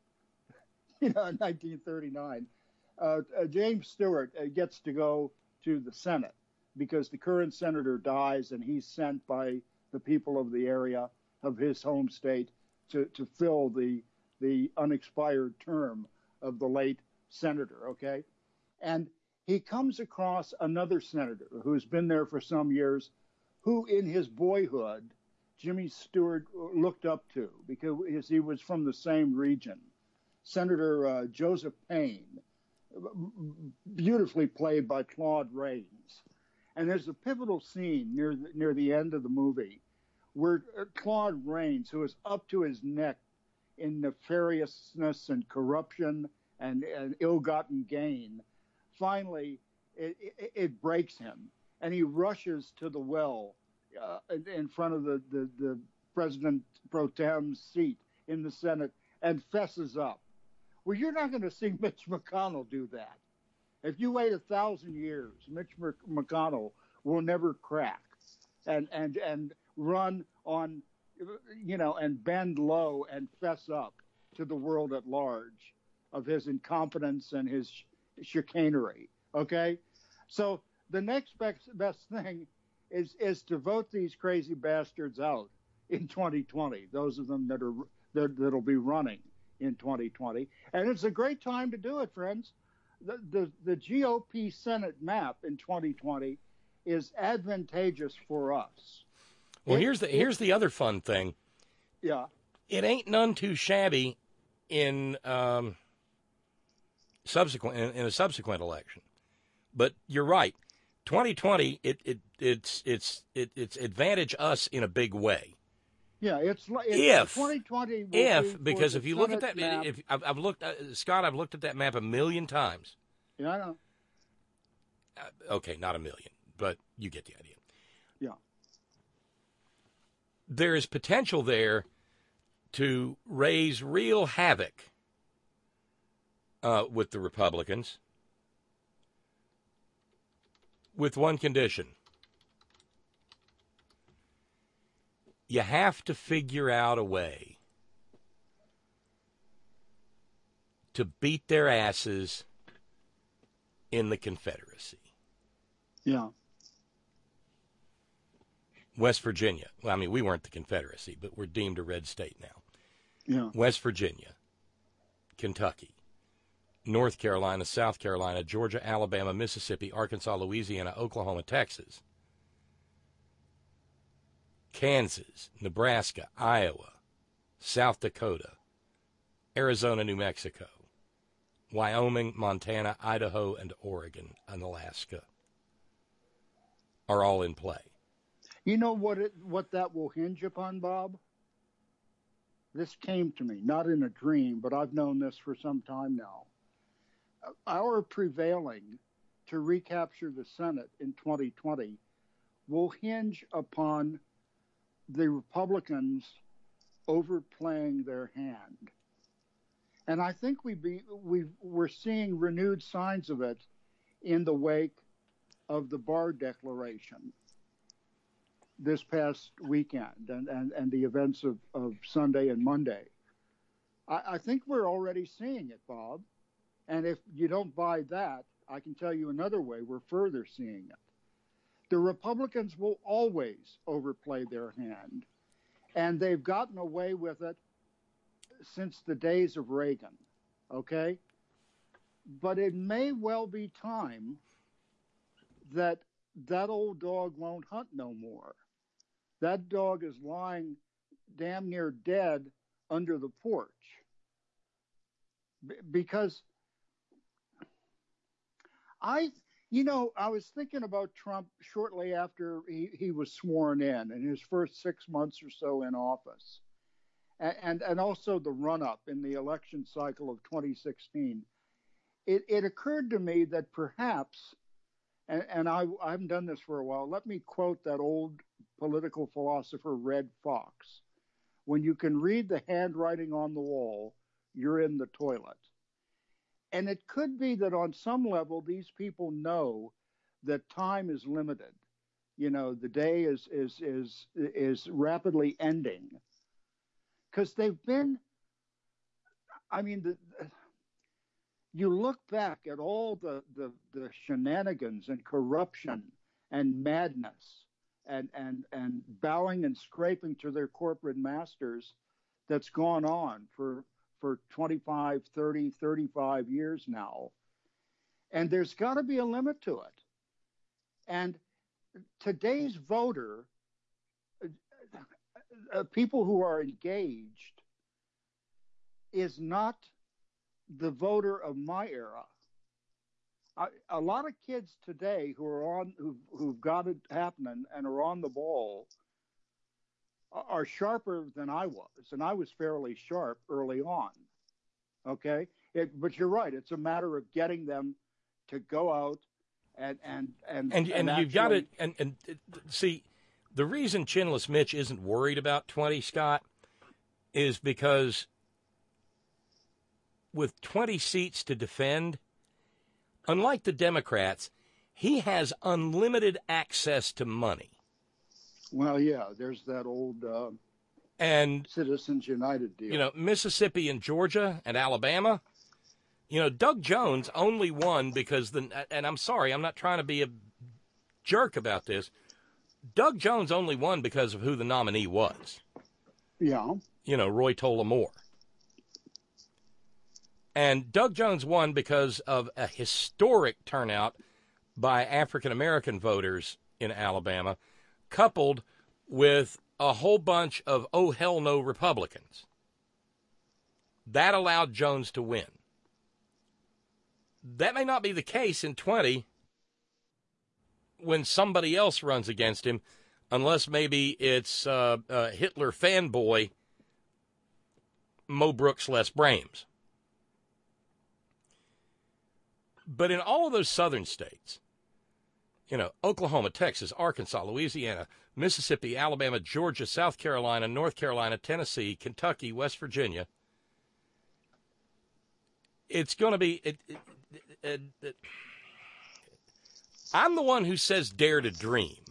you know, in nineteen thirty-nine. Uh, uh, James Stewart uh, gets to go to the Senate because the current senator dies and he's sent by the people of the area of his home state to, to fill the the unexpired term of the late senator, okay? And he comes across another senator who's been there for some years, who in his boyhood, Jimmy Stewart looked up to because he was from the same region. Senator uh, Joseph Payne, beautifully played by Claude Rains. And there's a pivotal scene near the, near the end of the movie where Claude Rains, who is up to his neck in nefariousness and corruption and, and ill-gotten gain, finally it, it, it breaks him, and he rushes to the well uh, in front of the, the, the President Pro Tem's seat in the Senate and fesses up. Well, you're not going to see Mitch McConnell do that. If you wait a thousand years, Mitch McConnell will never crack and and and run on you know, and bend low and fess up to the world at large of his incompetence and his ch- chicanery. Okay, so the next best, best thing is is to vote these crazy bastards out in twenty twenty. Those of them that are that, that'll be running in twenty twenty, and it's a great time to do it, friends. The the, the G O P Senate map in twenty twenty is advantageous for us. Well, It- here's the it- here's the other fun thing. Yeah. It ain't none too shabby in um, subsequent in, in a subsequent election. But you're right. twenty twenty, it it it's it's it, it's advantage us in a big way. Yeah, it's like If twenty twenty. Will if be for because the if you look at Senate that, map- if I've, I've looked, uh, Scott, I've looked at that map a million times. yeah, I know. Uh, okay, not a million, but you get the idea. Yeah. There is potential there to raise real havoc uh, with the Republicans, with one condition. You have to figure out a way to beat their asses in the Confederacy. Yeah. West Virginia. Well, I mean, we weren't the Confederacy, but we're deemed a red state now. Yeah. West Virginia, Kentucky, North Carolina, South Carolina, Georgia, Alabama, Mississippi, Arkansas, Louisiana, Oklahoma, Texas, Kansas, Nebraska, Iowa, South Dakota, Arizona, New Mexico, Wyoming, Montana, Idaho, and Oregon, and Alaska are all in play. You know what it what that will hinge upon, Bob? This came to me, not in a dream, but I've known this for some time now. Our prevailing to recapture the Senate in twenty twenty will hinge upon the Republicans overplaying their hand. And I think we be we we're seeing renewed signs of it in the wake of the Barr Declaration this past weekend and, and, and the events of, of Sunday and Monday. I, I think we're already seeing it, Bob. And if you don't buy that, I can tell you another way we're further seeing it. The Republicans will always overplay their hand, and they've gotten away with it since the days of Reagan, okay? But it may well be time that that old dog won't hunt no more. That dog is lying damn near dead under the porch. B- because I, you know, I was thinking about Trump shortly after he, he was sworn in, in his first six months or so in office. And, and, and also the run-up in the election cycle of twenty sixteen. It, it occurred to me that perhaps, and, and I, I haven't done this for a while, let me quote that old political philosopher Red Fox. When you can read the handwriting on the wall, you're in the toilet. And it could be that on some level, these people know that time is limited. You know, the day is is is is rapidly ending. Because they've been, I mean, the, you look back at all the, the, the shenanigans and corruption and madness and, and, and bowing and scraping to their corporate masters that's gone on for for twenty-five, thirty, thirty-five years now. And there's got to be a limit to it. And today's voter, uh, uh, people who are engaged, is not the voter of my era. I, a lot of kids today who are on, who've, who've got it happening and are on the ball are sharper than I was, and I was fairly sharp early on. Okay, it, but you're right; it's a matter of getting them to go out and and and And and, and you've got actually- to and and uh, see, the reason Chinless Mitch isn't worried about twenty, Scott, is because with twenty seats to defend, unlike the Democrats, he has unlimited access to money. Well, yeah, there's that old. Uh, And Citizens United deal. You know, Mississippi and Georgia and Alabama. You know, Doug Jones only won because the, and I'm sorry, I'm not trying to be a jerk about this. Doug Jones only won because of who the nominee was. Yeah. You know, Roy Tola Moore. And Doug Jones won because of a historic turnout by African-American voters in Alabama, coupled with a whole bunch of oh hell no Republicans. That allowed Jones to win. That may not be the case in twenty when somebody else runs against him, unless maybe it's uh, uh, Hitler fanboy Mo Brooks Les Brames. But in all of those southern states, you know, Oklahoma, Texas, Arkansas, Louisiana, Mississippi, Alabama, Georgia, South Carolina, North Carolina, Tennessee, Kentucky, West Virginia, it's going to be... It, it, it, it, I'm the one who says dare to dream.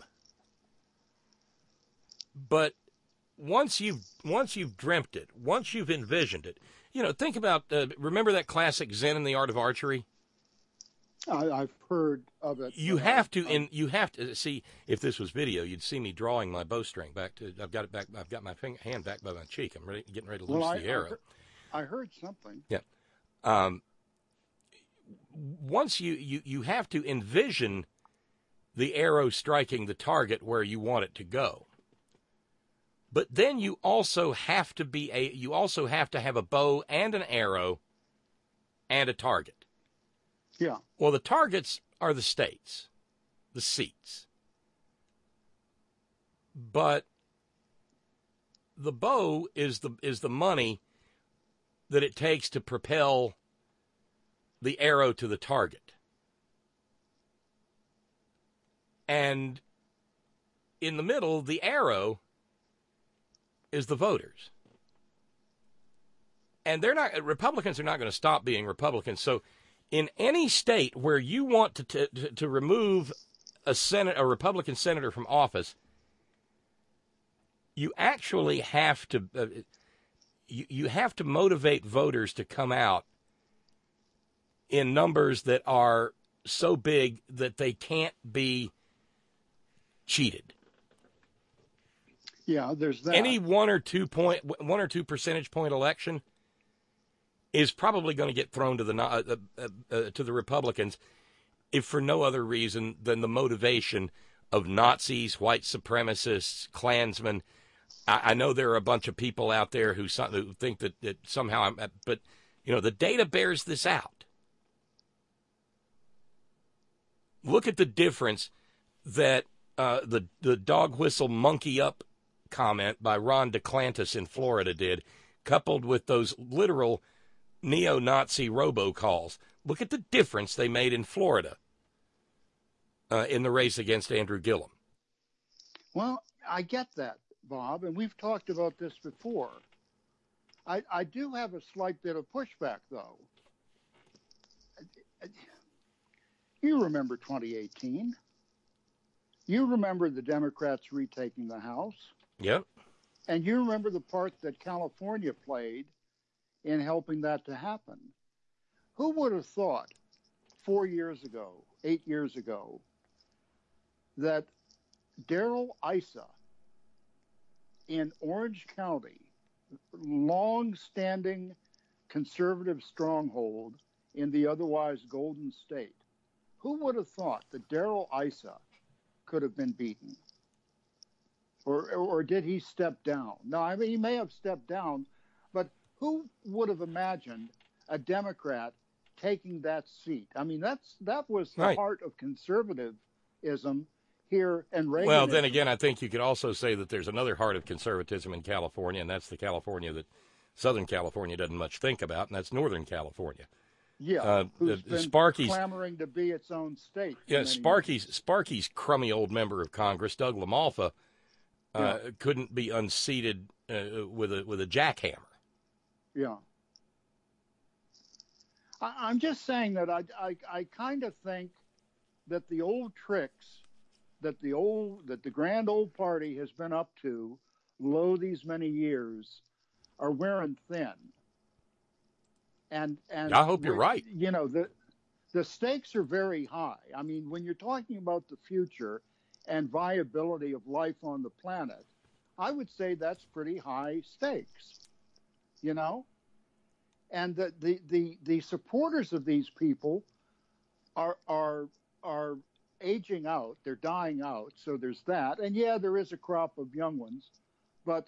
But once you've, once you've dreamt it, once you've envisioned it, you know, think about, uh, remember that classic Zen and the Art of Archery? I, I've heard of it. You have to, in you have to see. If this was video, you'd see me drawing my bowstring back to. I've got it back. I've got my finger, hand back by my cheek. I'm ready, getting ready to loose well, I, the arrow. I heard, I heard something. Yeah. Um. Once you, you you have to envision the arrow striking the target where you want it to go. But then you also have to be a. You also have to have a bow and an arrow, and a target. Yeah. Well, the targets are the states, the seats. But the bow is the is the money that it takes to propel the arrow to the target. And in the middle, the arrow is the voters. And they're not Republicans are not going to stop being Republicans. So in any state where you want to, to to remove a Senate, a Republican senator from office, you actually have to uh, you you have to motivate voters to come out in numbers that are so big that they can't be cheated. Yeah, there's that. Any one or two point one or two percentage point election is probably going to get thrown to the uh, uh, uh, to the Republicans, if for no other reason than the motivation of Nazis, white supremacists, Klansmen. I, I know there are a bunch of people out there who, who think that, that somehow I'm, but you know the data bears this out. Look at the difference that uh, the the dog whistle monkey up comment by Ron DeClantis in Florida did, coupled with those literal neo-Nazi robocalls. Look at the difference they made in Florida uh, in the race against Andrew Gillum. Well, I get that, Bob, and we've talked about this before. I, I do have a slight bit of pushback, though. You remember twenty eighteen. You remember the Democrats retaking the House. Yep. And you remember the part that California played in helping that to happen. Who would have thought four years ago, eight years ago, that Darrell Issa in Orange County, long-standing conservative stronghold in the otherwise Golden State, who would have thought that Darrell Issa could have been beaten? Or, or did he step down? No, I mean, he may have stepped down, but who would have imagined a Democrat taking that seat? I mean, that's that was the right. heart of conservatism here and Reaganism. Well, then again, I think you could also say that there's another heart of conservatism in California, and that's the California that Southern California doesn't much think about, and that's Northern California. Yeah, uh, who's the, been Sparky's, clamoring to be its own state. Yeah, Sparky's years. Sparky's crummy old member of Congress, Doug LaMalfa, uh, yeah. couldn't be unseated uh, with a with a jackhammer. Yeah. I, I'm just saying that I, I, I kind of think that the old tricks that the old that the grand old party has been up to lo these many years, are wearing thin. And and I hope you're right. You know, the the stakes are very high. I mean, when you're talking about the future and viability of life on the planet, I would say that's pretty high stakes. You know? And the the the, the supporters of these people are are are aging out, they're dying out, so there's that. And yeah, there is a crop of young ones, but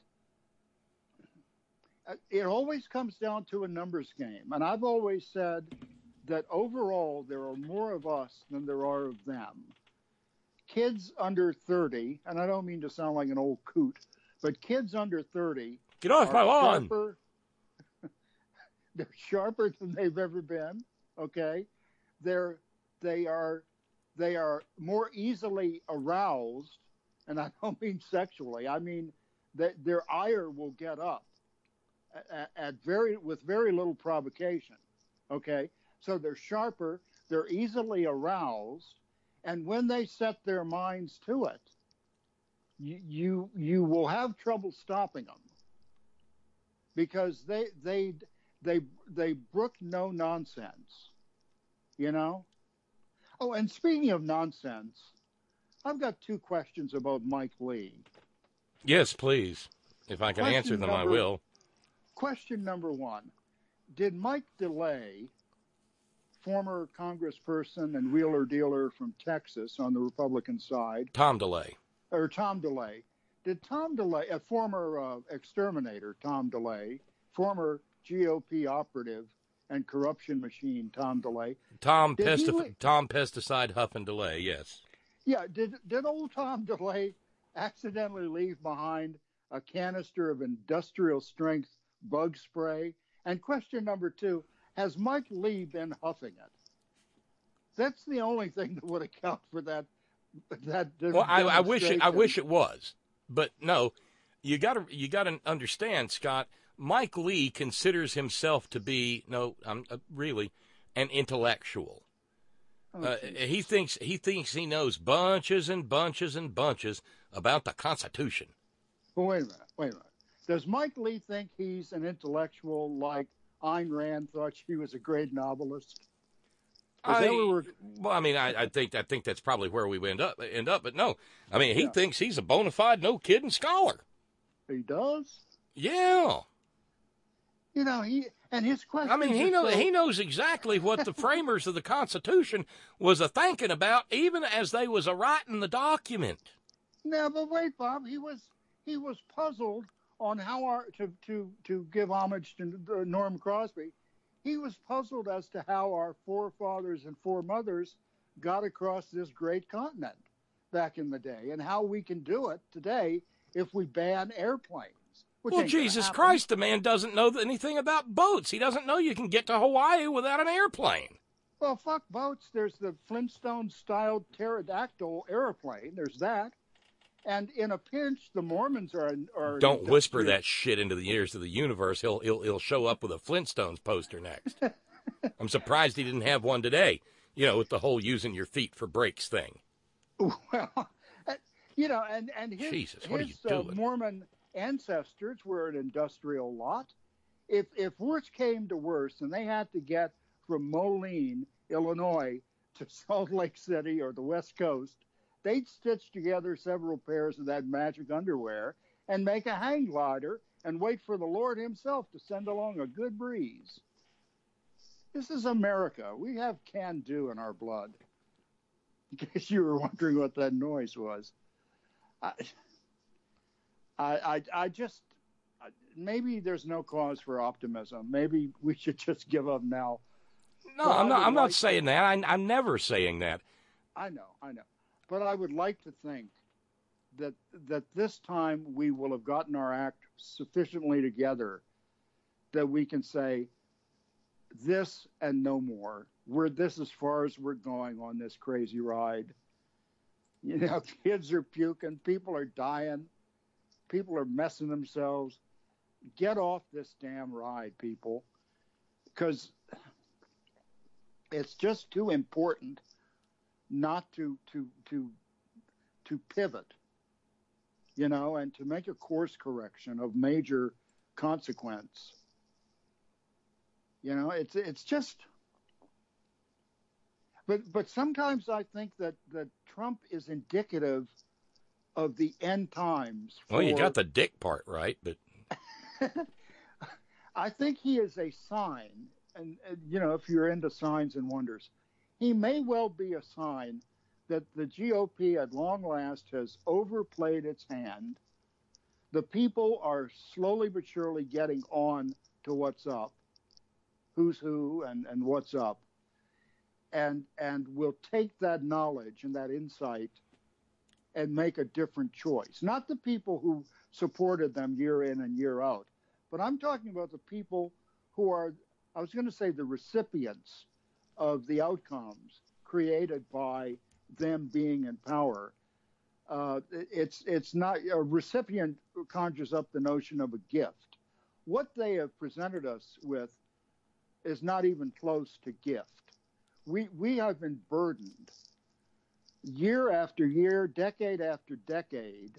it always comes down to a numbers game. And I've always said that overall there are more of us than there are of them. Kids under thirty, and I don't mean to sound like an old coot, but kids under thirty get off my lawn. Sharper, they're sharper than they've ever been. Okay, they're they are they are more easily aroused, and I don't mean sexually. I mean that their ire will get up at, at very with very little provocation. Okay, so they're sharper, they're easily aroused, and when they set their minds to it, you you, you will have trouble stopping them because they they they they brook no nonsense, you know. Oh, and speaking of nonsense, I've got two questions about Mike Lee. Yes, please. If I can Question answer them, number, I will. Question number one. Did Mike DeLay, former congressperson and wheeler dealer from Texas on the Republican side. Tom DeLay. Or Tom DeLay. Did Tom DeLay, a former uh, exterminator, Tom DeLay, former G O P operative and corruption machine, Tom DeLay. Tom, Did he pestif- li- Tom Pesticide Huff and DeLay, yes. Yeah, did did old Tom DeLay accidentally leave behind a canister of industrial strength bug spray? And question number two, has Mike Lee been huffing it? That's the only thing that would account for that. That Well, I, I wish it, I demonstration. wish it was, but no. You got to you got to understand, Scott. Mike Lee considers himself to be no, um, uh, really, an intellectual. Oh, Uh, he thinks he thinks he knows bunches and bunches and bunches about the Constitution. Well, wait a minute. Wait a minute. Does Mike Lee think he's an intellectual like Ayn Rand thought she was a great novelist? Is I, that where we're- well, I mean, I, I think I think that's probably where we end up. End up, but no, I mean, he Yeah. thinks he's a bona fide, no kidding scholar. He does? Yeah. You know, he and his question. I mean, he knows he knows exactly what the framers of the Constitution was a thinking about, even as they was a writing the document. No, but wait, Bob. He was he was puzzled on how our to to to give homage to uh, Norm Crosby. He was puzzled as to how our forefathers and foremothers got across this great continent back in the day, and how we can do it today if we ban airplanes. Which Well, ain't gonna Jesus happen. Christ, the man doesn't know anything about boats. He doesn't know you can get to Hawaii without an airplane. Well, fuck boats. There's the Flintstone-style pterodactyl airplane. There's that. And in a pinch, the Mormons are... are Don't whisper that shit into the ears of the universe. He'll he'll he'll show up with a Flintstones poster next. I'm surprised he didn't have one today. You know, with the whole using your feet for brakes thing. Well, you know, and, and his, Jesus, what are his you uh, doing? Mormon ancestors were an industrial lot. If if worse came to worse and they had to get from Moline, Illinois to Salt Lake City or the West Coast, they'd stitch together several pairs of that magic underwear and make a hang glider and wait for the Lord himself to send along a good breeze. This is America. We have can-do in our blood. In case you were wondering what that noise was. I, I, I, I just, maybe there's no cause for optimism. Maybe we should just give up now. No, But I'm I not. would I'm not like- saying that. I, I'm never saying that. I know, I know. But I would like to think that that this time we will have gotten our act sufficiently together that we can say this and no more. We're this as far as we're going on this crazy ride. You know, kids are puking, people are dying, people are messing themselves. Get off this damn ride, people, because it's just too important not to to to to pivot. you know, and to make a course correction of major consequence. You know, it's it's just. But but sometimes I think that, that Trump is indicative of the end times. For, well, you got the dick part right, but I think he is a sign, and, and you know, if you're into signs and wonders, he may well be a sign that the G O P at long last has overplayed its hand. The people are slowly but surely getting on to what's up, who's who, and, and what's up. And and will take that knowledge and that insight and make a different choice. Not the people who supported them year in and year out, but I'm talking about the people who are, I was going to say, the recipients of the outcomes created by them being in power. Uh, it's it's not, a recipient conjures up the notion of a gift. What they have presented us with is not even close to gift. We we have been burdened year after year, decade after decade,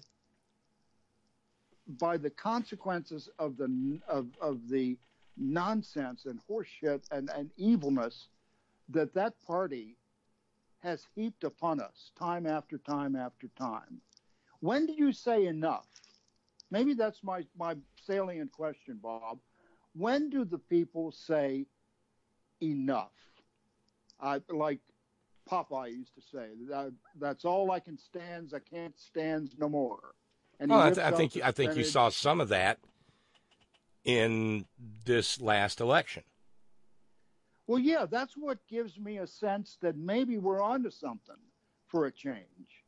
by the consequences of the of, of the nonsense and horseshit and, and evilness that that party has heaped upon us time after time after time. When do you say enough? Maybe that's my, my salient question, Bob. When do the people say enough? Uh, like Popeye used to say, that, that's all I can stand. I can't stand no more. And well, I, th- I think I think you saw some of that in this last election. Well, yeah, that's what gives me a sense that maybe we're onto something for a change.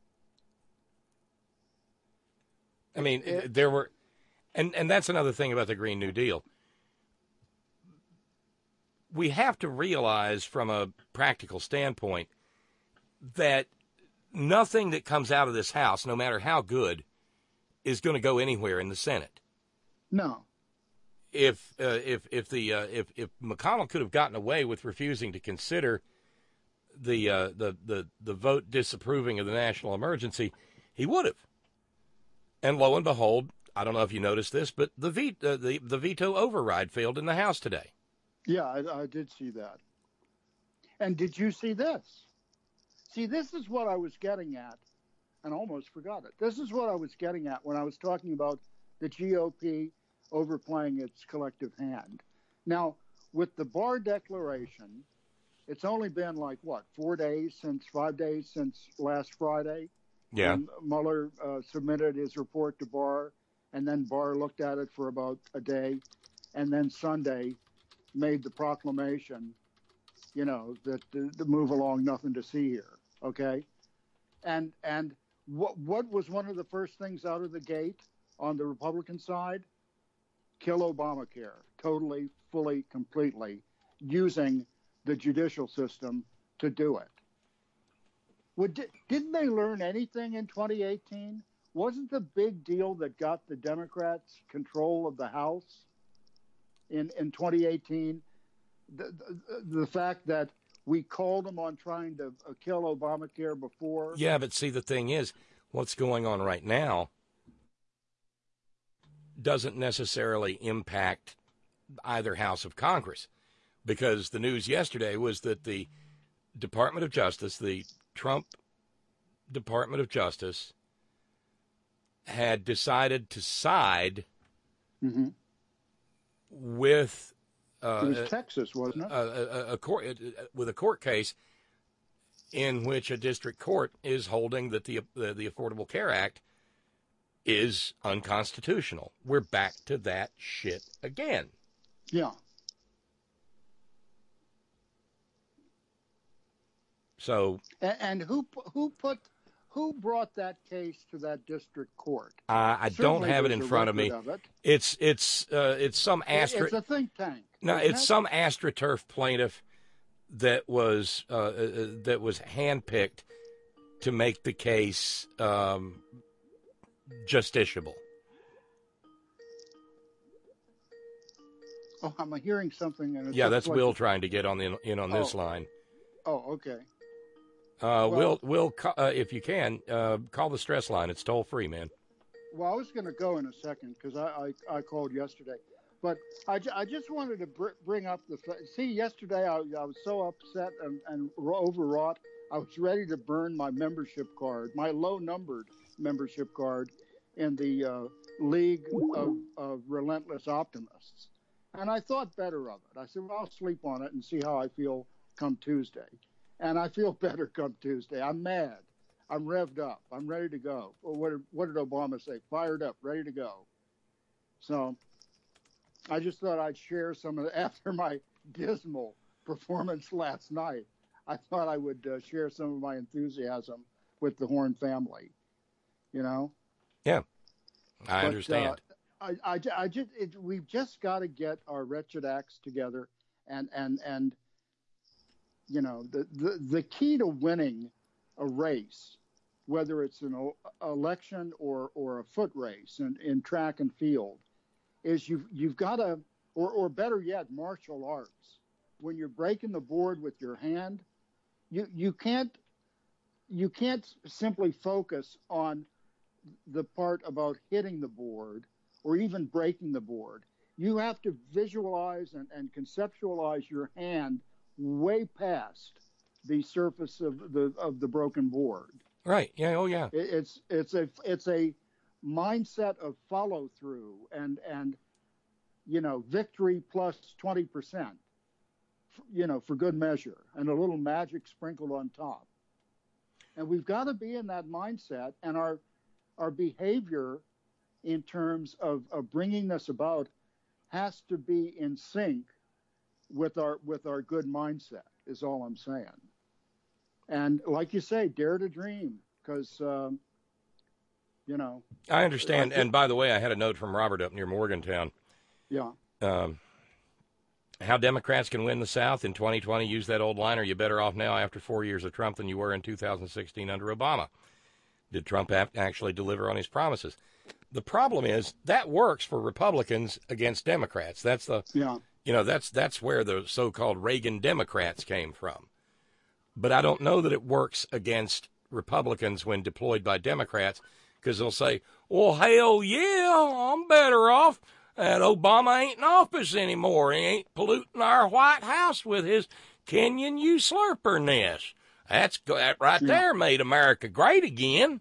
I mean, It- there were, and and that's another thing about the Green New Deal. We have to realize from a practical standpoint that nothing that comes out of this House, no matter how good, is going to go anywhere in the Senate. No. If uh, if if the uh, if if McConnell could have gotten away with refusing to consider the uh, the the the vote disapproving of the national emergency, he would have. And lo and behold, I don't know if you noticed this, but the ve- uh, the the veto override failed in the House today. Yeah, I, I did see that. And did you see this? See, this is what I was getting at, and I almost forgot it. This is what I was getting at when I was talking about the G O P overplaying its collective hand. Now, with the Barr Declaration, it's only been like, what, four days since, five days since last Friday? Yeah. When Mueller uh, submitted his report to Barr, and then Barr looked at it for about a day, and then Sunday made the proclamation, you know, that the, the move along, nothing to see here, okay? And and what what was one of the first things out of the gate on the Republican side? Kill Obamacare, totally, fully, completely, using the judicial system to do it. Would, didn't they learn anything in twenty eighteen? Wasn't the big deal that got the Democrats control of the House in, in twenty eighteen the, the, the fact that we called them on trying to uh, kill Obamacare before? Yeah, but see, the thing is, what's going on right now doesn't necessarily impact either house of Congress, because the news yesterday was that the Department of Justice, the Trump Department of Justice, had decided to side mm-hmm. with uh, it was Texas, wasn't it? A, a, a court with a court case in which a district court is holding that the the, the Affordable Care Act is unconstitutional. We're back to that shit again. Yeah. So, and, and who who put who brought that case to that district court? Uh, I Certainly don't have it there's in a front of me. record of it. It's it's uh, it's some astro. It's a think tank. No, isn't it's it? some AstroTurf plaintiff that was uh, uh, that was handpicked to make the case um, justiciable. Oh, I'm hearing something. And it Yeah, looks that's like Will it's- trying to get on the, in on this Oh. line. Oh, okay. Uh, Well- Will, Will, ca- uh, if you can, uh, call the stress line. It's toll free, man. Well, I was going to go in a second because I, I, I called yesterday. But I, I just wanted to br- bring up the fa- see. Yesterday, I, I was so upset and, and overwrought. I was ready to burn my membership card, my low-numbered membership card, in the uh, League of, of Relentless Optimists. And I thought better of it. I said, "Well, I'll sleep on it and see how I feel come Tuesday." And I feel better come Tuesday. I'm mad. I'm revved up. I'm ready to go. What did, what did Obama say? Fired up, ready to go. So I just thought I'd share some of the, after my dismal performance last night, I thought I would uh, share some of my enthusiasm with the Horn family, you know? Yeah, I but, understand. Uh, I, I, I just, it, we've just got to get our wretched acts together. And, and, and you know, the, the, the key to winning a race, whether it's an o- election or, or a foot race in, in track and field, is you've you've got to, or or better yet, martial arts. When you're breaking the board with your hand, you you can't you can't simply focus on the part about hitting the board or even breaking the board. You have to visualize and, and conceptualize your hand way past the surface of the of the broken board. Right. Yeah. Oh, yeah. It, it's it's a it's a mindset of follow through and and you know victory plus twenty percent, you know, for good measure, and a little magic sprinkled on top. And we've got to be in that mindset, and our our behavior in terms of, of bringing this about has to be in sync with our with our good mindset, is all I'm saying. And like you say, dare to dream, because um, you know. I understand. I think, and by the way, I had a note from Robert up near Morgantown. Yeah. Um, how Democrats can win the South in twenty twenty. Use that old liner. You're better off now after four years of Trump than you were in two thousand sixteen under Obama. Did Trump actually deliver on his promises? The problem is that works for Republicans against Democrats. That's the, yeah. you know, that's that's where the so-called Reagan Democrats came from. But I don't know that it works against Republicans when deployed by Democrats, because they'll say, well, hell yeah, I'm better off. And Obama ain't in office anymore. He ain't polluting our White House with his Kenyan you slurperness. That's that right Yeah. there made America great again.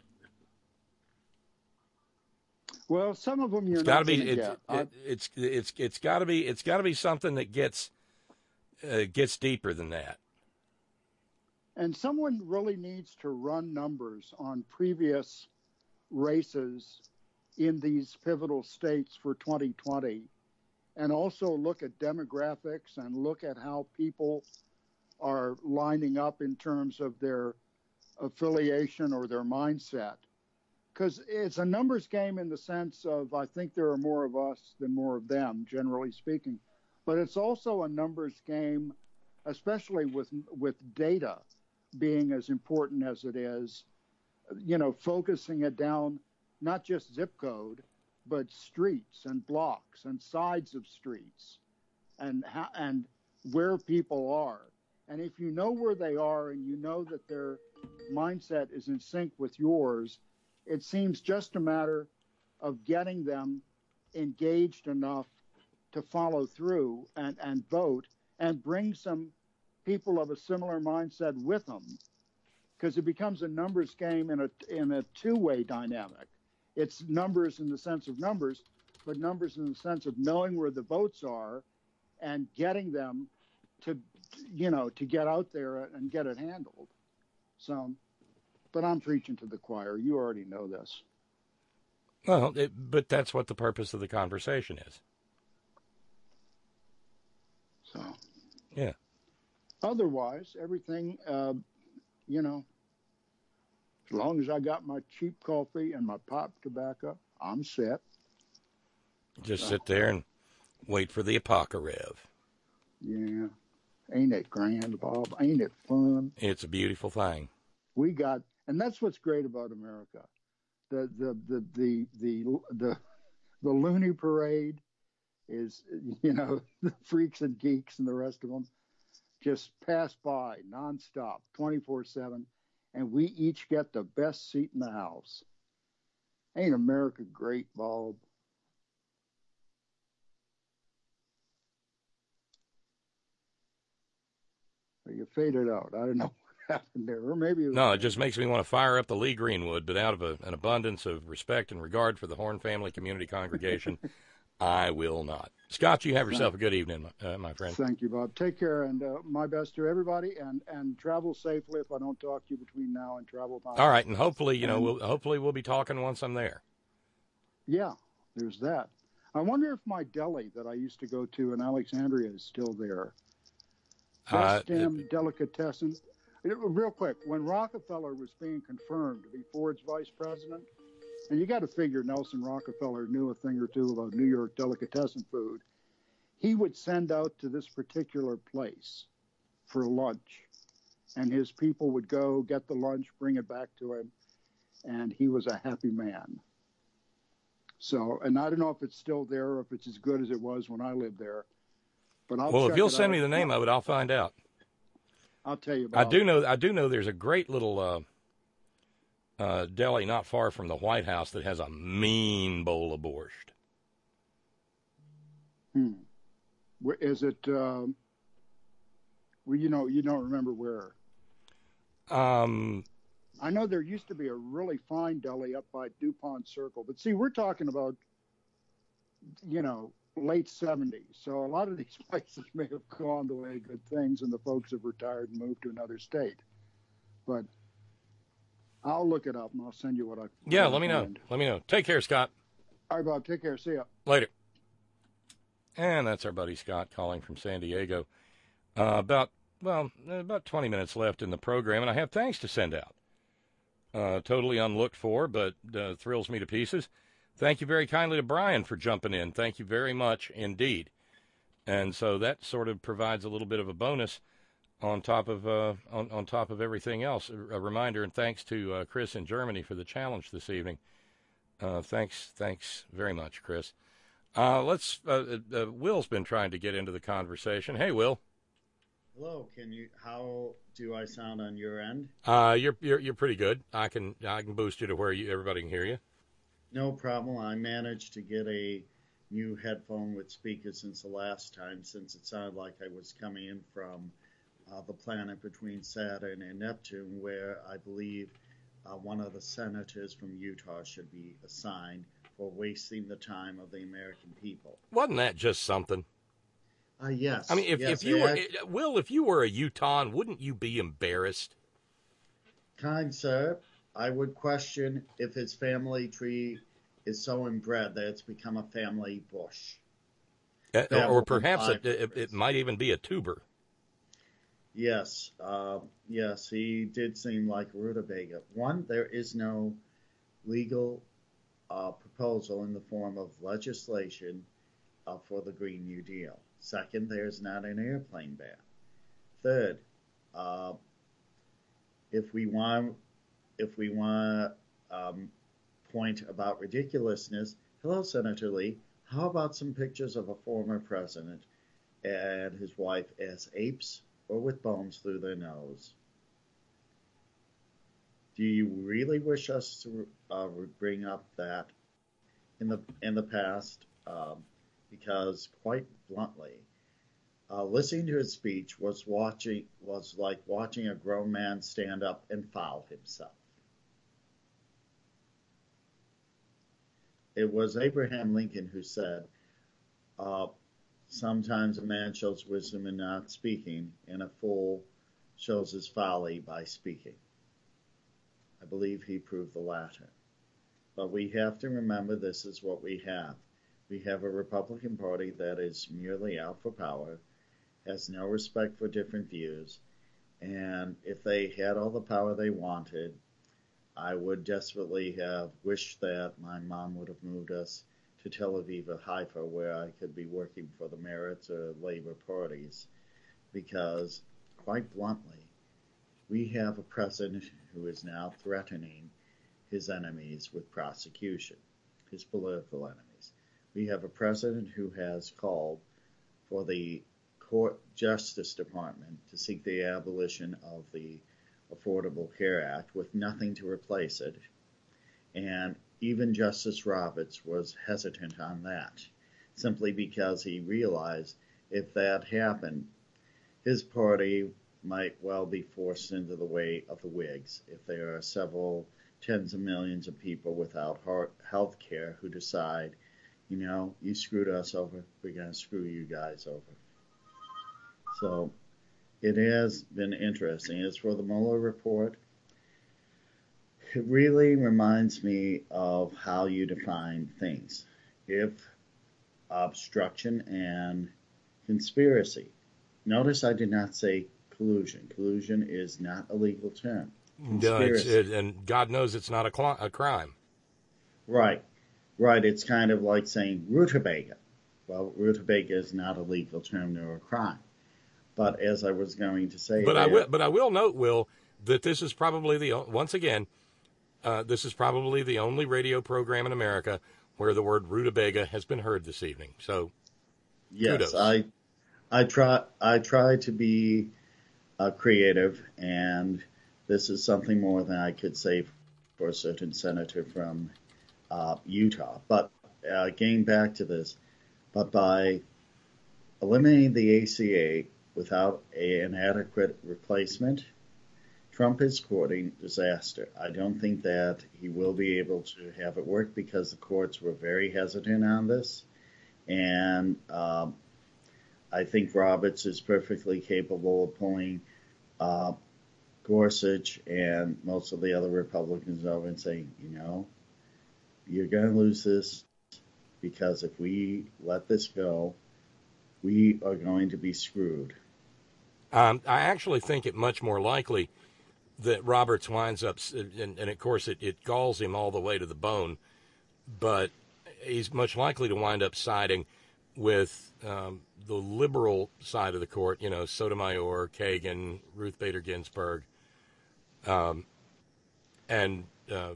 Well, some of them you're It's not got to be gonna it, get. it, I- it's it's it's got to be it's got to be something that gets uh, gets deeper than that. And someone really needs to run numbers on previous races in these pivotal states for twenty twenty, and also look at demographics and look at how people are lining up in terms of their affiliation or their mindset. Because it's a numbers game in the sense of, I think there are more of us than more of them, generally speaking. But it's also a numbers game, especially with with data being as important as it is, you know, focusing it down, not just zip code, but streets and blocks and sides of streets and how, and where people are. And if you know where they are and you know that their mindset is in sync with yours, it seems just a matter of getting them engaged enough to follow through and, and vote and bring some people of a similar mindset with them, because it becomes a numbers game in a in a two-way dynamic. It's numbers in the sense of numbers, but numbers in the sense of knowing where the votes are and getting them to, you know, to get out there and get it handled. So, but I'm preaching to the choir. You already know this. Well, it, but that's what the purpose of the conversation is. So, yeah. Otherwise, everything, uh, you know, as long as I got my cheap coffee and my pipe tobacco, I'm set. Just sit there and wait for the apocalypse. Yeah. Ain't it grand, Bob? Ain't it fun? It's a beautiful thing. We got, and that's what's great about America. The the the the the the, the loony parade is, you know, the freaks and geeks and the rest of them just pass by nonstop, twenty-four seven, and we each get the best seat in the house. Ain't America great, Bob? You faded out. I don't know what happened there. Or maybe it was No, it just makes me want to fire up the Lee Greenwood, but out of a, an abundance of respect and regard for the Horn Family Community Congregation, I will not. Scott, you have yourself a good evening, uh, my friend. Thank you, Bob. Take care, and uh, my best to everybody, and, and travel safely if I don't talk to you between now and travel time. All right, and hopefully, you know, And- we'll hopefully we'll be talking once I'm there. Yeah, there's that. I wonder if my deli that I used to go to in Alexandria is still there. Uh, Best damn delicatessen. It- Real quick, when Rockefeller was being confirmed to be Ford's vice president, and you got to figure Nelson Rockefeller knew a thing or two about New York delicatessen food, he would send out to this particular place for lunch, and his people would go get the lunch, bring it back to him, and he was a happy man. So, and I don't know if it's still there or if it's as good as it was when I lived there. But I'll well, check if you'll it send out. me the name of it, I'll find out. I'll tell you I about do know. I do know. There's a great little uh, uh, deli not far from the White House that has a mean bowl of borscht. Hmm. Where- Is it? Um, well, you know, you don't remember where. Um, I know there used to be a really fine deli up by DuPont Circle, but see, we're talking about, you know, late seventies. So a lot of these places may have gone the way of good things, and the folks have retired and moved to another state. But I'll look it up and I'll send you what I. yeah, what I let me know. find. Let me know. Take care, Scott. All right, Bob. Take care. See ya. Later. And that's our buddy Scott calling from San Diego. Uh, about, well, about twenty minutes left in the program, and I have thanks to send out. Uh, totally unlooked for, but uh, thrills me to pieces. Thank you very kindly to Brian for jumping in. Thank you very much indeed. And so that sort of provides a little bit of a bonus on top of uh, on, on top of everything else. A, a reminder, and thanks to uh, Chris in Germany for the challenge this evening. Uh, thanks, thanks very much, Chris. Uh, let's. Uh, uh, Will's been trying to get into the conversation. Hey, Will. Hello. Can you? How do I sound on your end? Uh, you're you're you're pretty good. I can I can boost you to where you everybody can hear you. No problem. I managed to get a new headphone with speakers since the last time, since it sounded like I was coming in from uh, the planet between Saturn and Neptune, where I believe uh, one of the senators from Utah should be assigned for wasting the time of the American people. Wasn't that just something? Uh, yes. I mean, if, yes, if you they were, had- Will, if you were a Utahn, wouldn't you be embarrassed? Kind sir, I would question if his family tree is so inbred that it's become a family bush. Uh, That or would be perhaps five it, it, it might even be a tuber. Yes, uh, yes, he did seem like a rutabaga. One, there is no legal uh, proposal in the form of legislation uh, for the Green New Deal. Second, there's not an airplane ban. Third, uh, if we want, if we want to um, point about ridiculousness, hello, Senator Lee. How about some pictures of a former president and his wife as apes or with bones through their nose? Do you really wish us to uh, bring up that in the in the past? Um, because quite bluntly, uh, listening to his speech was watching was like watching a grown man stand up and foul himself. It was Abraham Lincoln who said, uh, sometimes a man shows wisdom in not speaking, and a fool shows his folly by speaking. I believe he proved the latter. But we have to remember this is what we have. We have a Republican Party that is merely out for power, has no respect for different views, and if they had all the power they wanted, I would desperately have wished that my mom would have moved us to Tel Aviv or Haifa, where I could be working for the Meretz or Labor parties, because, quite bluntly, we have a president who is now threatening his enemies with prosecution, his political enemies. We have a president who has called for the Court Justice Department to seek the abolition of the Affordable Care Act with nothing to replace it. And even Justice Roberts was hesitant on that, simply because he realized if that happened, his party might well be forced into the way of the Whigs if there are several tens of millions of people without health care who decide, you know, you screwed us over, we're going to screw you guys over. So it has been interesting. As for the Mueller report, it really reminds me of how you define things. If obstruction and conspiracy. Notice I did not say collusion. Collusion is not a legal term. No, it's, it, and God knows it's not a, cl- a crime. Right. Right. It's kind of like saying rutabaga. Well, rutabaga is not a legal term nor a crime. But as I was going to say, but there, I will. But I will note, Will, that this is probably the once again, uh, this is probably the only radio program in America where the word rutabaga has been heard this evening. So, yes, kudos. I, I try. I try to be uh, creative, and this is something more than I could say for a certain senator from uh, Utah. But uh, getting back to this, but by eliminating the A C A without a, an adequate replacement, Trump is courting disaster. I don't think that he will be able to have it work because the courts were very hesitant on this. And um, I think Roberts is perfectly capable of pulling uh, Gorsuch and most of the other Republicans over and saying, you know, you're going to lose this because if we let this go, we are going to be screwed. Um, I actually think it much more likely that Roberts winds up, and, and of course it, it galls him all the way to the bone, but he's much likely to wind up siding with um, the liberal side of the court, you know, Sotomayor, Kagan, Ruth Bader Ginsburg, um, and uh,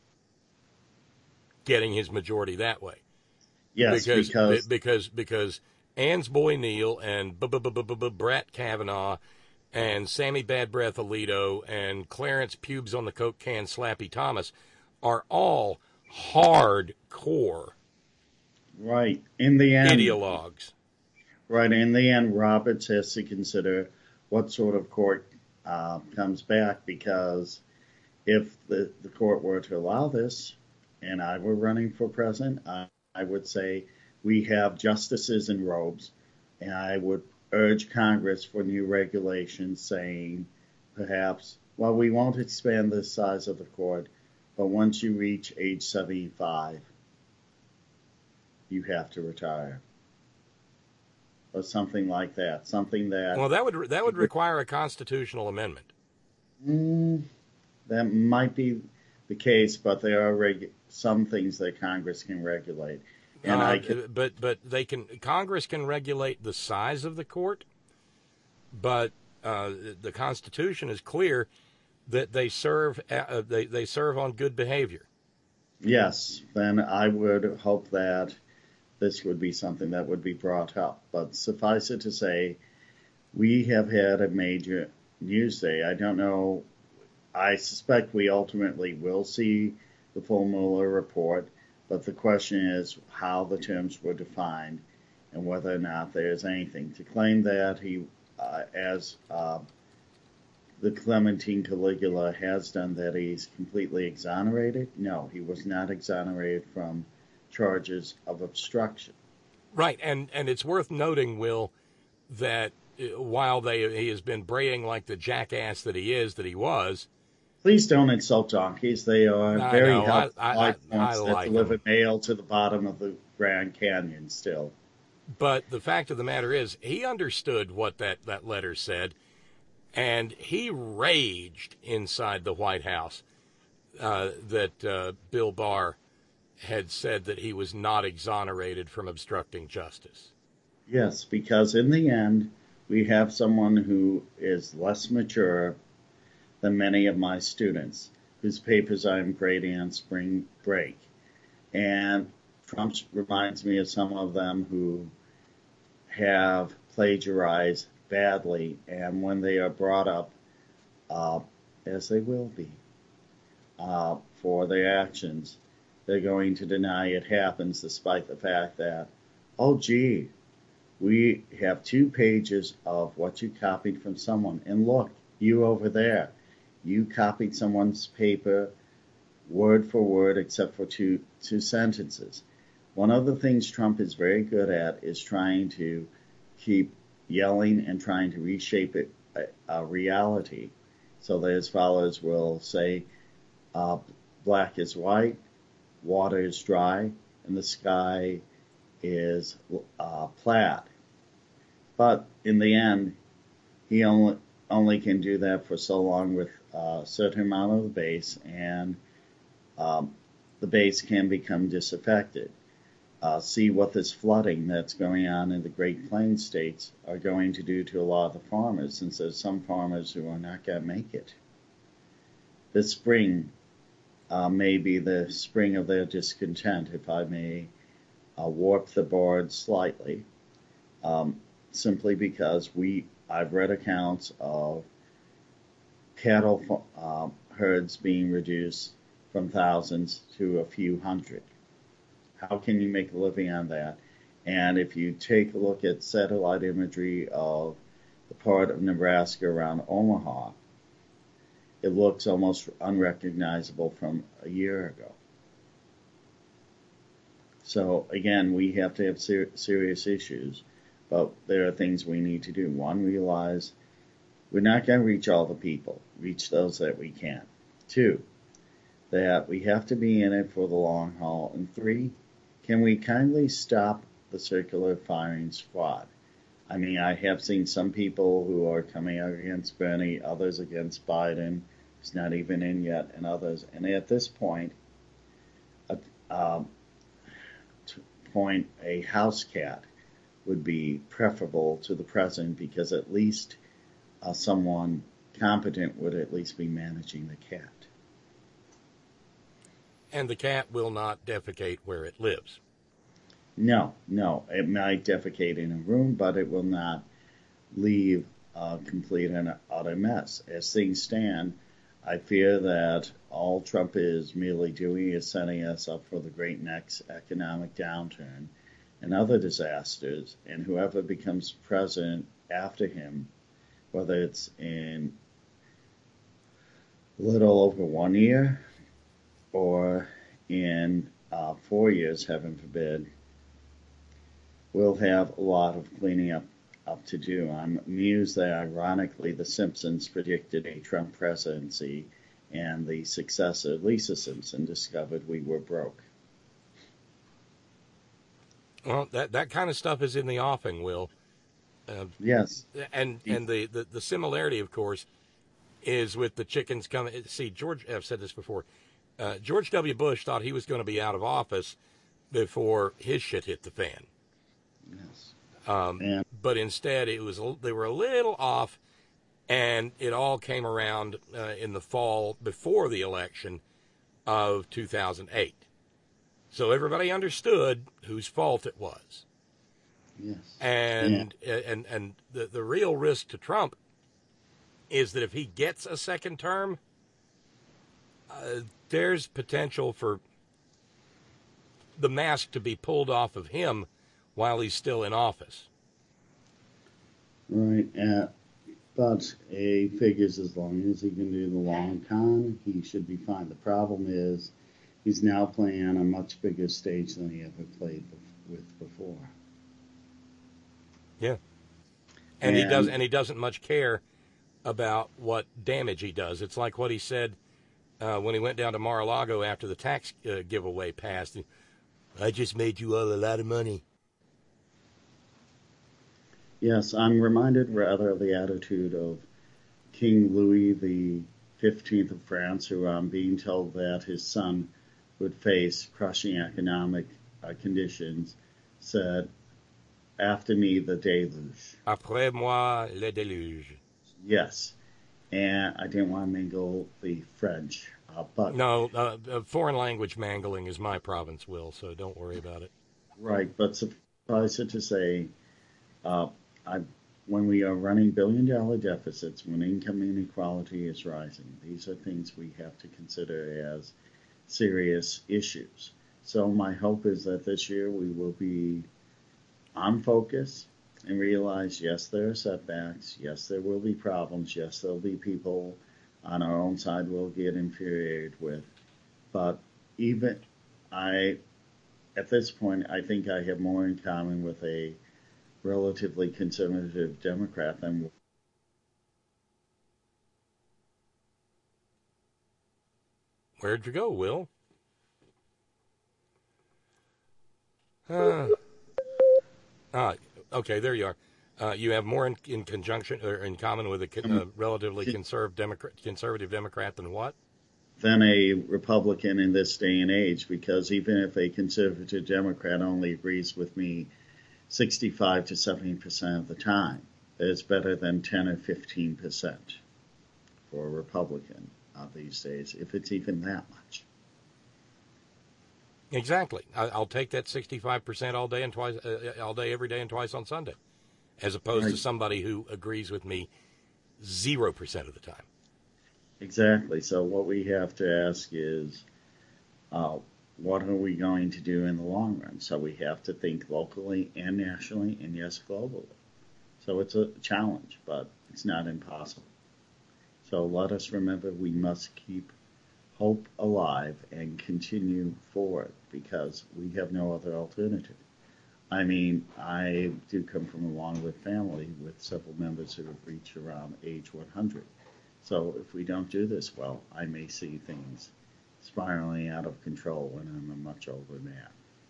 getting his majority that way. Yes, because because because because Ann's boy Neil and Brett Kavanaugh and Sammy Bad Breath Alito and Clarence Pubes on the Coke can Slappy Thomas are all hardcore right in the end ideologues. Right in the end, Roberts has to consider what sort of court uh, comes back, because if the, the court were to allow this, and I were running for president, I, I would say we have justices in robes, and I would urge Congress for new regulations saying perhaps, well, we won't expand the size of the court, but once you reach age seventy-five, you have to retire. Or something like that. Something that... Well, that would that would require a constitutional amendment. Mm, that might be the case, but there are regu- some things that Congress can regulate. And uh, I can, but but they can Congress can regulate the size of the court, but uh, the Constitution is clear that they serve uh, they they serve on good behavior. Yes, then I would hope that this would be something that would be brought up. But suffice it to say, we have had a major news day. I don't know. I suspect we ultimately will see the full Mueller report. But the question is how the terms were defined and whether or not there's anything. To claim that he, uh, as uh, the Clementine Caligula has done, that he's completely exonerated, no, he was not exonerated from charges of obstruction. Right, and, and it's worth noting, Will, that while they he has been braying like the jackass that he is, that he was, please don't insult donkeys. They are I very know. helpful I, I, life I, I forms like that deliver them. mail to the bottom of the Grand Canyon still. But the fact of the matter is, he understood what that, that letter said, and he raged inside the White House uh, that uh, Bill Barr had said that he was not exonerated from obstructing justice. Yes, because in the end, we have someone who is less mature than many of my students, whose papers I'm grading on spring break. And Trump reminds me of some of them who have plagiarized badly, and when they are brought up, uh, as they will be, uh, for their actions, they're going to deny it happens despite the fact that, oh, gee, we have two pages of what you copied from someone. And look, you over there, you copied someone's paper word for word except for two, two sentences. One of the things Trump is very good at is trying to keep yelling and trying to reshape it, a, a reality, so that his followers will say, uh, black is white, water is dry, and the sky is uh, plaid. But in the end, he only only can do that for so long with a certain amount of the base, and um, the base can become disaffected. Uh, see what this flooding that's going on in the Great Plains states are going to do to a lot of the farmers, since there's some farmers who are not going to make it. This spring uh, may be the spring of their discontent, if I may uh, warp the board slightly, um, simply because we I've read accounts of cattle uh, herds being reduced from thousands to a few hundred. How can you make a living on that? And if you take a look at satellite imagery of the part of Nebraska around Omaha, it looks almost unrecognizable from a year ago. So again, we have to have ser- serious issues, but there are things we need to do. One, realize we're not going to reach all the people, reach those that we can. Two, that we have to be in it for the long haul. And three, can we kindly stop the circular firing squad? I mean, I have seen some people who are coming out against Bernie, others against Biden, who's not even in yet, and others. And at this point, a, um, to point a house cat would be preferable to the president, because at least uh, someone competent would at least be managing the cat. And the cat will not defecate where it lives. No, no. It might defecate in a room, but it will not leave a complete and utter mess. As things stand, I fear that all Trump is merely doing is setting us up for the great next economic downturn and other disasters, and whoever becomes president after him, whether it's in a little over one year or in uh, four years, heaven forbid, we'll have a lot of cleaning up, up to do. I'm amused that, ironically, The Simpsons predicted a Trump presidency, and the successor, Lisa Simpson, discovered we were broke. Well, that that kind of stuff is in the offing, Will. Uh, yes. And and the, the, the similarity, of course, is with the chickens coming. See, George, I've said this before, Uh, George W. Bush thought he was going to be out of office before his shit hit the fan. Yes. Um, and- but instead, it was they were a little off, and it all came around uh, in the fall before the election of two thousand eight. So everybody understood whose fault it was. Yes. And yeah. and and the the real risk to Trump is that if he gets a second term, uh, there's potential for the mask to be pulled off of him while he's still in office. Right. Uh, but he figures as long as he can do the long con, he should be fine. The problem is he's now playing on a much bigger stage than he ever played with before. Yeah. And, and he does, and he doesn't much care about what damage he does. It's like what he said uh, when he went down to Mar-a-Lago after the tax uh, giveaway passed. I just made you all a lot of money. Yes, I'm reminded rather of the attitude of King Louis the Fifteenth of France, who I'm being told that his son would face crushing economic uh, conditions, said, "After me, the deluge." Après moi, le déluge. Yes, and I didn't want to mingle the French, uh, but no, uh, uh, foreign language mangling is my province, Will. So don't worry about it. Right, but suffice it to say, uh, I, when we are running billion-dollar deficits, when income inequality is rising, these are things we have to consider as serious issues. So my hope is that this year we will be on focus and realize, yes, there are setbacks. Yes, there will be problems. Yes, there'll be people on our own side we'll get infuriated with. But even I, at this point, I think I have more in common with a relatively conservative Democrat than Where'd you go, Will? Uh, ah, okay, there you are. Uh, you have more in, in conjunction or in common with a con, uh, relatively conservative Democrat, conservative Democrat than what? Than a Republican in this day and age, because even if a conservative Democrat only agrees with me sixty-five to seventy percent of the time, it's better than ten or fifteen percent for a Republican uh, these days, if it's even that much. Exactly. I, I'll take that sixty-five percent all day and twice, uh, all day, every day, and twice on Sunday, as opposed right. to somebody who agrees with me zero percent of the time. Exactly. So what we have to ask is, uh, what are we going to do in the long run? So we have to think locally and nationally, and yes, globally. So it's a challenge, but it's not impossible. So let us remember we must keep hope alive and continue forward, because we have no other alternative. I mean, I do come from a long-lived family with several members who have reached around age one hundred. So if we don't do this well, I may see things spiraling out of control when I'm a much older man.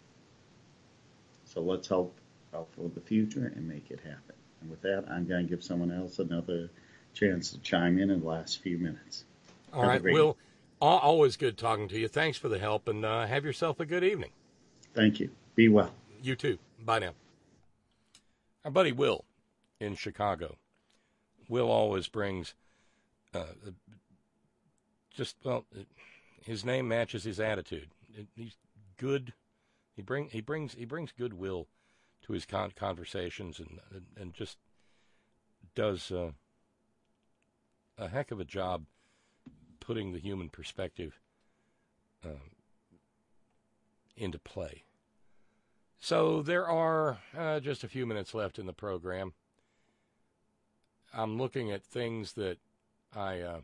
So let's hope for the future and make it happen. And with that, I'm going to give someone else another chance to chime in in the last few minutes. All have right, Will, always good talking to you. Thanks for the help, and uh, have yourself a good evening. Thank you. Be well. You too. Bye now. Our buddy Will in Chicago. Will always brings uh, just, well, his name matches his attitude. He's good. He bring he brings he brings goodwill to his con- conversations and, and and just does uh, a heck of a job putting the human perspective um, into play. So there are uh, just a few minutes left in the program. I'm looking at things that I, uh,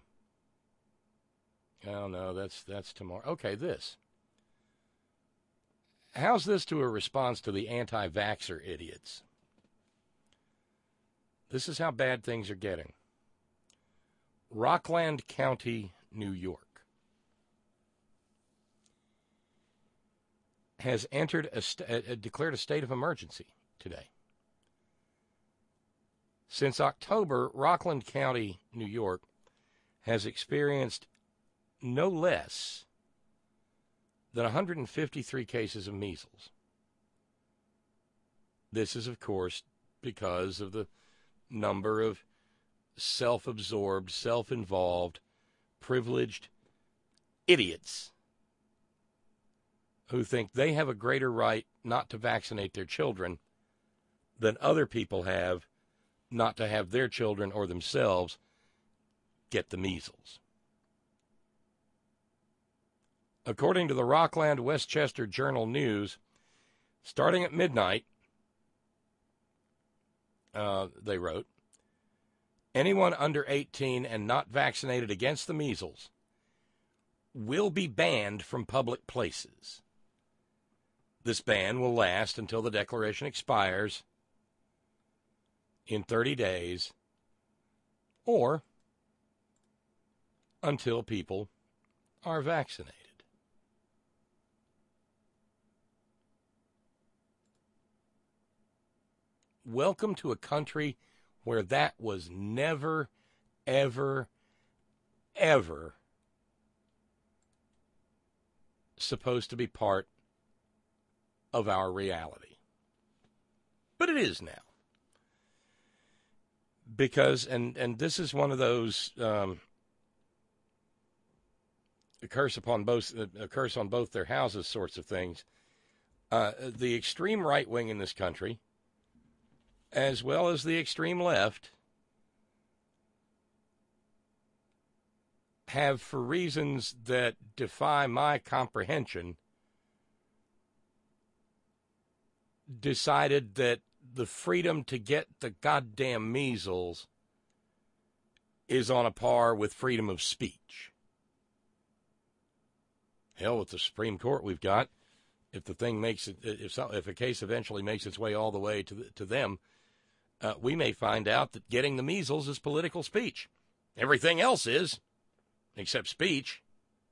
I don't know, that's, that's tomorrow. Okay, this. How's this to a response to the anti-vaxxer idiots? This is how bad things are getting. Rockland County, New York, has entered a, st- a, a declared a state of emergency today. Since October, Rockland County, New York, has experienced no less than one hundred fifty-three cases of measles. This is, of course, because of the number of self-absorbed, self-involved, privileged idiots who think they have a greater right not to vaccinate their children than other people have not to have their children or themselves get the measles. According to the Rockland Westchester Journal News, starting at midnight, uh, they wrote, anyone under eighteen and not vaccinated against the measles will be banned from public places. This ban will last until the declaration expires in thirty days or until people are vaccinated. Welcome to a country where that was never, ever, ever supposed to be part of our reality. But it is now. Because, and, and this is one of those, um, a curse upon both, a curse on both their houses sorts of things. Uh, the extreme right wing in this country, as well as the extreme left, have, for reasons that defy my comprehension, decided that the freedom to get the goddamn measles is on a par with freedom of speech. Hell, with the Supreme Court we've got, if the thing makes it, if so, if a case eventually makes its way all the way to the, to them, uh, we may find out that getting the measles is political speech. Everything else is, except speech.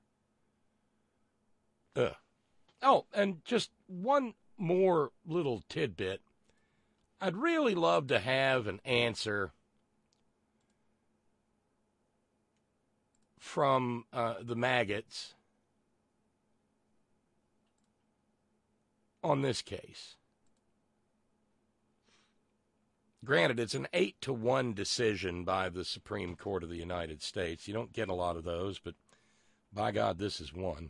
Ugh. Oh, and just one more little tidbit. I'd really love to have an answer from uh, the maggots on this case. Granted, it's an eight to one decision by the Supreme Court of the United States. You don't get a lot of those, but by God, this is one.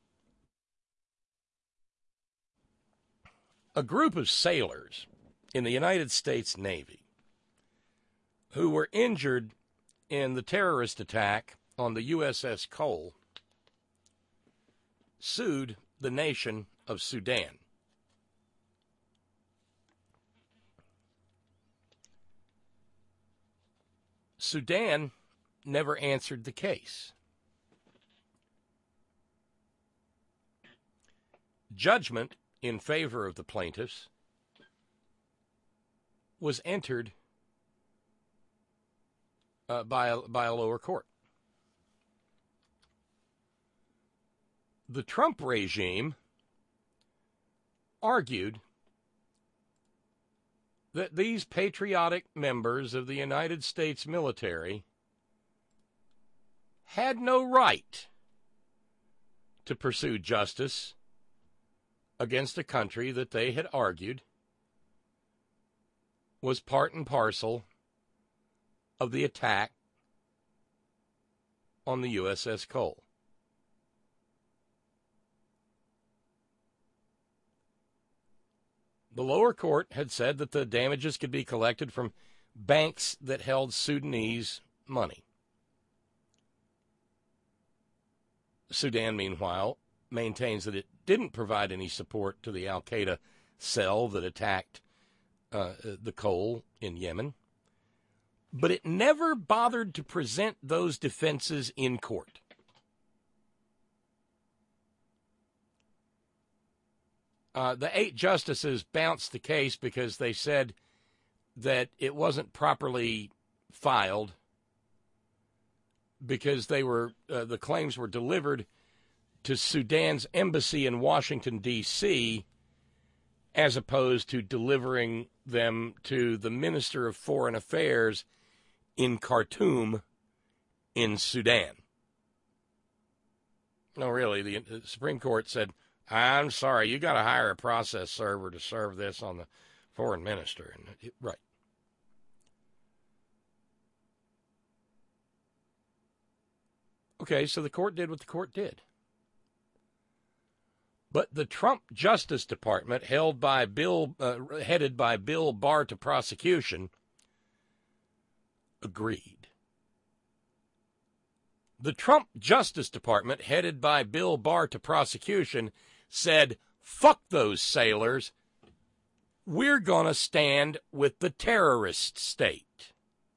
A group of sailors in the United States Navy who were injured in the terrorist attack on the U S S Cole sued the nation of Sudan. Sudan never answered the case. Judgment in favor of the plaintiffs was entered uh, by, a, by a lower court. The Trump regime argued that these patriotic members of the United States military had no right to pursue justice against a country that they had argued was part and parcel of the attack on the U S S Cole. The lower court had said that the damages could be collected from banks that held Sudanese money. Sudan, meanwhile, maintains that it didn't provide any support to the al-Qaeda cell that attacked uh, the Cole in Yemen, but it never bothered to present those defenses in court. Uh, the eight justices bounced the case because they said that it wasn't properly filed because they were uh, the claims were delivered to Sudan's embassy in Washington, D C, as opposed to delivering them to the Minister of Foreign Affairs in Khartoum in Sudan. No, really, the, the Supreme Court said, I'm sorry, you got to hire a process server to serve this on the foreign minister. And it, right. Okay, so the court did what the court did. But the Trump Justice Department, held by Bill, uh, headed by Bill Barr to prosecution, agreed. The Trump Justice Department, headed by Bill Barr to prosecution, said, fuck those sailors. We're going to stand with the terrorist state.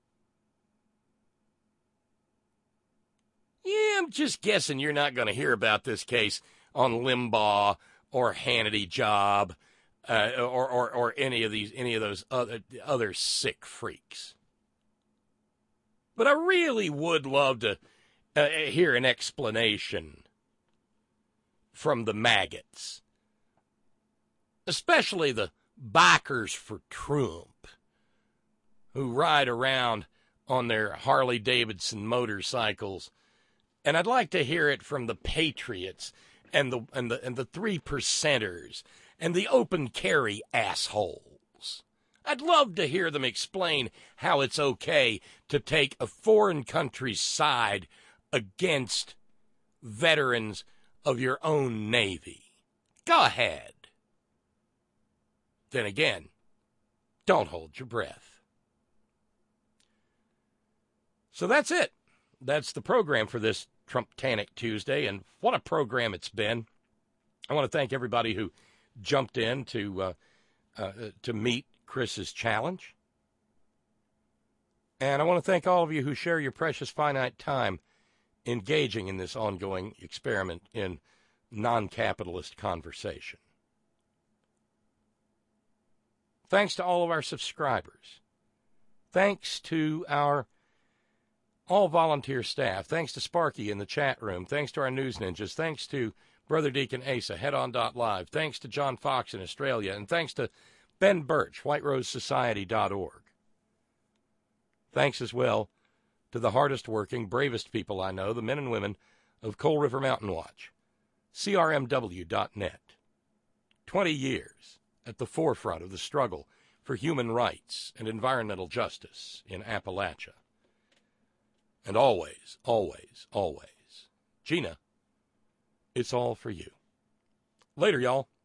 Yeah, I'm just guessing you're not going to hear about this case on Limbaugh or Hannity Job uh, or, or or any of these any of those other other sick freaks. But I really would love to uh, hear an explanation from the maggots, especially the bikers for Trump, who ride around on their Harley-Davidson motorcycles. And I'd like to hear it from the patriots and the and the and the three percenters and the open carry assholes. I'd love to hear them explain how it's okay to take a foreign country's side against veterans of your own Navy. Go ahead. Then again, don't hold your breath. So that's it. that's the program for this Trump-tanic Tuesday, and what a program it's been. I want to thank everybody who jumped in to uh, uh, to meet Chris's challenge. And I want to thank all of you who share your precious finite time engaging in this ongoing experiment in non-capitalist conversation. Thanks to all of our subscribers. Thanks to our all-volunteer staff. Thanks to Sparky in the chat room. Thanks to our news ninjas. Thanks to Brother Deacon Asa, headon dot live. Thanks to John Fox in Australia. And thanks to Ben Birch, white rose society dot org. Thanks as well to the hardest-working, bravest people I know, the men and women of Coal River Mountain Watch, C R M W dot net. Twenty years at the forefront of the struggle for human rights and environmental justice in Appalachia. And always, always, always, Gina, it's all for you. Later, y'all.